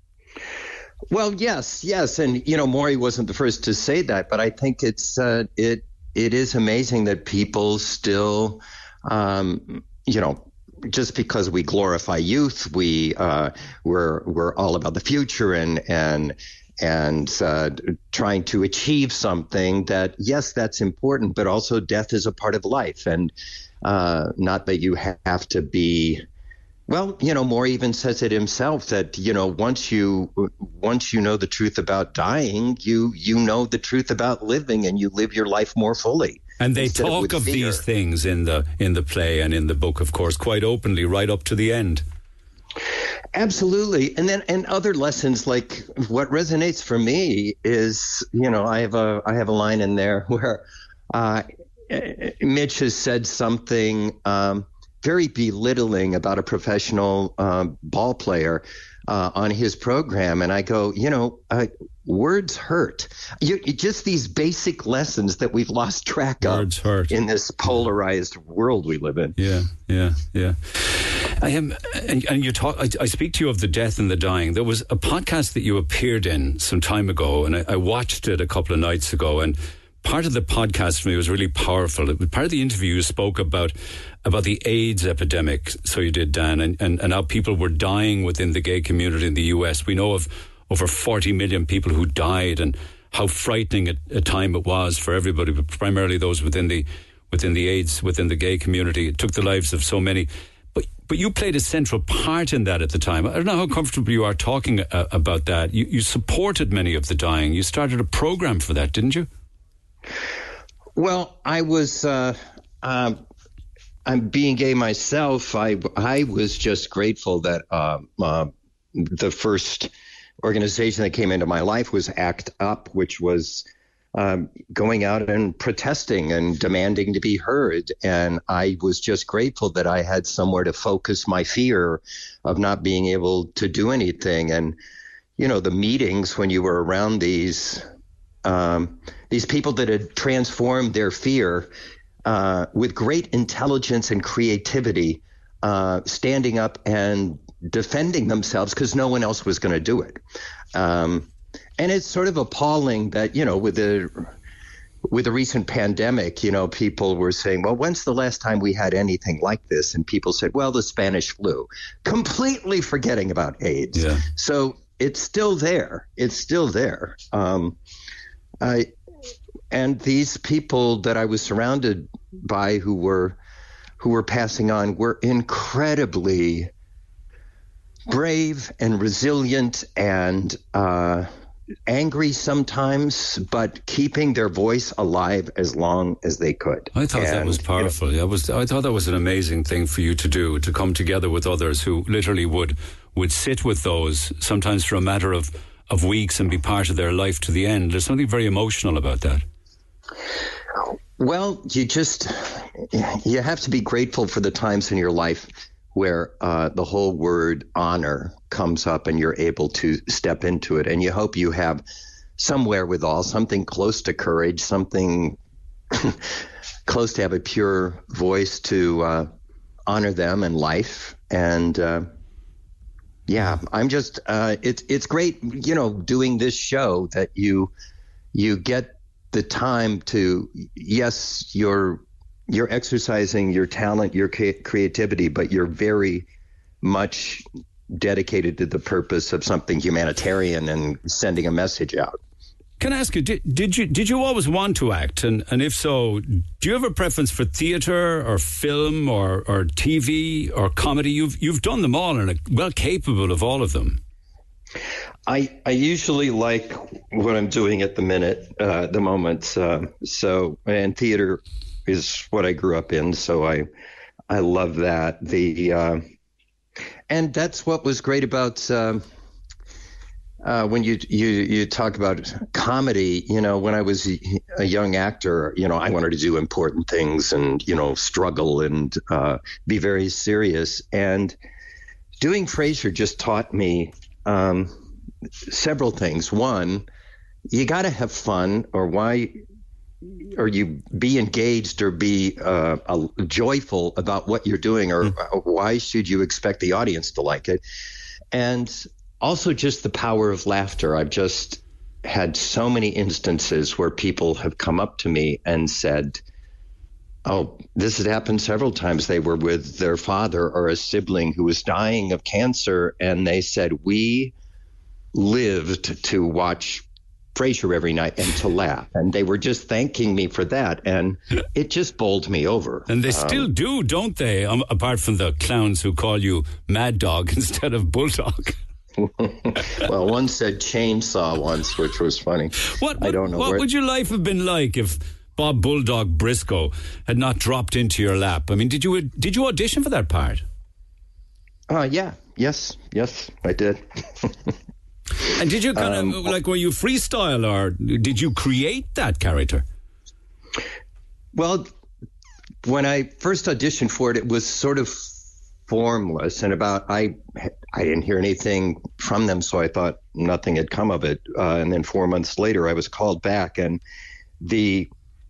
Well, yes, yes, and you know Maury wasn't the first to say that, but I think it's uh, it. It is amazing that people still, um, you know, just because we glorify youth, we uh, we're we're all about the future and and and uh, trying to achieve something that yes, that's important, but also death is a part of life, and uh, not that you have to be. Well, you know, Maury even says it himself that, you know, once you once you know the truth about dying, you you know the truth about living and you live your life more fully. And they talk of, of these things in the in the play and in the book, of course, quite openly right up to the end. Absolutely. And then and other lessons, like what resonates for me is, you know, I have a I have a line in there where uh, Mitch has said something um very belittling about a professional um, ball player uh, on his program. And I go, you know, uh, words hurt. You, just these basic lessons that we've lost track of words hurt. In this polarized world we live in. Yeah, yeah, yeah. I am, and, and you talk. I, I speak to you of the death and the dying. There was a podcast that you appeared in some time ago, and I, I watched it a couple of nights ago, and part of the podcast for me was really powerful. It was part of the interview you spoke about about the AIDS epidemic. So you did, Dan, and, and, and how people were dying within the gay community in the U S. We know of over forty million people who died, and how frightening a, a time it was for everybody, but primarily those within the within the AIDS, within the gay community. It took the lives of so many. But but you played a central part in that at the time. I don't know how comfortable you are talking uh, about that. You, you supported many of the dying. You started a program for that, didn't you? Well, I was, uh, uh, I'm being gay myself. I, I was just grateful that uh, uh, the first organization that came into my life was ACT UP, which was um, going out and protesting and demanding to be heard. And I was just grateful that I had somewhere to focus my fear of not being able to do anything. And, you know, the meetings when you were around these Um, these people that had transformed their fear uh, with great intelligence and creativity, uh, standing up and defending themselves because no one else was going to do it. Um, and it's sort of appalling that, you know, with the with the recent pandemic, you know, people were saying, well, when's the last time we had anything like this? And people said, well, the Spanish flu, completely forgetting about AIDS. Yeah. So it's still there. It's still there. Um, I, and these people that I was surrounded by who were who were passing on were incredibly brave and resilient and uh angry sometimes, but keeping their voice alive as long as they could. I thought and, that was powerful. You know, I was. I thought that was an amazing thing for you to do, to come together with others who literally would would sit with those, sometimes for a matter of, of weeks, and be part of their life to the end. There's something very emotional about that. Well, you just, you have to be grateful for the times in your life where uh, the whole word honor comes up and you're able to step into it. And you hope you have some wherewithal, something close to courage, something close to have a pure voice to uh, honor them and life. And uh, yeah, I'm just, uh, it's it's great, you know, doing this show that you you get the time to, yes, you're you're exercising your talent, your creativity, but you're very much dedicated to the purpose of something humanitarian and sending a message out. Can I ask you, did, did you did you always want to act? And, and if so, do you have a preference for theatre or film or, or T V or comedy? You've you've done them all and are well capable of all of them. I I usually like what I'm doing at the minute, uh, the moment. Uh, so, and theatre is what I grew up in, so I I love that. The uh, and that's what was great about uh, uh, when you you you talk about comedy. You know, when I was a young actor, you know, I wanted to do important things and, you know, struggle and uh, be very serious. And doing Frasier just taught me um, several things. One, you got to have fun, or why. Or you be engaged or be uh, uh, joyful about what you're doing, or mm. why should you expect the audience to like it? And also just the power of laughter. I've just had so many instances where people have come up to me and said, oh, this had happened several times. They were with their father or a sibling who was dying of cancer, and they said, we lived to watch Frasier every night and to laugh, and they were just thanking me for that, and it just bowled me over. And they still um, do, don't they? Um, apart from the clowns who call you Mad Dog instead of Bulldog. Well, one said chainsaw once, which was funny. What, what I don't know. What where... would your life have been like if Bob Bulldog Briscoe had not dropped into your lap? I mean, did you did you audition for that part? Uh, yeah, yes, yes, I did. And did you kind um, of, like, were you freestyle, or did you create that character? Well, when I first auditioned for it, it was sort of formless, and about, I I didn't hear anything from them, so I thought nothing had come of it. Uh, and then four months later, I was called back, and the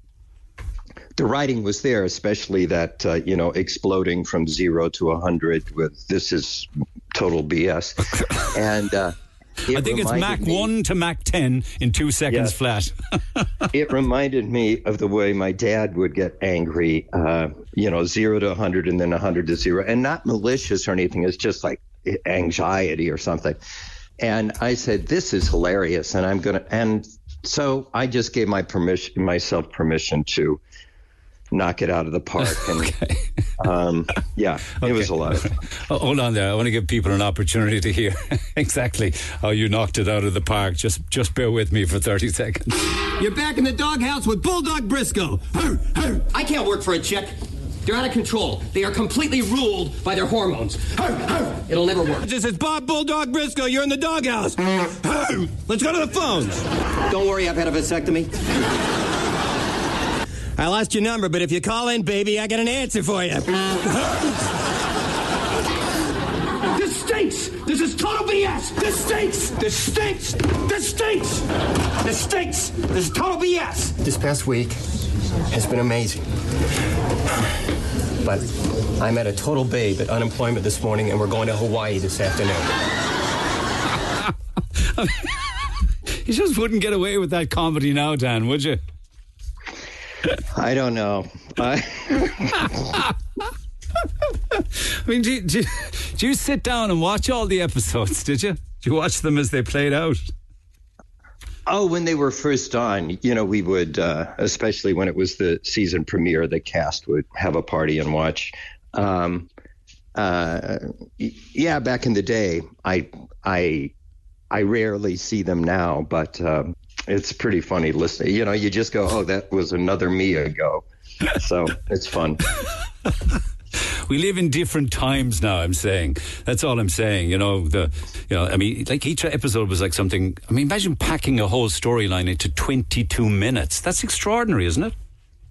the writing was there, especially that, uh, you know, exploding from zero to a hundred with this is total B S. And, uh, It I think it's Mach me, one to Mach ten in two seconds yes, flat. It reminded me of the way my dad would get angry, uh, you know, zero to one hundred and then one hundred to zero. And not malicious or anything. It's just like anxiety or something. And I said, this is hilarious. And I'm going to, and so I just gave my permission, myself permission to knock it out of the park. And okay. um, yeah, okay. It was a lot of fun. Hold on there. I want to give people an opportunity to hear exactly how you knocked it out of the park. Just just bear with me for thirty seconds. You're back in the doghouse with Bulldog Briscoe. Arr, arr. I can't work for a chick. They're out of control. They are completely ruled by their hormones. Arr, arr. It'll never work. This is Bob Bulldog Briscoe. You're in the doghouse. Arr. Let's go to the phones. Don't worry, I've had a vasectomy. I lost your number, but if you call in, baby, I got an answer for you. This stinks! This is total B S! This stinks! This stinks! This stinks! This stinks! This is total B S! This past week, has been amazing. But I'm at a total babe at unemployment this morning, and we're going to Hawaii this afternoon. You just wouldn't get away with that comedy now, Dan, would you? I don't know. I, I mean, do you, do, you, do you sit down and watch all the episodes, did you? Did you watch them as they played out? Oh, when they were first on, you know, we would, uh, especially when it was the season premiere, the cast would have a party and watch. Um, uh, yeah, back in the day, I, I, I rarely see them now, but um, it's pretty funny listening. You know, you just go, oh, that was another me ago. So it's fun. We live in different times now, I'm saying. That's all I'm saying. You know, the, you know, I mean, like each episode was like something. I mean, imagine packing a whole storyline into twenty-two minutes. That's extraordinary, isn't it?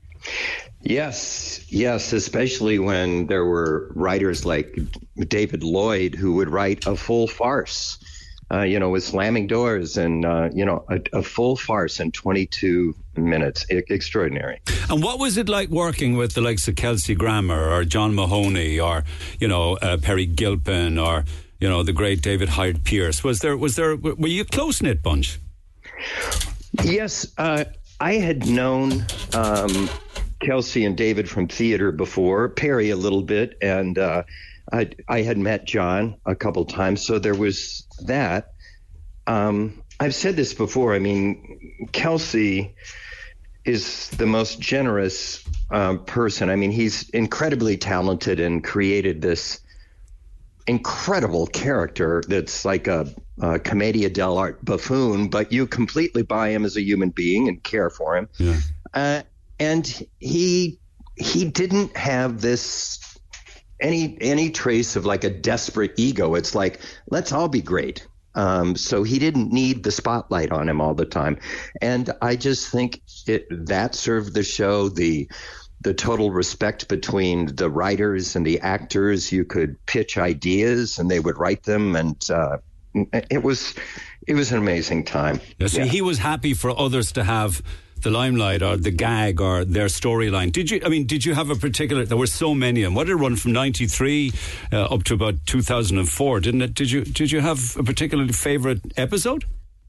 Yes, yes, especially when there were writers like David Lloyd who would write a full farce. Uh, you know, with slamming doors and, uh, you know, a, a full farce in twenty-two minutes. E- extraordinary. And what was it like working with the likes of Kelsey Grammer or John Mahoney or, you know, uh, Perry Gilpin or, you know, the great David Hyde Pierce? Was there, was there, were you a close-knit bunch? Yes. Uh, I had known um, Kelsey and David from theater before, Perry a little bit, and uh, I, I had met John a couple times, so there was that. Um, I've said this before. I mean, Kelsey is the most generous um, person. I mean, he's incredibly talented and created this incredible character that's like a, a commedia dell'arte buffoon, but you completely buy him as a human being and care for him. Yeah. Uh, and he he didn't have this any any trace of like a desperate ego. It's like, let's all be great. Um, so he didn't need the spotlight on him all the time. And I just think it that served the show, the the total respect between the writers and the actors. You could pitch ideas and they would write them, and uh, it was it was an amazing time. Yeah, so yeah. he was happy for others to have the limelight or the gag or their storyline. Did you, I mean, did you have a particular, there were so many of them. What did it run from ninety-three uh, up to about two thousand four, didn't it? Did you, did you have a particularly favourite episode?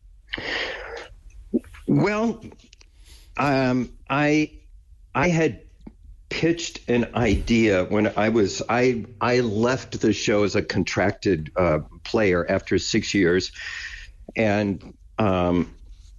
Well, um, I, I had pitched an idea when I was, I, I left the show as a contracted uh, player after six years. And, um,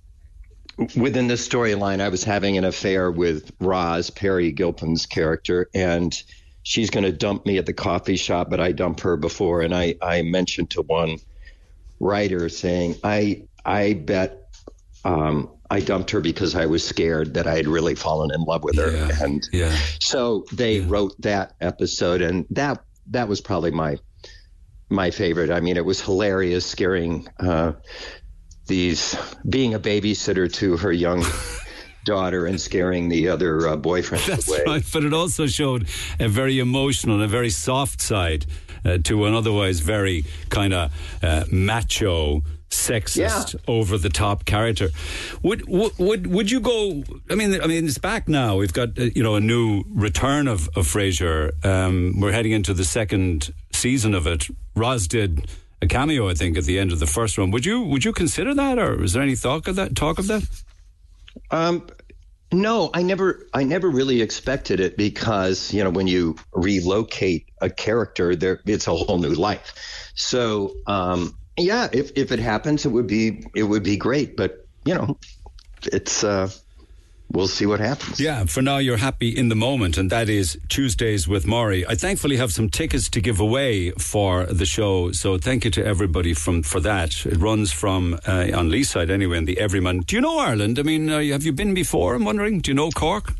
within this storyline, I was having an affair with Roz, Perry Gilpin's character, and she's going to dump me at the coffee shop, but I dump her before. And I, I mentioned to one writer saying, I I bet um, I dumped her because I was scared that I had really fallen in love with her. Yeah, and yeah. so they yeah. wrote that episode, and that that was probably my my favorite. I mean, it was hilarious, scaring uh these being a babysitter to her young daughter and scaring the other uh, boyfriend That's away. Right, but it also showed a very emotional and a very soft side uh, to an otherwise very kind of uh, macho, sexist, yeah. over the top character. Would would would would you go? I mean, I mean, it's back now. We've got uh, you know a new return of of Frasier. Um, we're heading into the second season of it. Roz did a cameo, I think, at the end of the first one. Would you would you consider that, or is there any talk of that? Talk of that? Um, no, I never I never really expected it, because you know when you relocate a character, there it's a whole new life. So um, yeah, if if it happens, it would be it would be great. But you know, it's. Uh, We'll see what happens. Yeah, for now you're happy in the moment, and that is Tuesdays with Maury. I thankfully have some tickets to give away for the show, so thank you to everybody from for that. It runs from, uh, on Leeside anyway, in the Everyman. Do you know Ireland? I mean, uh, have you been before, I'm wondering? Do you know Cork?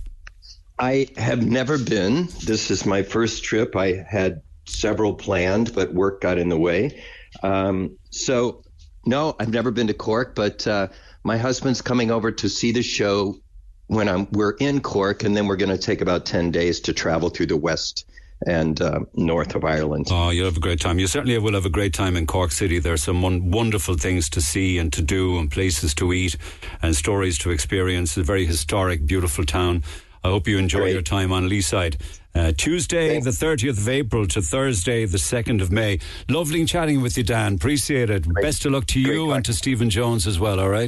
I have never been. This is my first trip. I had several planned, but work got in the way. Um, so, no, I've never been to Cork, but uh, my husband's coming over to see the show when I'm, we're in Cork, and then we're going to take about ten days to travel through the west and uh, north of Ireland. Oh, you'll have a great time. You certainly will have a great time in Cork City. There's some one, wonderful things to see and to do, and places to eat and stories to experience. It's a very historic, beautiful town. I hope you enjoy Great. your time on Leeside. Uh, Tuesday, Thanks. the thirtieth of April to Thursday, the second of May. Lovely chatting with you, Dan. Appreciate it. Great. Best of luck to you Great. and to Stephen Jones as well, all right?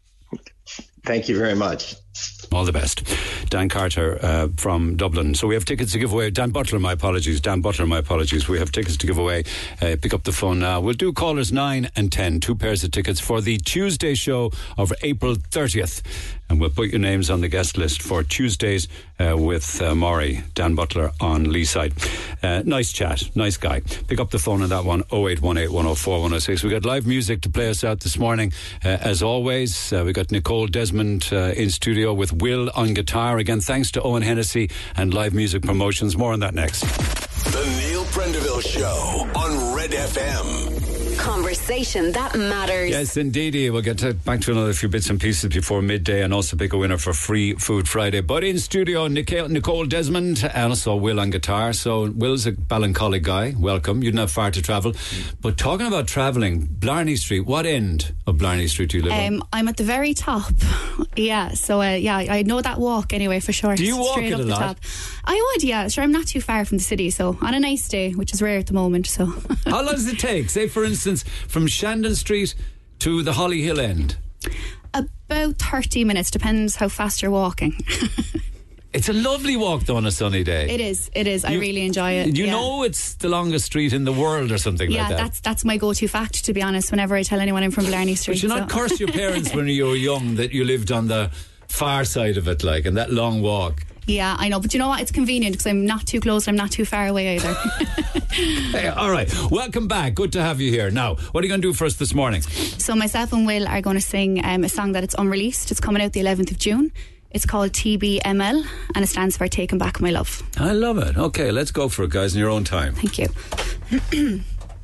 Thank you very much. All the best. Dan Carter uh, from Dublin. So we have tickets to give away. Dan Butler, my apologies. Dan Butler, my apologies. We have tickets to give away. Uh, pick up the phone now. We'll do callers nine and ten. Two pairs of tickets for the Tuesday show of April thirtieth. And we'll put your names on the guest list for Tuesdays uh, with uh, Maury, Dan Butler on Leeside. Uh, nice chat. Nice guy. Pick up the phone on that one, oh eight one eight, one oh four, one oh six. We got live music to play us out this morning. Uh, as always, uh, we got Nicole Desmond uh, in studio with Will on guitar. Again, thanks to Owen Hennessy and Live Music Promotions. More on that next. The Neil Prendeville Show on Red F M. Conversation that matters. Yes, indeedy. We'll get to, back to another few bits and pieces before midday and also pick a winner for Free Food Friday. But in studio, Nicole, Nicole Desmond and also Will on guitar. So Will's a Ballincollig guy. Welcome. You didn't have far to travel. But talking about travelling, Blarney Street, what end of Blarney Street do you live um, on? I'm at the very top. Yeah, so uh, yeah, I know that walk anyway for sure. Do you walk Straight it up a the lot? top. I would, yeah. Sure, I'm not too far from the city, so on a nice day, which is rare at the moment. So how long does it take? Say, for instance, from Shandon Street to the Holly Hill end? About thirty minutes, depends how fast you're walking. It's a lovely walk though on a sunny day. It is, it is. I You- really enjoy it. You yeah. know it's the longest street in the world or something Yeah, like that. that's that's my go-to fact, to be honest, whenever I tell anyone I'm from Blarney Street. But you not so. curse your parents when you were young that you lived on the far side of it, like, and that long walk. Yeah, I know, but you know what? It's convenient because I'm not too close and I'm not too far away either. Hey, all right, welcome back. Good to have you here. Now, what are you going to do for us this morning? So myself and Will are going to sing um, a song that it's unreleased. It's coming out the eleventh of June. It's called T B M L and it stands for Taking Back My Love. I love it. Okay, let's go for it, guys, in your own time. Thank you.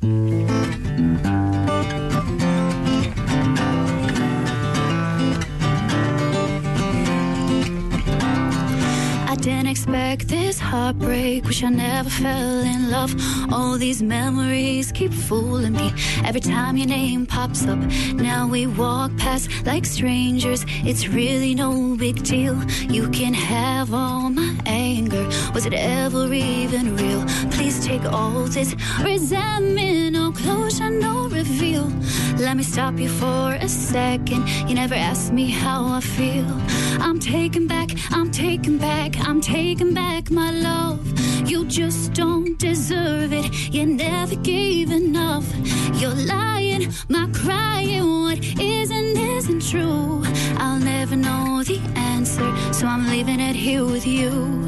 I didn't expect this heartbreak. Wish I never fell in love. All these memories keep fooling me. Every time your name pops up, now we walk past like strangers. It's really no big deal. You can have all my anger. Was it ever even real? Please take all this resentment. No closure, no reveal. Let me stop you for a second. You never asked me how I feel. I'm taking back, I'm taking back, I'm taking back my love. You just don't deserve it. You never gave enough. You're lying, my crying. What isn't, isn't true. I'll never know the answer, so I'm leaving it here with you.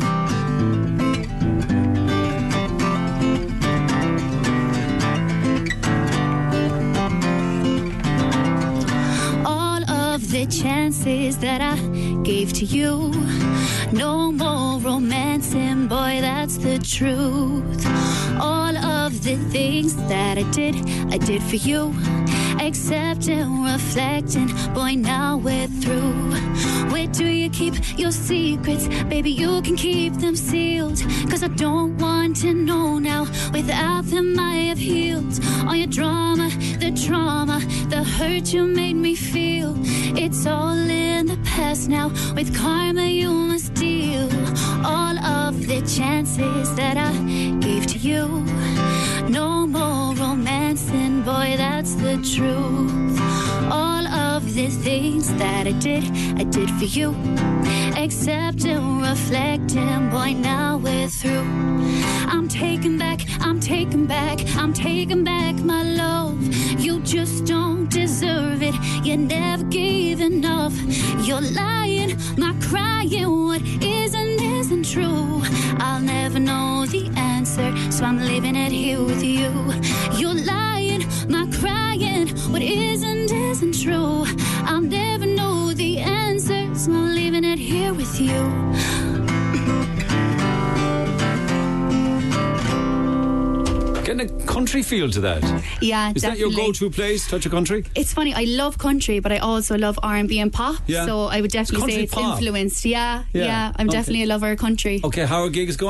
The chances that I gave to you, no more romancing, boy, that's the truth. All of the things that I did, I did for you. Accepting, reflecting, boy, now we're through. Where do you keep your secrets? Baby, you can keep them sealed. Cause I don't want to know now. Without them I have healed. All your drama, the trauma, the hurt you made me feel. It's all in the past now. With karma you must deal. All of the chances that I gave to you, no more romancing, boy, that's the truth. All of the things that I did, I did for you. Accepting, reflecting, boy, now we're through. I'm taking back, I'm taking back, I'm taking back my love. You just don't deserve it. You never gave enough. You're lying, my crying. What isn't, isn't true. I'll never know the answer, so I'm leaving it here with you. You're lying, my crying. What isn't, isn't true. I'll never know the answer, so I'm leaving it here with you. Getting a country feel to that. Yeah, Is definitely. that your go-to place, touch of country? It's funny, I love country, but I also love R and B and pop. Yeah. So I would definitely It's say it's country pop. influenced. Yeah, Yeah, yeah. I'm okay. definitely a lover of country. Okay, how are gigs going?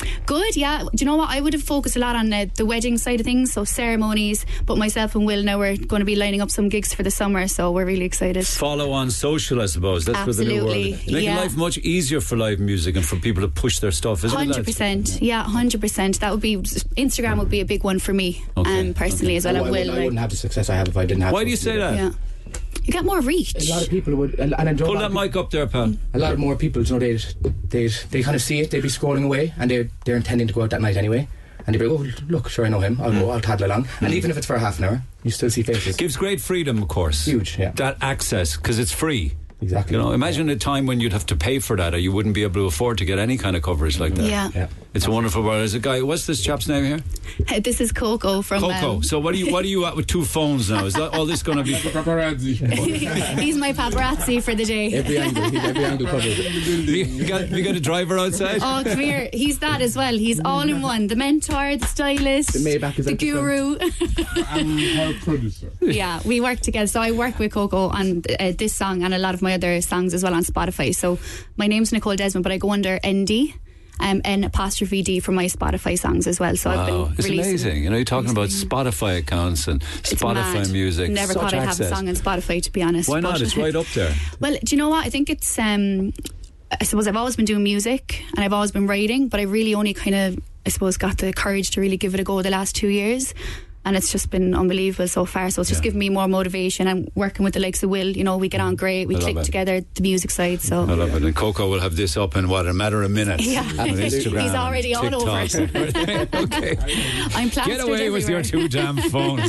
Good, yeah. Do you know what? I would have focused a lot on uh, the wedding side of things, so ceremonies. But myself and Will now we're going to be lining up some gigs for the summer, so we're really excited. Follow on social, I suppose. That's Absolutely, where the new world is. Making yeah. life much easier for live music and for people to push their stuff, isn't one hundred percent, it? one hundred percent, yeah, one hundred percent. That would be Instagram would be a big one for me, okay. um, personally okay. as well. Oh, I, Will, I, I wouldn't have the success I have if I didn't have. Why do you say that? Yeah. You get more reach. A lot of people would, and, and pull that mic up there, pal. A lot more people, you know, they they they kind of see it, they'd be scrolling away, and they they're intending to go out that night anyway, and they'd be like, oh look, sure I know him, I'll go, I'll toddle along, and even if it's for half an hour, you still see faces. Gives great freedom, of course. Huge, yeah. That access, because it's free. Exactly. You know, imagine a time when you'd have to pay for that, or you wouldn't be able to afford to get any kind of coverage like that. Yeah, yeah. It's a wonderful world. There's a guy. What's this chap's name here? Uh, this is Coco from Coco. Um, so what are you? What are you at with two phones now? Is that all this going to be paparazzi? He's my paparazzi for the day. Every angle, he's every angle covered. You got, you got a driver outside? Oh, come here. He's that as well. He's all in one. The mentor, the stylist, the, Maybach is the guru. I'm her producer. Yeah, we work together. So I work with Coco on uh, this song and a lot of my other songs as well on Spotify. So my name's Nicole Desmond, but I go under N D. Um, N apostrophe D for my Spotify songs as well. So wow, I've been it's amazing. You know, you're talking about Spotify accounts and it's Spotify mad. music. Never Such thought I'd access. have a song on Spotify, to be honest. Why not? But It's right up there. Well, do you know what? I think it's. Um, I suppose I've always been doing music and I've always been writing, but I really only kind of, I suppose, got the courage to really give it a go the last two years. And it's just been unbelievable so far. So it's just yeah. giving me more motivation. I'm working with the likes of Will. You know, we get on great. We I click together, the music side. So I love it. And Coco will have this up in what, a matter of minutes. Yeah, on Instagram. He's already all over it. Okay, I'm plastered get away everywhere. with your two damn phones.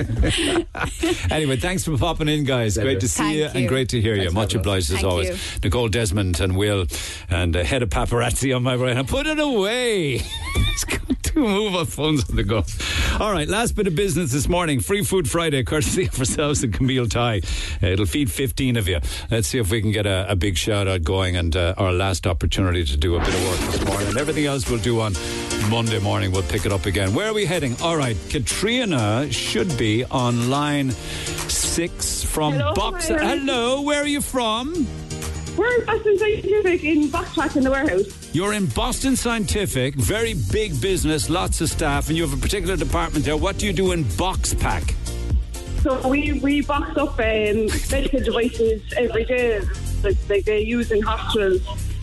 Anyway, thanks for popping in, guys. Great to see Thank you, you and great to hear you. Much obliged as Thank always. you. Nicole Desmond and Will, and uh, head of paparazzi on my right hand. Put it away. It's got to move our phones on the go. All right, last bit of business this morning. Free Food Friday, courtesy of ourselves and Camille Thai. Uh, it'll feed fifteen of you. Let's see if we can get a, a big shout out going, and uh, our last opportunity to do a bit of work this morning. And everything else we'll do on Monday morning. We'll pick it up again. Where are we heading? All right, Katrina should be on line six from Hello, Box. hi, Hello, where are you from? We're in Boston Scientific in Boxtrack in the warehouse. You're in Boston Scientific, very big business, lots of staff, and you have a particular department there. What do you do in box pack? So we, we box up um, medical devices every day, like, like they use in hospitals.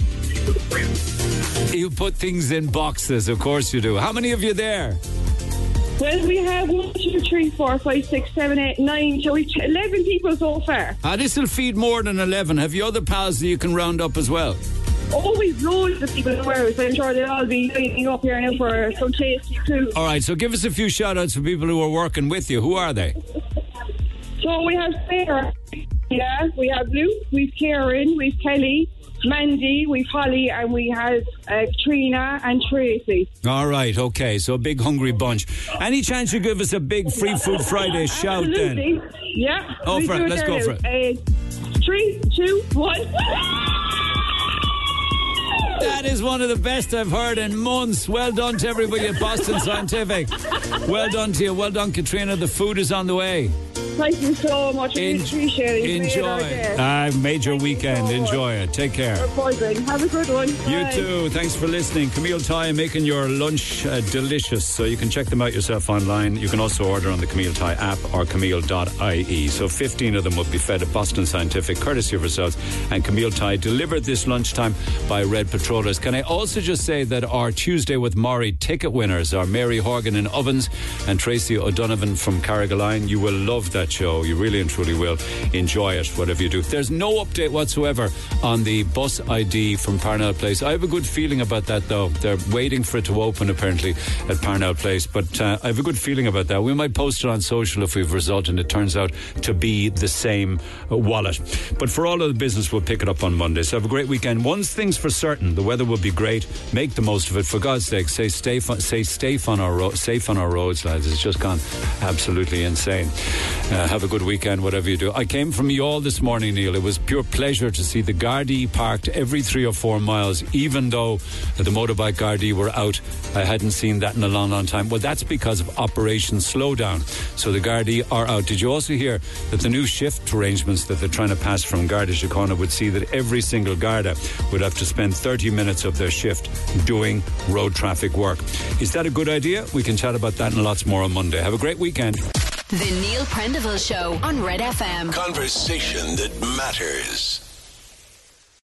You put things in boxes, of course you do. How many of you there? Well, we have one, two, three, four, five, six, seven, eight, nine, so we've eleven people so far. Ah, this will feed more than eleven. Have you other pals that you can round up as well? Oh, we've loads of people in the warehouse. I'm sure they'll all be lining up here now for some tasty food. All right, so give us a few shout-outs for people who are working with you. Who are they? So we have Sarah, yeah, we have Luke, we've Karen, we've Kelly, Mandy, we've Holly, and we have uh, Katrina and Tracy. All right, okay, so a big hungry bunch. Any chance you give us a big Free Food Friday shout Absolutely. then? Yeah. Oh, for it, let's go for it. Uh, three, two, one. That is one of the best I've heard in months. Well done to everybody at Boston Scientific. Well done to you. Well done, Katrina. The food is on the way. Thank you so much. I really appreciate it. Enjoy. I've made your weekend. So Enjoy it. Take care. Have a good one. You Bye. too. Thanks for listening. Camille Thai making your lunch uh, delicious. So you can check them out yourself online. You can also order on the Camille Thai app or camille dot I E. So fifteen of them will be fed at Boston Scientific, courtesy of ourselves and Camille Thai, delivered this lunchtime by Red Patrollers. Can I also just say that our Tuesday with Maury ticket winners are Mary Horgan in Ovens and Tracy O'Donovan from Carrigaline. You will love that show. You really and truly will enjoy it, whatever you do. There's no update whatsoever on the bus I D from Parnell Place. I have a good feeling about that, though. They're waiting for it to open, apparently, at Parnell Place. But uh, I have a good feeling about that. We might post it on social if we've a result and it turns out to be the same uh, wallet. But for all of the business, we'll pick it up on Monday. So have a great weekend. One thing's for certain, the weather will be great. Make the most of it. For God's sake, say safe, say safe on our ro- safe on our roads, lads. It's just gone absolutely insane. Uh, Uh, have a good weekend, whatever you do. I came from Youghal this morning, Neil. It was pure pleasure to see the Gardaí parked every three or four miles, even though the motorbike Gardaí were out. I hadn't seen that in a long, long time. Well, that's because of Operation Slowdown. So the Gardaí are out. Did you also hear that the new shift arrangements that they're trying to pass from Garda Síochána would see that every single Garda would have to spend thirty minutes of their shift doing road traffic work? Is that a good idea? We can chat about that and lots more on Monday. Have a great weekend. The Neil Prendeville Show on Red F M. Conversation that matters.